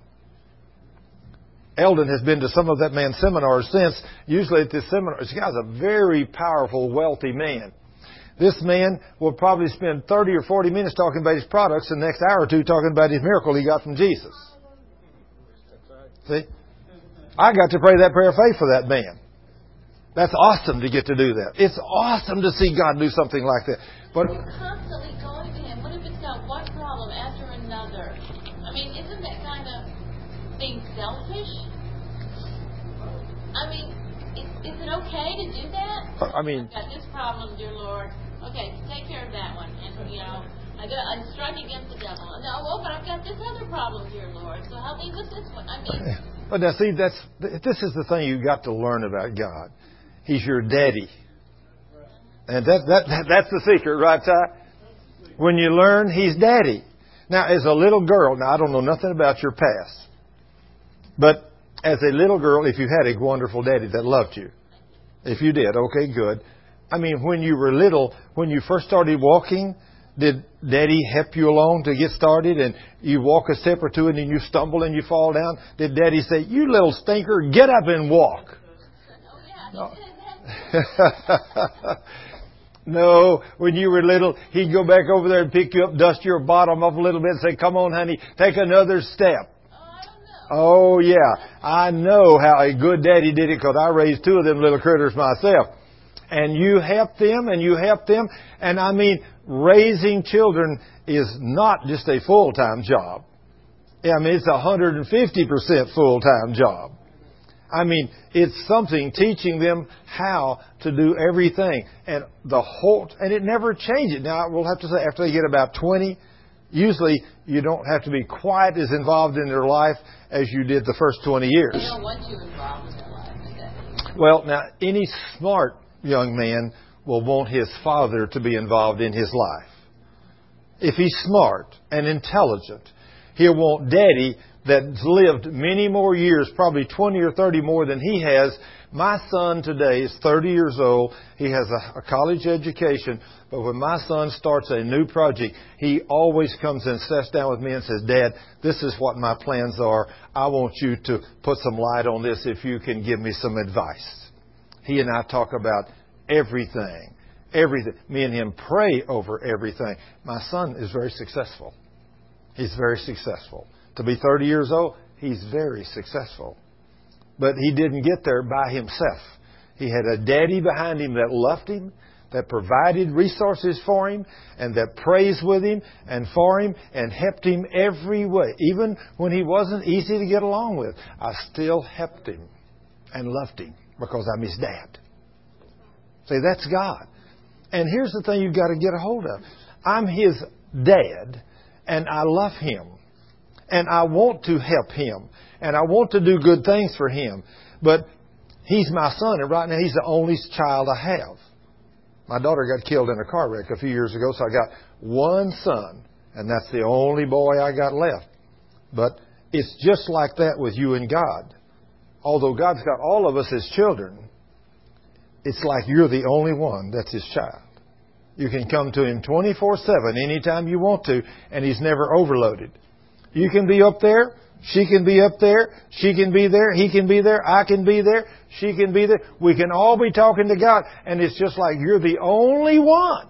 Eldon has been to some of that man's seminars since. Usually at this seminar, this guy's a very powerful, wealthy man. This man will probably spend thirty or forty minutes talking about his products, and the next hour or two talking about his miracle he got from Jesus. See? I got to pray that prayer of faith for that man. That's awesome to get to do that. It's awesome to see God do something like that. But constantly going to Him. What if it's got one problem after another? I mean, isn't that kind of being selfish? I mean, is, is it okay to do that? I mean, I've got this problem, dear Lord. Okay, take care of that one. And you know, I got I'm striking against the devil. No, well, but I've got this other problem, dear Lord. So help me with this one. I mean, but now see, that's this is the thing you've got to learn about God. He's your daddy. And that, that, that that's the secret, right, Ty? When you learn, He's daddy. Now, as a little girl, now I don't know nothing about your past, but as a little girl, if you had a wonderful daddy that loved you, if you did, okay, good. I mean, when you were little, when you first started walking, did Daddy help you along to get started and you walk a step or two and then you stumble and you fall down? Did Daddy say, you little stinker, get up and walk? No. No, when you were little, He'd go back over there and pick you up, dust your bottom up a little bit and say, come on, honey, take another step. Oh, yeah. I know how a good daddy did it because I raised two of them little critters myself. And you help them and you help them. And I mean, raising children is not just a full-time job. I mean, it's a one hundred fifty percent full-time job. I mean, it's something teaching them how to do everything. And the whole, and it never changes. Now, we'll have to say after they get about twenty, usually you don't have to be quite as involved in their life as you did the first twenty years. They don't want you involved in their life, is that? Well, now, any smart young man will want his father to be involved in his life. If he's smart and intelligent, he'll want Daddy that's lived many more years, probably twenty or thirty more than he has. My son today is thirty years old. He has a, a college education. But when my son starts a new project, he always comes and sits down with me and says, Dad, this is what my plans are. I want you to put some light on this if you can give me some advice. He and I talk about everything. Everything. Me and him pray over everything. My son is very successful. He's very successful. To be thirty years old, he's very successful. But he didn't get there by himself. He had a daddy behind him that loved him, that provided resources for him, and that prays with him and for him and helped him every way. Even when he wasn't easy to get along with, I still helped him and loved him because I'm his dad. See, that's God. And here's the thing you've got to get a hold of. I'm his dad, and I love him. And I want to help him. And I want to do good things for him. But he's my son, and right now he's the only child I have. My daughter got killed in a car wreck a few years ago, so I got one son, and that's the only boy I got left. But it's just like that with you and God. Although God's got all of us as children, it's like you're the only one that's His child. You can come to Him twenty-four seven anytime you want to, and He's never overloaded. You can be up there, she can be up there, she can be there, he can be there, I can be there, she can be there. We can all be talking to God, and it's just like you're the only one.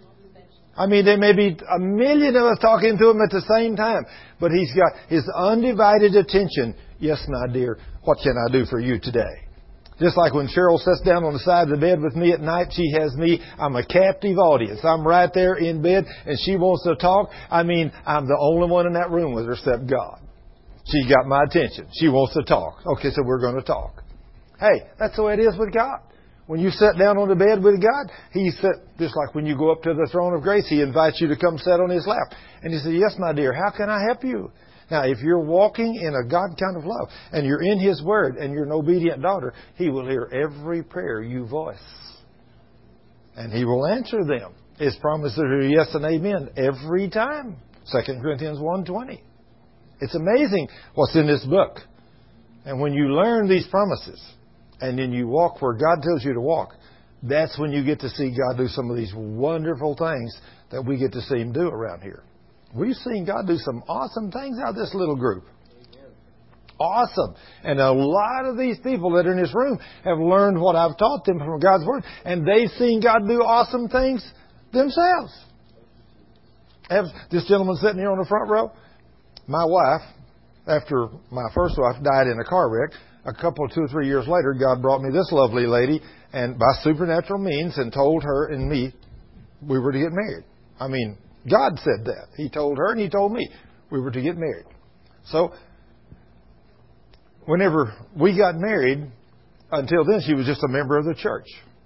I mean, there may be a million of us talking to Him at the same time, but He's got His undivided attention. Yes, my dear, what can I do for you today? Just like when Cheryl sits down on the side of the bed with me at night, she has me, I'm a captive audience. I'm right there in bed and she wants to talk. I mean, I'm the only one in that room with her except God. She's got my attention. She wants to talk. Okay, so we're going to talk. Hey, that's the way it is with God. When you sit down on the bed with God, He sit, just like when you go up to the throne of grace, He invites you to come sit on His lap. And He says, yes, my dear, how can I help you? Now, if you're walking in a God kind of love and you're in His Word and you're an obedient daughter, He will hear every prayer you voice. And He will answer them. His promises are yes and amen every time. Second Corinthians one twenty. It's amazing what's in this book. And when you learn these promises and then you walk where God tells you to walk, that's when you get to see God do some of these wonderful things that we get to see Him do around here. We've seen God do some awesome things out of this little group. Awesome. And a lot of these people that are in this room have learned what I've taught them from God's Word. And they've seen God do awesome things themselves. Have this gentleman sitting here on the front row. My wife, after my first wife died in a car wreck, a couple, two or three years later, God brought me this lovely lady, and by supernatural means, and told her and me we were to get married. I mean, God said that. He told her and He told me we were to get married. So, whenever we got married, until then she was just a member of the church.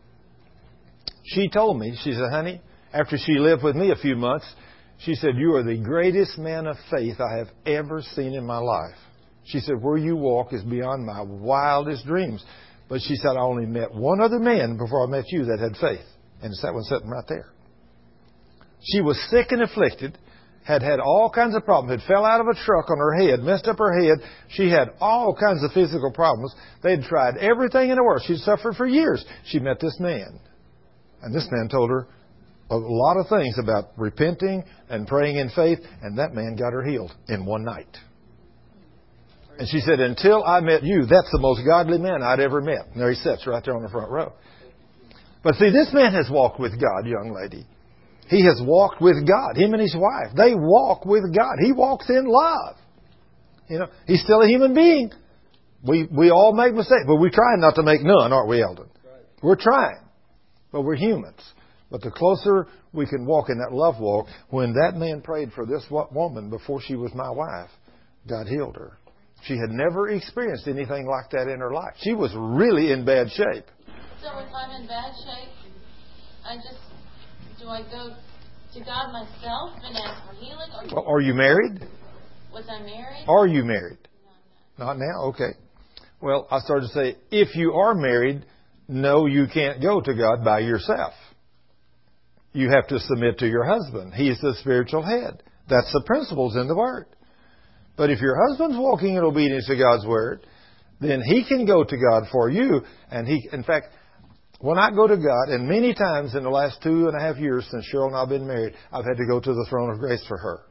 She told me, she said, honey, after she lived with me a few months, she said, you are the greatest man of faith I have ever seen in my life. She said, where you walk is beyond my wildest dreams. But she said, I only met one other man before I met you that had faith. And it's that one sitting right there. She was sick and afflicted, had had all kinds of problems, had fell out of a truck on her head, messed up her head. She had all kinds of physical problems. They'd tried everything in the world. She'd suffered for years. She met this man. And this man told her a lot of things about repenting and praying in faith, and that man got her healed in one night. And she said, until I met you, that's the most godly man I'd ever met. And there he sits right there on the front row. But see, this man has walked with God, young lady. He has walked with God. Him and his wife, they walk with God. He walks in love. You know, he's still a human being. We we all make mistakes, but we're trying not to make none, aren't we, Eldon? We're trying, but we're humans. But the closer we can walk in that love walk, when that man prayed for this woman before she was my wife, God healed her. She had never experienced anything like that in her life. She was really in bad shape. So if I'm in bad shape, I just... Do I go to God myself and ask for healing? Or well, are you married? Was I married? Are you married? No, not. Not now? Okay. Well, I started to say, if you are married, no, you can't go to God by yourself. You have to submit to your husband. He's the spiritual head. That's the principles in the Word. But if your husband's walking in obedience to God's Word, then he can go to God for you. And he, in fact, when I go to God, and many times in the last two and a half years since Cheryl and I have been married, I've had to go to the throne of grace for her.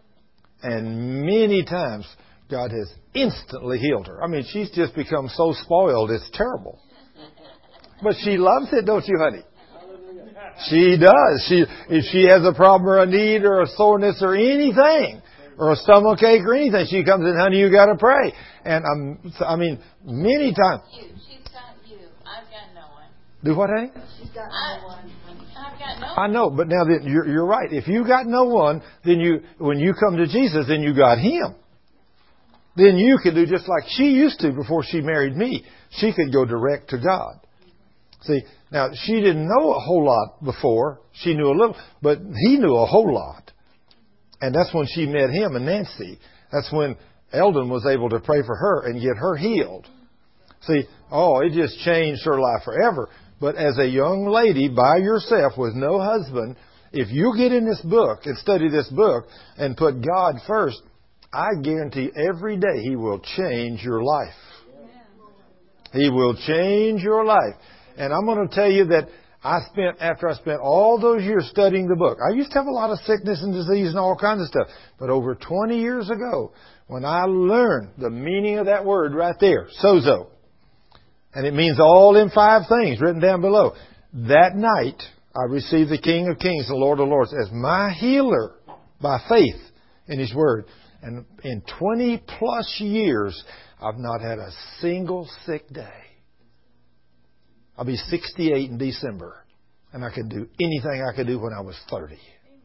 And many times, God has instantly healed her. I mean, she's just become so spoiled, it's terrible. But she loves it, don't you, honey? She does. She, if she has a problem or a need or a soreness or anything, or a stomach ache or anything, she comes in, honey, you got to pray. And I'm, I mean, many times. You. She's got you. I've got no one. Do what, honey? She's got I, no one. I've got no one. I know, but now that you're, you're right. If you got no one, then you, when you come to Jesus, then you got Him. Then you can do just like she used to before she married me. She could go direct to God. See, now she didn't know a whole lot before. She knew a little, but he knew a whole lot. And that's when she met him and Nancy. That's when Eldon was able to pray for her and get her healed. See, oh, it just changed her life forever. But as a young lady by yourself with no husband, if you get in this book and study this book and put God first, I guarantee every day He will change your life. He will change your life. And I'm going to tell you that I spent, after I spent all those years studying the book, I used to have a lot of sickness and disease and all kinds of stuff. But over twenty years ago, when I learned the meaning of that word right there, sozo, and it means all in five things written down below, that night I received the King of Kings, the Lord of Lords, as my healer by faith in His Word. And in twenty plus years, I've not had a single sick day. I'll be sixty-eight in December. And I could do anything I could do when I was thirty.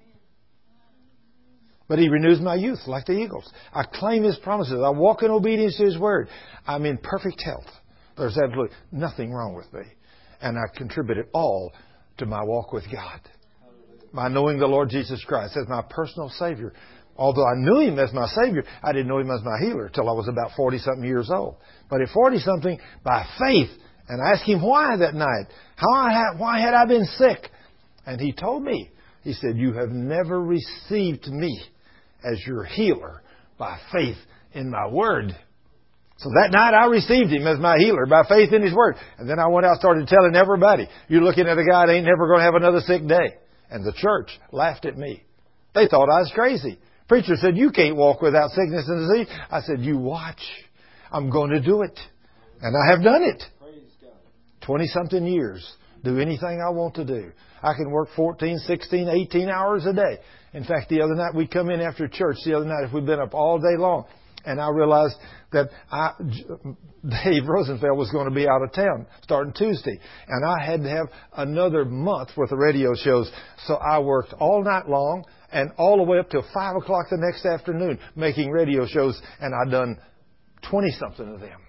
But He renews my youth like the eagles. I claim His promises. I walk in obedience to His Word. I'm in perfect health. There's absolutely nothing wrong with me. And I contribute it all to my walk with God. By knowing the Lord Jesus Christ as my personal Savior. Although I knew Him as my Savior, I didn't know Him as my healer till I was about forty-something years old. But at forty-something, by faith, and I asked Him why that night. How I had, why had I been sick? And He told me. He said, you have never received me as your healer by faith in my Word. So that night I received Him as my healer by faith in His Word. And then I went out and started telling everybody, you're looking at a guy that ain't never going to have another sick day. And the church laughed at me. They thought I was crazy. Preacher said, you can't walk without sickness and disease. I said, you watch. I'm going to do it. And I have done it. twenty-something years. Do anything I want to do. I can work fourteen, sixteen, eighteen hours a day. In fact, the other night we come in after church. The other night, if we've been up all day long, and I realized that I, Dave Rosenfeld was going to be out of town starting Tuesday. And I had to have another month worth of radio shows. So I worked all night long and all the way up till five o'clock the next afternoon making radio shows. And I'd done twenty-something of them.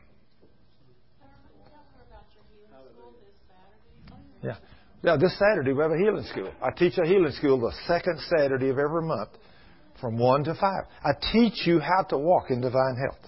Yeah. Yeah, this Saturday we have a healing school. I teach a healing school the second Saturday of every month from one to five. I teach you how to walk in divine health.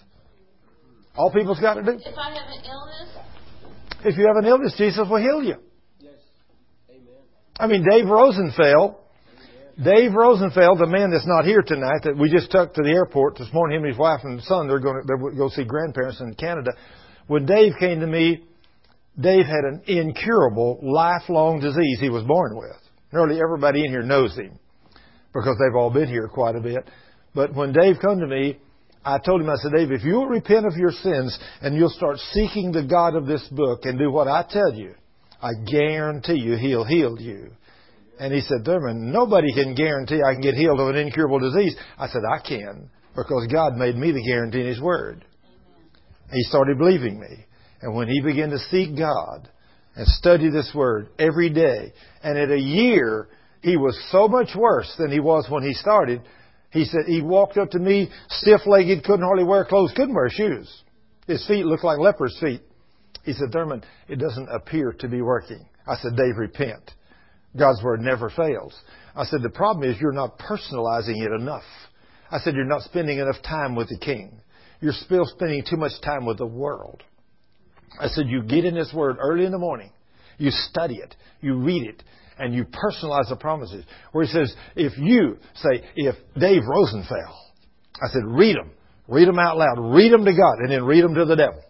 All people's got to do. If I have an illness? If you have an illness, Jesus will heal you. Yes. Amen. I mean, Dave Rosenfeld, Dave Rosenfeld, the man that's not here tonight, that we just took to the airport this morning, him and his wife and son, they're going to, they're going to go see grandparents in Canada. When Dave came to me, Dave had an incurable, lifelong disease he was born with. Nearly everybody in here knows him because they've all been here quite a bit. But when Dave come to me, I told him, I said, Dave, if you'll repent of your sins and you'll start seeking the God of this book and do what I tell you, I guarantee you He'll heal you. And he said, Thurman, nobody can guarantee I can get healed of an incurable disease. I said, I can, because God made me the guarantee in His Word. And he started believing me. And when he began to seek God and study this Word every day, and in a year, he was so much worse than he was when he started. He said he walked up to me stiff-legged, couldn't hardly wear clothes, couldn't wear shoes. His feet looked like leper's feet. He said, Thurman, it doesn't appear to be working. I said, Dave, repent. God's Word never fails. I said, the problem is you're not personalizing it enough. I said, you're not spending enough time with the King. You're still spending too much time with the world. I said, you get in this Word early in the morning. You study it. You read it. And you personalize the promises. Where he says, if you say, if Dave Rosenfeld, I said, read them. Read them out loud. Read them to God and then read them to the devil.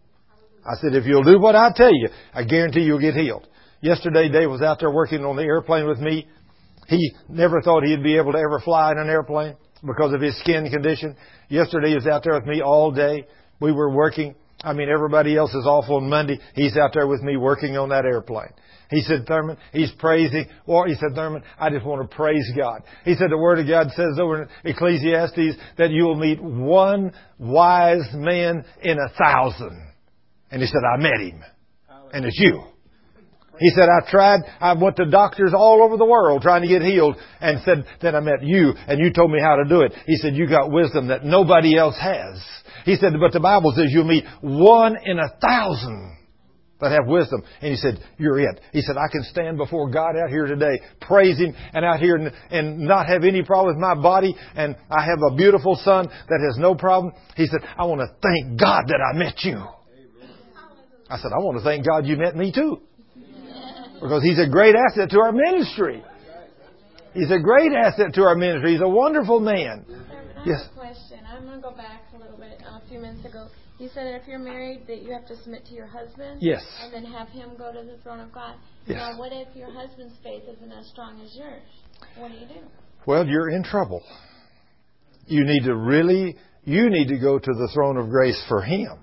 I said, if you'll do what I tell you, I guarantee you'll get healed. Yesterday, Dave was out there working on the airplane with me. He never thought he'd be able to ever fly in an airplane because of his skin condition. Yesterday, he was out there with me all day. We were working. I mean, everybody else is off on Monday. He's out there with me working on that airplane. He said, Thurman, he's praising. Well, he said, Thurman, I just want to praise God. He said, the Word of God says over in Ecclesiastes that you will meet one wise man in a thousand. And he said, I met him. And it's you. He said, I tried, I went to doctors all over the world trying to get healed and said, then I met you and you told me how to do it. He said, you got wisdom that nobody else has. He said, but the Bible says you'll meet one in a thousand that have wisdom. And he said, you're it. He said, I can stand before God out here today, praise Him, and out here and, and not have any problem with my body. And I have a beautiful son that has no problem. He said, I want to thank God that I met you. I said, I want to thank God you met me too. Because he's a great asset to our ministry. He's a great asset to our ministry. He's a wonderful man. I have Yes. a question. I'm going to go back a little bit. Uh, a few minutes ago, you said that if you're married, that you have to submit to your husband. Yes. And then have him go to the throne of God. Yes. Now, what if your husband's faith isn't as strong as yours? What do you do? Well, you're in trouble. You need to really, you need to go to the throne of grace for him.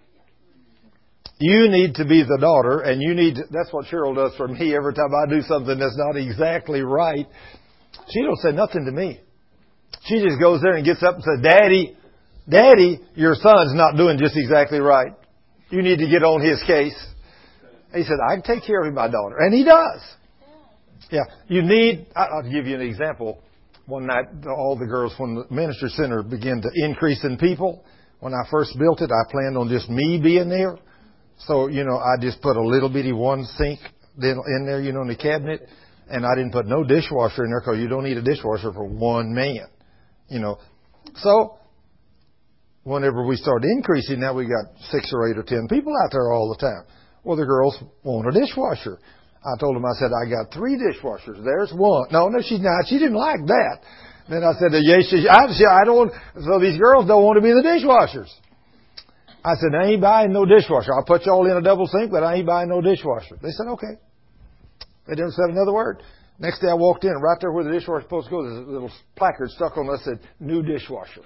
You need to be the daughter, and you need to, that's what Cheryl does for me every time I do something that's not exactly right. She don't say nothing to me. She just goes there and gets up and says, Daddy, Daddy, your son's not doing just exactly right. You need to get on his case. He said, I can take care of my daughter. And he does. Yeah. You need, I'll give you an example. One night, all the girls, when the minister center began to increase in people, when I first built it, I planned on just me being there. So, you know, I just put a little bitty one sink in there, you know, in the cabinet. And I didn't put no dishwasher in there because you don't need a dishwasher for one man. You know. So, whenever we started increasing, now we got six or eight or ten people out there all the time. Well, the girls want a dishwasher. I told them, I said, I got three dishwashers. There's one. No, no, she's not. She didn't like that. Then I said, yes, she, I, I don't, so these girls don't want to be the dishwashers. I said, I ain't buying no dishwasher. I'll put y'all in a double sink, but I ain't buying no dishwasher. They said, okay. They didn't say another word. Next day I walked in, right there where the dishwasher supposed to go, there's a little placard stuck on it that said, new dishwasher.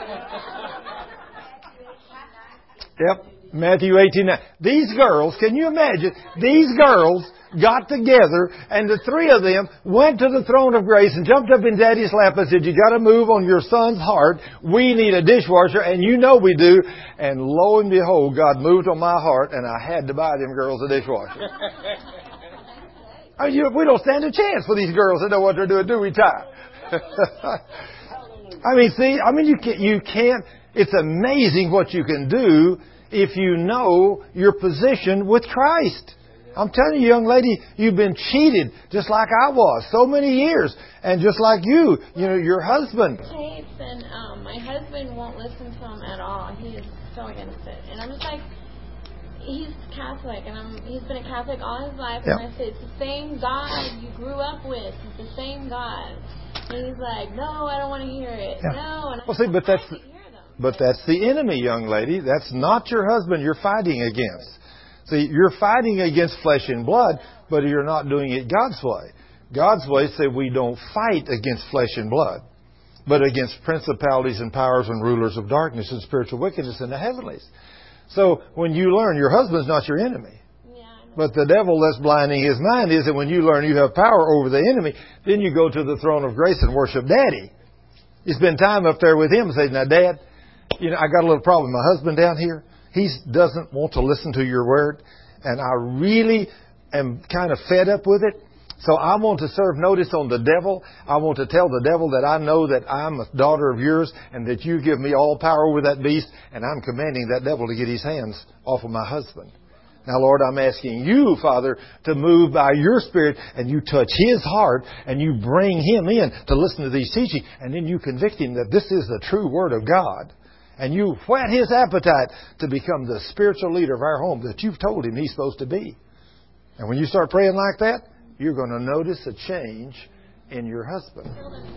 Yep. Matthew eighteen nine. These girls, can you imagine? These girls got together and the three of them went to the throne of grace and jumped up in Daddy's lap and said, you got to move on your son's heart. We need a dishwasher, and you know we do. And lo and behold, God moved on my heart, and I had to buy them girls a dishwasher. I mean, you, we don't stand a chance for these girls that know what they're doing, do we, Ty? I mean, see, I mean, you can't, you can't, it's amazing what you can do if you know your position with Christ. I'm telling you, young lady, you've been cheated just like I was so many years. And just like you, you know, your husband. Tapes and um, my husband won't listen to him at all. He is so against it. And I'm just like, he's Catholic, and I'm, he's been a Catholic all his life. Yeah. And I said, it's the same God you grew up with. It's the same God. And he's like, no, I don't want to hear it. Yeah. No. And Well, see, but that's... I But that's the enemy, young lady. That's not your husband you're fighting against. See, you're fighting against flesh and blood, but you're not doing it God's way. God's way says we don't fight against flesh and blood, but against principalities and powers and rulers of darkness and spiritual wickedness in the heavenlies. So when you learn your husband's not your enemy, but the devil that's blinding his mind is that when you learn you have power over the enemy, then you go to the throne of grace and worship Daddy. You spend time up there with him and say, now, Dad, you know, I got a little problem. My husband down here, he doesn't want to listen to your word. And I really am kind of fed up with it. So I want to serve notice on the devil. I want to tell the devil that I know that I'm a daughter of yours and that you give me all power over that beast. And I'm commanding that devil to get his hands off of my husband. Now, Lord, I'm asking you, Father, to move by your Spirit and you touch his heart and you bring him in to listen to these teachings. And then you convict him that this is the true Word of God. And you whet his appetite to become the spiritual leader of our home that you've told him he's supposed to be. And when you start praying like that, you're going to notice a change in your husband.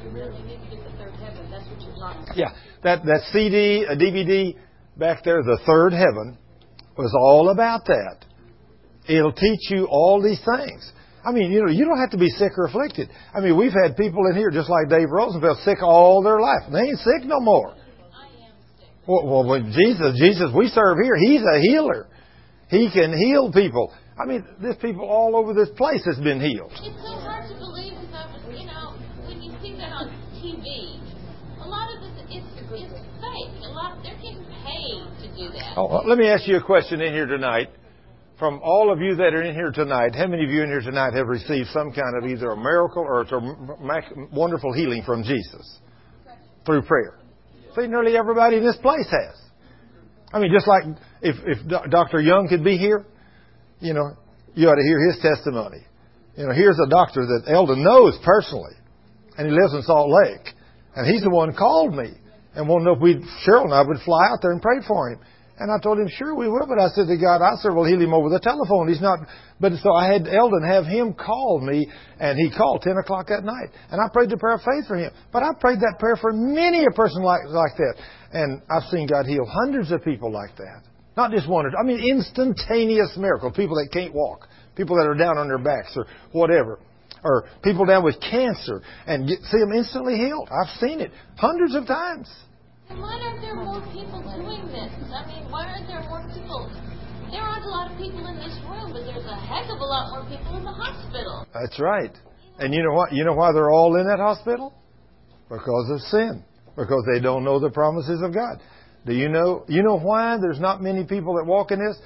Yeah, that, that C D, a D V D back there, The Third Heaven, was all about that. It'll teach you all these things. I mean, you know, you don't have to be sick or afflicted. I mean, we've had people in here, just like Dave Rosenfeld, sick all their life. And they ain't sick no more. Well, well, when Jesus, Jesus we serve here, He's a healer. He can heal people. I mean, there's people all over this place that's been healed. It's so hard to believe because, you know, when you see that on T V, a lot of this, it's, it's fake. A lot, they're getting paid to do that. Oh, let me ask you a question in here tonight. From all of you that are in here tonight, how many of you in here tonight have received some kind of either a miracle or a wonderful healing from Jesus through prayer? See, nearly everybody in this place has. I mean, just like if, if Doctor Young could be here, you know, you ought to hear his testimony. You know, here's a doctor that Eldon knows personally, and he lives in Salt Lake. And he's the one who called me and wanted to know if we'd, Cheryl and I would fly out there and pray for him. And I told him, sure, we will. But I said to God, I said, well, heal him over the telephone. He's not. But so I had Eldon have him call me, and he called ten o'clock that night. And I prayed the prayer of faith for him. But I prayed that prayer for many a person like, like that. And I've seen God heal hundreds of people like that. Not just one. I mean, instantaneous miracle. People that can't walk. People that are down on their backs or whatever. Or people down with cancer and get, see them instantly healed. I've seen it hundreds of times. Why aren't there more people doing this? I mean, why aren't there more people? There aren't a lot of people in this room, but there's a heck of a lot more people in the hospital. That's right. And you know what? You know why they're all in that hospital? Because of sin. Because they don't know the promises of God. Do you know? You know why there's not many people that walk in this?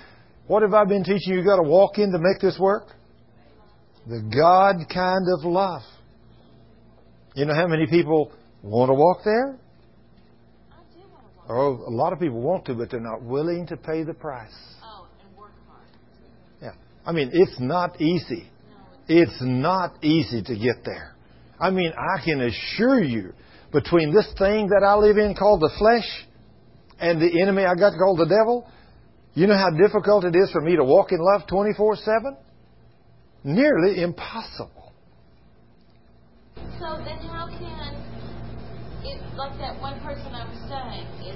What have I been teaching you? You've got to walk in to make this work? The God kind of love. You know how many people want to walk there? Oh, a lot of people want to, but they're not willing to pay the price. Oh, and work hard. Yeah. I mean, it's not easy. It's not easy to get there. I mean, I can assure you, between this thing that I live in called the flesh and the enemy I got called the devil, you know how difficult it is for me to walk in love twenty-four seven? Nearly impossible. So then how can, it, like that one person I was saying, it,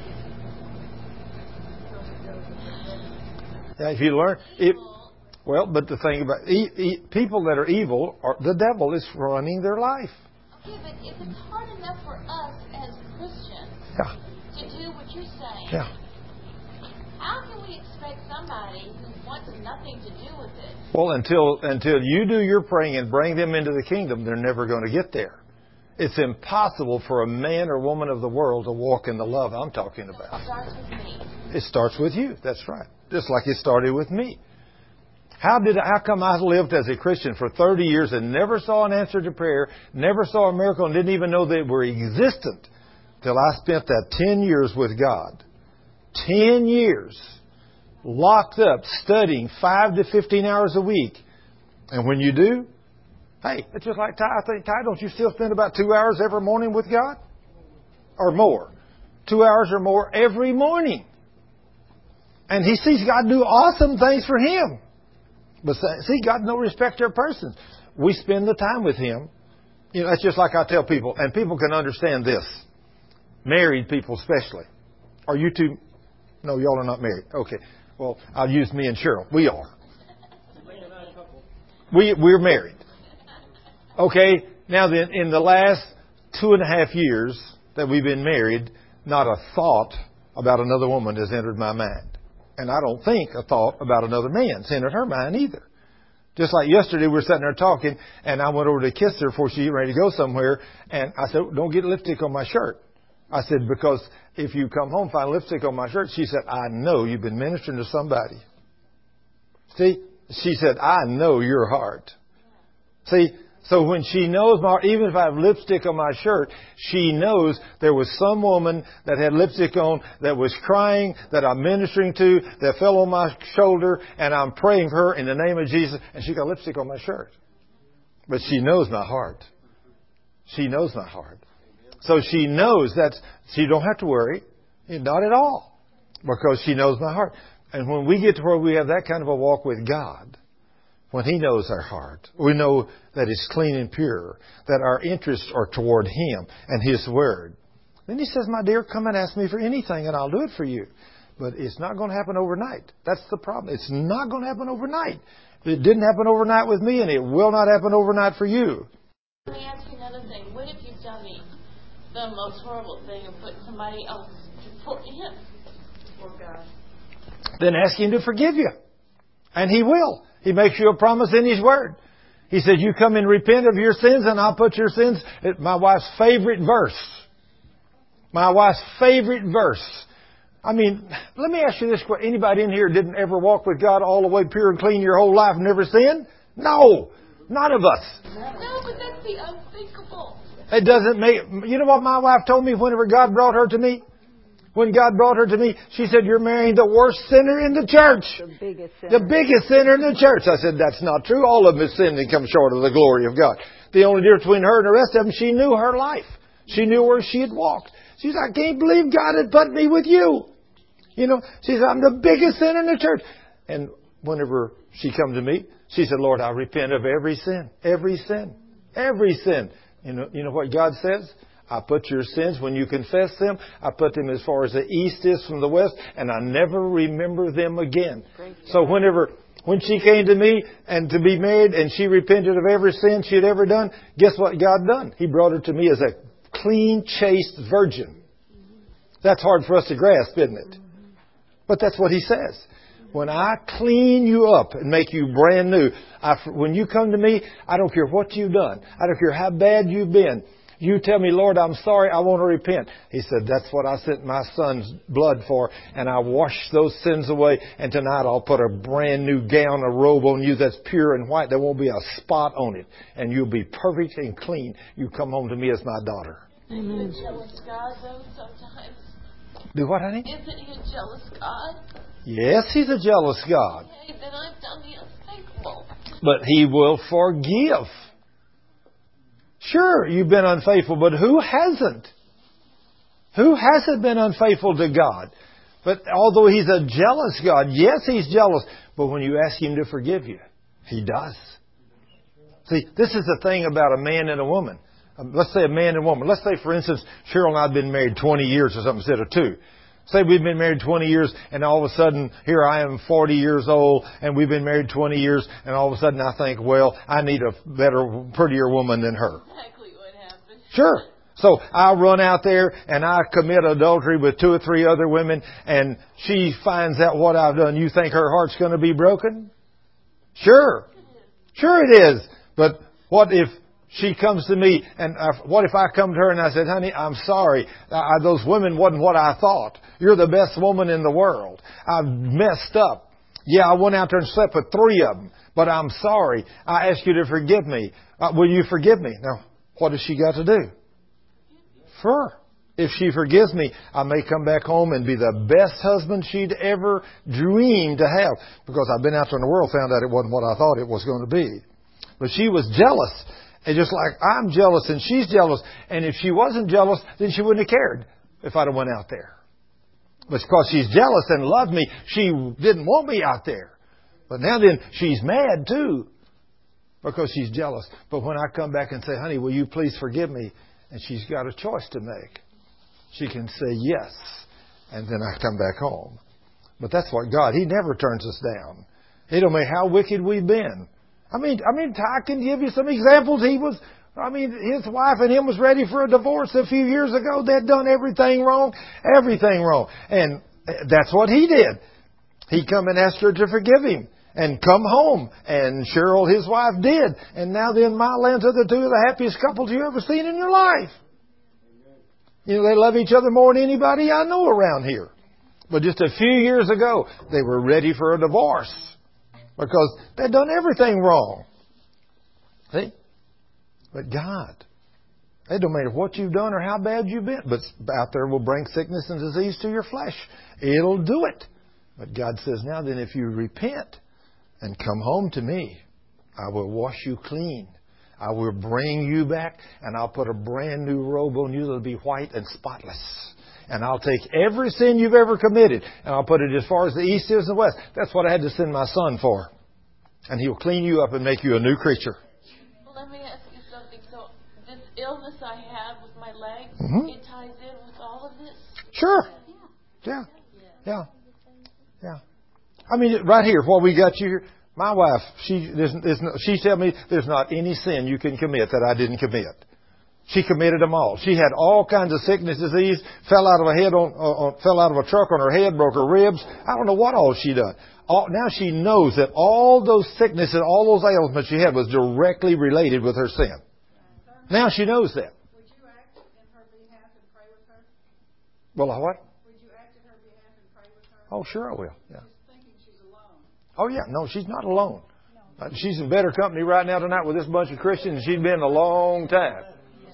Yeah, if you learn, it, well, but the thing about e- e- people that are evil, are, the devil is running their life. okay, but if it's hard enough for us as Christians Yeah. to do what you're saying, Yeah. how can we expect somebody who wants nothing to do with it? Well, until until you do your praying and bring them into the kingdom, they're never going to get there. It's impossible for a man or woman of the world to walk in the love I'm talking So about. it starts with me. It starts with you. That's right. Just like it started with me. How did how come I lived as a Christian for thirty years and never saw an answer to prayer, never saw a miracle, and didn't even know they were existent till I spent that ten years with God. Ten years locked up studying five to fifteen hours a week. And when you do, hey, it's just like Ty. I think, Ty, don't you still spend about two hours every morning with God? Or more. Two hours or more every morning. And he sees God do awesome things for him. But see, God no respecter of persons. We spend the time with Him. You know, that's just like I tell people, and people can understand this. Married people especially. Are you two? No, y'all are not married. Okay. Well, I'll use me and Cheryl. We are. We, we're married. Okay. Now then, in the last two and a half years that we've been married, not a thought about another woman has entered my mind. And I don't think a thought about another man's entered her mind either. Just like yesterday, we were sitting there talking, and I went over to kiss her before she was ready to go somewhere, and I said, don't get lipstick on my shirt. I said, because if you come home and find lipstick on my shirt, she said, I know you've been ministering to somebody. See? She said, I know your heart. See? So when she knows my heart, even if I have lipstick on my shirt, she knows there was some woman that had lipstick on that was crying, that I'm ministering to, that fell on my shoulder, and I'm praying for her in the name of Jesus, and she got lipstick on my shirt. But she knows my heart. She knows my heart. So she knows that she don't have to worry. Not at all. Because she knows my heart. And when we get to where we have that kind of a walk with God, when He knows our heart, we know that it's clean and pure, that our interests are toward Him and His Word. Then He says, my dear, come and ask me for anything and I'll do it for you. But it's not going to happen overnight. That's the problem. It's not going to happen overnight. It didn't happen overnight with me, and it will not happen overnight for you. Let me ask you another thing. What if you've done the, the most horrible thing of putting somebody else before Him? Before God. Then ask Him to forgive you. And He will. He makes you a promise in His Word. He said, you come and repent of your sins and I'll put your sins... My wife's favorite verse. My wife's favorite verse. I mean, let me ask you this. Anybody in here didn't ever walk with God all the way pure and clean your whole life and never sin? No. None of us. No, but that's the unthinkable. It doesn't make... You know what my wife told me whenever God brought her to me? When God brought her to me, she said, you're marrying the worst sinner in the church. The biggest sinner. The biggest sinner in the church. I said, that's not true. All of them have sinned and come short of the glory of God. The only difference between her and the rest of them, she knew her life. She knew where she had walked. She said, I can't believe God had put me with you. You know, she said, I'm the biggest sinner in the church. And whenever she come to me, she said, Lord, I repent of every sin. Every sin. Every sin. You know, you know what God says? I put your sins, when you confess them, I put them as far as the east is from the west, and I never remember them again. So whenever, when she came to me and to be married and she repented of every sin she had ever done, guess what God done? He brought her to me as a clean, chaste virgin. That's hard for us to grasp, isn't it? But that's what He says. When I clean you up and make you brand new, I, when you come to me, I don't care what you've done. I don't care how bad you've been. You tell me, Lord, I'm sorry, I want to repent. He said, that's what I sent my son's blood for, and I washed those sins away, and tonight I'll put a brand new gown, a robe on you that's pure and white. There won't be a spot on it, and you'll be perfect and clean. You come home to me as my daughter. Amen. Is a jealous God, though, sometimes? Do what, honey? Isn't He a jealous God? Yes, He's a jealous God. Okay, then I've done the unthankful. But He will forgive. Sure, you've been unfaithful, but who hasn't? Who hasn't been unfaithful to God? But although He's a jealous God, yes, He's jealous, but when you ask Him to forgive you, He does. See, this is the thing about a man and a woman. Um, let's say a man and a woman. Let's say, for instance, Cheryl and I have been married twenty years or something instead of two. Say we've been married twenty years, and all of a sudden, here I am forty years old, and we've been married twenty years, and all of a sudden I think, well, I need a better, prettier woman than her. Exactly what happened. Sure. So I run out there, and I commit adultery with two or three other women, and she finds out what I've done. You think her heart's going to be broken? Sure. Sure it is. But what if she comes to me, and I, what if I come to her and I said, honey, I'm sorry. I, those women wasn't what I thought. You're the best woman in the world. I've messed up. Yeah, I went out there and slept with three of them, but I'm sorry. I ask you to forgive me. Uh, will you forgive me? Now, what has she got to do? Sure. If she forgives me, I may come back home and be the best husband she'd ever dreamed to have, because I've been out there in the world, found out it wasn't what I thought it was going to be. But she was jealous. And just like I'm jealous and she's jealous. And if she wasn't jealous, then she wouldn't have cared if I'd have went out there. But because she's jealous and loved me, she didn't want me out there. But now then, she's mad too, because she's jealous. But when I come back and say, honey, will you please forgive me? And she's got a choice to make. She can say yes. And then I come back home. But that's what God, He never turns us down. It don't matter how wicked we've been. I mean, I mean, I can give you some examples. He was, I mean, his wife and him was ready for a divorce a few years ago. They'd done everything wrong, everything wrong. And that's what he did. He come and asked her to forgive him and come home. And Cheryl, his wife, did. And now then, my lands are the two of the happiest couples you ever seen in your life. You know, they love each other more than anybody I know around here. But just a few years ago, they were ready for a divorce. Because they'd done everything wrong. See? But God, it don't matter what you've done or how bad you've been, but out there will bring sickness and disease to your flesh. It'll do it. But God says, now then, if you repent and come home to me, I will wash you clean. I will bring you back, and I'll put a brand new robe on you that'll be white and spotless. And I'll take every sin you've ever committed, and I'll put it as far as the east is and the west. That's what I had to send my son for. And He'll clean you up and make you a new creature. Well, let me ask you something. So this illness I have with my legs, Mm-hmm. it ties in with all of this? Sure. Yeah. Yeah. Yeah. I mean, right here, what we got you here, my wife, she, there's, there's no, she tell me there's not any sin you can commit that I didn't commit. She committed them all. She had all kinds of sickness, disease, fell out of a head on, uh, fell out of a truck on her head, broke her ribs. I don't know what all she done. All, now she knows that all those sickness and all those ailments she had was directly related with her sin. Now she knows that. Would you act in her behalf and pray with her? Well, what? Would you act in her behalf and pray with her? Oh, sure I will. Yeah. Just thinking she's alone. Oh, yeah. No, she's not alone. Uh, she's in better company right now tonight with this bunch of Christians than she's been in a long time.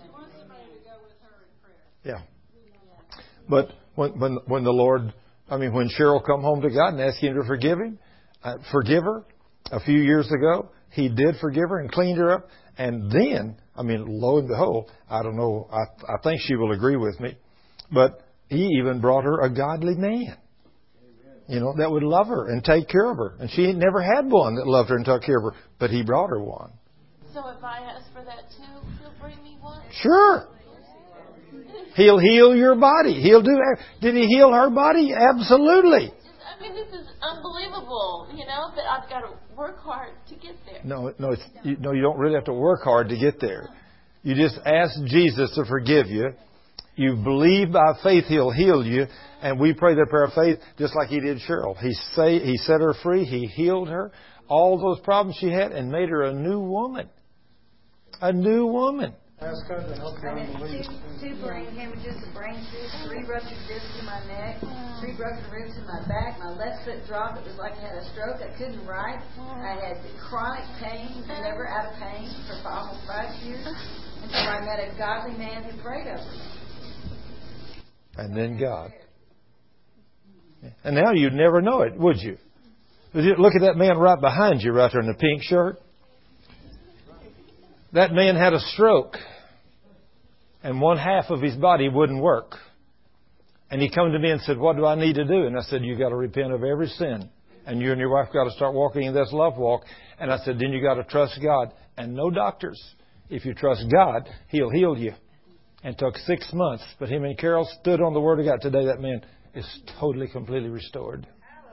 Yeah. But when, when, when the Lord, I mean, when Cheryl come home to God and ask Him to forgive him, uh, forgive her a few years ago, He did forgive her and cleaned her up. And then, I mean, lo and behold, I don't know, I, I think she will agree with me, but He even brought her a godly man. You know, that would love her and take care of her. And she ain't never had one that loved her and took care of her, but He brought her one. So if I ask for that too, He'll bring me one? Sure. He'll heal your body. He'll do. Did He heal her body? Absolutely. I mean, this is unbelievable, you know, but I've got to work hard to get there. No, no, it's, you, no. You don't really have to work hard to get there. You just ask Jesus to forgive you. You believe by faith He'll heal you, and we pray that prayer of faith just like He did Cheryl. He say He set her free. He healed her, all those problems she had, and made her a new woman. A new woman. Ask God to help you I had unbelief. two, two brain hemorrhages, a brain cyst, three ruptured discs in my neck, three broken ribs in my back. My left foot dropped. It was like I had a stroke. I couldn't write. I had chronic pain, never out of pain for almost five years until I met a godly man who prayed over me. And then God. And now you'd never know it, would you? Look at that man right behind you right there in the pink shirt. That man had a stroke. And one half of his body wouldn't work. And he come to me and said, what do I need to do? And I said, you got to repent of every sin. And you and your wife got to start walking in this love walk. And I said, then you got to trust God. And no doctors. If you trust God, He'll heal you. And took six months. But him and Carol stood on the Word of God. Today that man is totally, completely restored.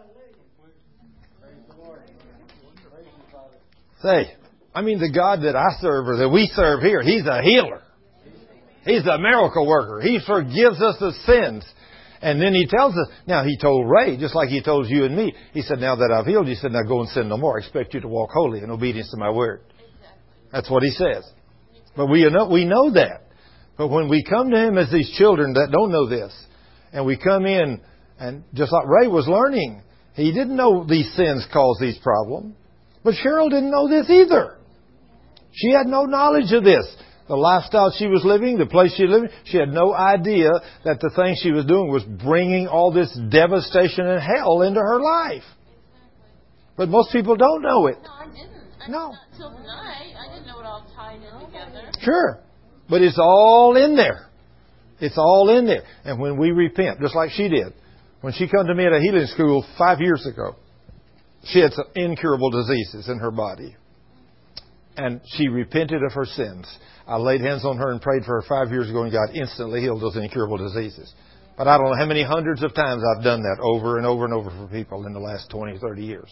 Say, I mean the God that I serve or that we serve here, He's a healer. He's a miracle worker. He forgives us of sins. And then He tells us, now He told Ray, just like He told you and me, He said, now that I've healed you, He said, now go and sin no more. I expect you to walk holy in obedience to my word. That's what He says. But we know, we know that. But when we come to Him as these children that don't know this, and we come in, and just like Ray was learning, he didn't know these sins cause these problems. But Cheryl didn't know this either. She had no knowledge of this. The lifestyle she was living, the place she lived, she had no idea that the thing she was doing was bringing all this devastation and hell into her life. But most people don't know it. No, I didn't. I No. Not until tonight. I didn't know it all tied in together. Sure. But it's all in there. It's all in there. And when we repent, just like she did, when she came to me at a healing school five years ago, she had some incurable diseases in her body. And she repented of her sins. I laid hands on her and prayed for her five years ago, and God instantly healed those incurable diseases. But I don't know how many hundreds of times I've done that over and over and over for people in the last twenty, thirty years.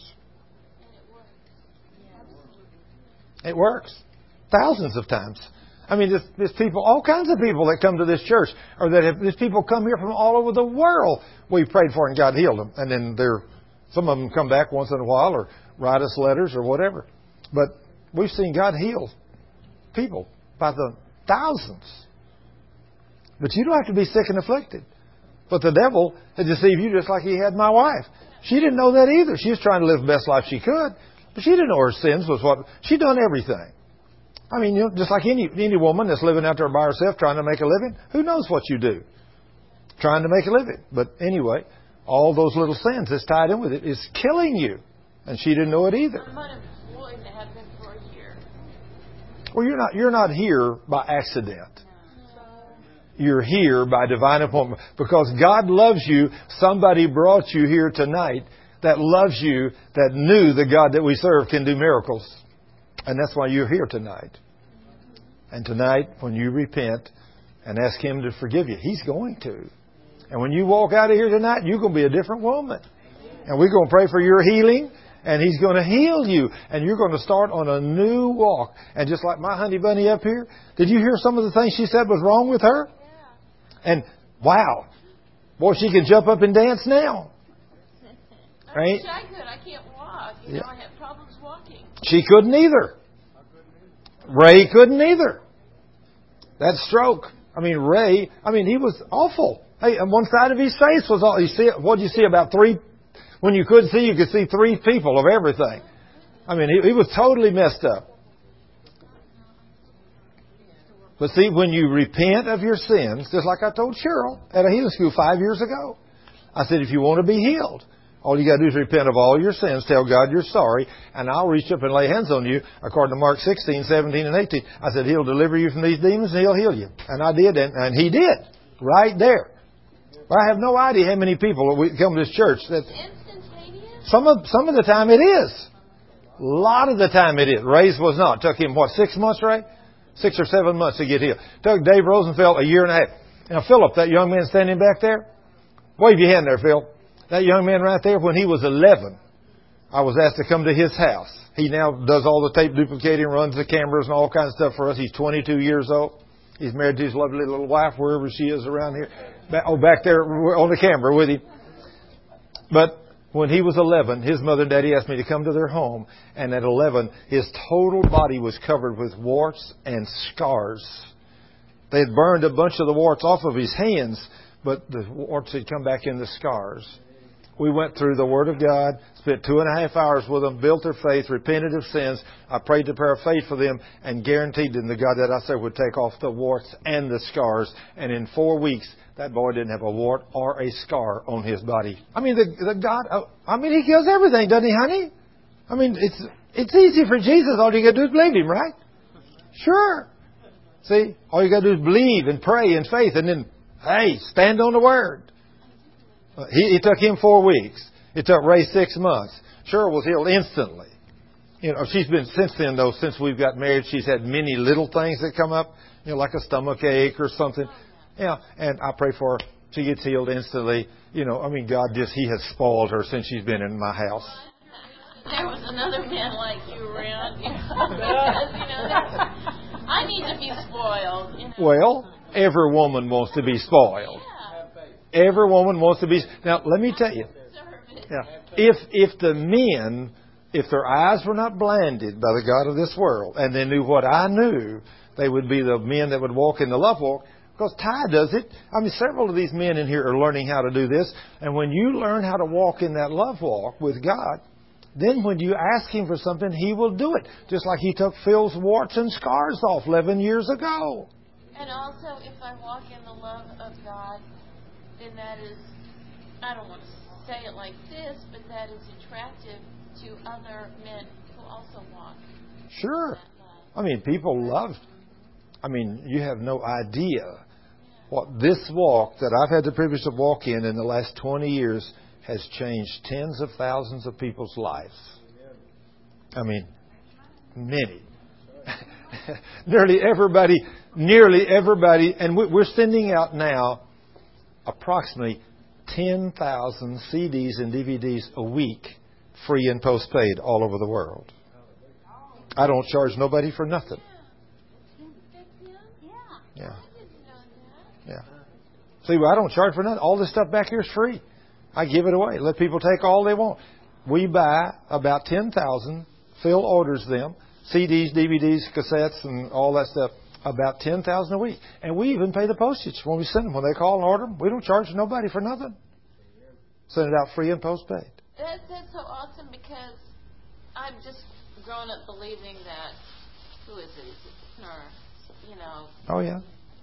It works. Thousands of times. I mean, there's, there's people, all kinds of people that come to this church, or that have, there's people come here from all over the world. We prayed for and God healed them. And then they're, some of them come back once in a while or write us letters or whatever. But we've seen God heal people by the thousands. But you don't have to be sick and afflicted. But the devil had deceived you just like he had my wife. She didn't know that either. She was trying to live the best life she could. But she didn't know her sins was what... She'd done everything. I mean, you know, just like any any woman that's living out there by herself trying to make a living, who knows what you do? Trying to make a living. But anyway, all those little sins that's tied in with it is killing you. And she didn't know it either. I'm unemployed and have been for a year. Well, you're not you're not here by accident. You're here by divine appointment. Because God loves you. Somebody brought you here tonight that loves you, that knew the God that we serve can do miracles. And that's why you're here tonight. And tonight, when you repent and ask Him to forgive you, He's going to. And when you walk out of here tonight, you're going to be a different woman. And we're going to pray for your healing. And He's going to heal you. And you're going to start on a new walk. And just like my honey bunny up here, did you hear some of the things she said was wrong with her? Yeah. And wow. Boy, she can jump up and dance now. I Right? wish I could. I can't walk. You Yeah. know, I have problems walking. She couldn't either. Ray couldn't either. That stroke. I mean, Ray, I mean, he was awful. Hey, on one side of his face was all, you see, what did you see? About three, when you couldn't see, you could see three people of everything. I mean, he, he was totally messed up. But see, when you repent of your sins, just like I told Cheryl at a healing school five years ago, I said, if you want to be healed, all you got to do is repent of all your sins, tell God you're sorry, and I'll reach up and lay hands on you, according to Mark sixteen, seventeen, and eighteen. I said, He'll deliver you from these demons and He'll heal you. And I did, and, and He did, right there. But I have no idea how many people we come to this church that Instantaneous? some of some of the time it is. A lot of the time it is. Ray's was not. It took him, what, six months, Ray? Six or seven months to get healed. It took Dave Rosenfeld a year and a half. Now, Philip, that young man standing back there, wave your hand there, Phil. That young man right there, when he was eleven, I was asked to come to his house. He now does all the tape duplicating, runs the cameras and all kinds of stuff for us. He's twenty-two years old. He's married to his lovely little wife, wherever she is around here. Oh, back there on the camera with him. But when he was eleven, his mother and daddy asked me to come to their home. And at eleven, his total body was covered with warts and scars. They had burned a bunch of the warts off of his hands, but the warts had come back in the scars. We went through the Word of God, spent two and a half hours with them, built their faith, repented of sins. I prayed the prayer of faith for them and guaranteed them the God that I serve would take off the warts and the scars. And in four weeks, that boy didn't have a wart or a scar on his body. I mean, the, the God, I mean, He heals everything, doesn't He, honey? I mean, it's it's easy for Jesus. All you got to do is believe Him, right? Sure. See, all you got to do is believe and pray in faith, and then, hey, stand on the Word. He, it took him four weeks. It took Ray six months. Cheryl was healed instantly. You know, she's been since then though. Since we've got married, she's had many little things that come up. You know, like a stomach ache or something. Yeah, and I pray for her. She gets healed instantly. You know, I mean, God just He has spoiled her since she's been in my house. There was another man like you around. You know, because, you know, that's, I need to be spoiled. You know. Well, every woman wants to be spoiled. Every woman wants to be. Now, let me tell you. Yeah, if if the men, if their eyes were not blinded by the God of this world, and they knew what I knew, they would be the men that would walk in the love walk. Because Ty does it. I mean, several of these men in here are learning how to do this. And when you learn how to walk in that love walk with God, then when you ask Him for something, He will do it. Just like He took Phil's warts and scars off eleven years ago. And also, if I walk in the love of God, then that is, I don't want to say it like this, but that is attractive to other men who also walk. Sure. I mean, people love, I mean, you have no idea what this walk that I've had the privilege to walk in in the last twenty years has changed tens of thousands of people's lives. I mean, many. nearly everybody, nearly everybody, and we're sending out now approximately ten thousand C Ds and D V Ds a week, free and postpaid, all over the world. I don't charge nobody for nothing. Yeah. Yeah. See, well, I don't charge for nothing. All this stuff back here is free. I give it away. Let people take all they want. We buy about ten thousand. Phil orders them. C Ds, D V Ds, cassettes, and all that stuff. About ten thousand a week. And we even pay the postage when we send them. When they call and order them, we don't charge nobody for nothing. Send it out free and postpaid. That's, that's so awesome because I've just grown up believing that, who is it? Is it nurse? You know. Oh, yeah.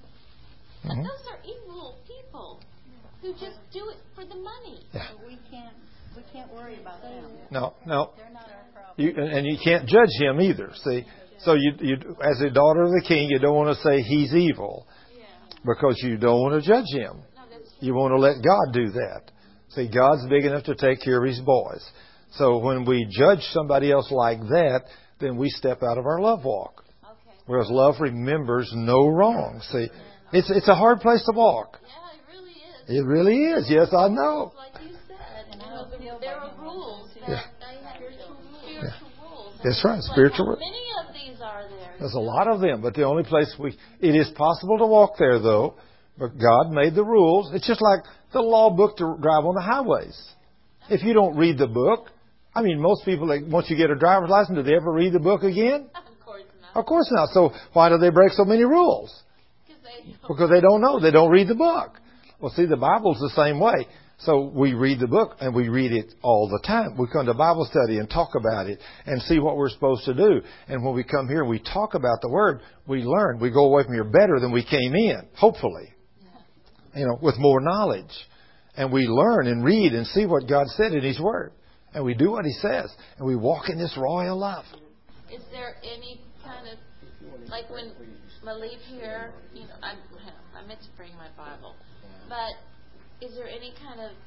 But Mm-hmm. those are evil people who just do it for the money. Yeah. We can't, we can't worry about them. No, no. They're not our problem. You, and you can't judge him either, see. So you, you, as a daughter of the King, you don't want to say he's evil because you don't want to judge him. You want to let God do that. See, God's big enough to take care of His boys. So when we judge somebody else like that, then we step out of our love walk. Okay. Whereas love remembers no wrong. See, it's it's a hard place to walk. Yeah, it really is. It really is. Yes, I know. Like you said, you know, the, there are rules. That Yeah. they have spiritual, spiritual rules. That's right, Like, spiritual how rules. many of these are there? There's a lot of them, but the only place we... It is possible to walk there, though, but God made the rules. It's just like the law book to drive on the highways. If you don't read the book, I mean, most people, like, once you get a driver's license, do they ever read the book again? Of course not. Of course not. So why do they break so many rules? They don't. Because they don't know. They don't read the book. Well, see, the Bible's the same way. So we read the book, and we read it all the time. We come to Bible study and talk about it and see what we're supposed to do. And when we come here and we talk about the Word, we learn. We go away from here better than we came in, hopefully, you know, with more knowledge. And we learn and read and see what God said in His Word. And we do what He says. And we walk in this royal love. Is there any kind of, like when I leave here, you know, I, I meant to bring my Bible, but is there any kind of,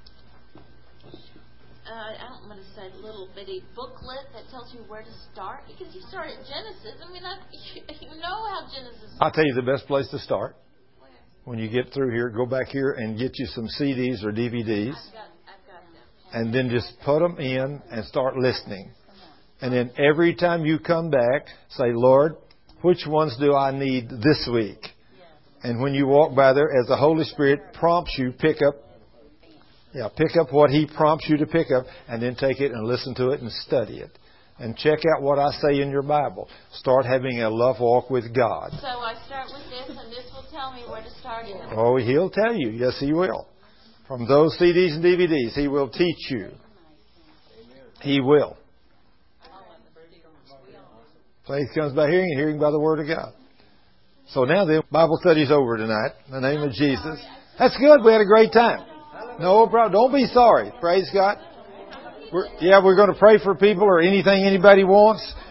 uh, I don't want to say little bitty booklet that tells you where to start? Because you start at Genesis. I mean, I, you know how Genesis. I'll tell you the best place to start. Where? When you get through here, go back here and get you some C Ds or D V Ds. I've got, I've got them. And then just put them in and start listening. And then every time you come back, say, Lord, which ones do I need this week? And when you walk by there, as the Holy Spirit prompts you, pick up, yeah, pick up what He prompts you to pick up, and then take it and listen to it and study it. and check out what I say in your Bible. Start having a love walk with God. So I start with this, and this will tell me where to start in. Oh, He'll tell you. Yes, He will. From those C Ds and D V Ds, He will teach you. He will. Faith comes by hearing, and hearing by the Word of God. So now the Bible study's over tonight. In the name of Jesus. That's good. We had a great time. No problem. Don't be sorry. Praise God. We're, yeah, we're going to pray for people or anything anybody wants.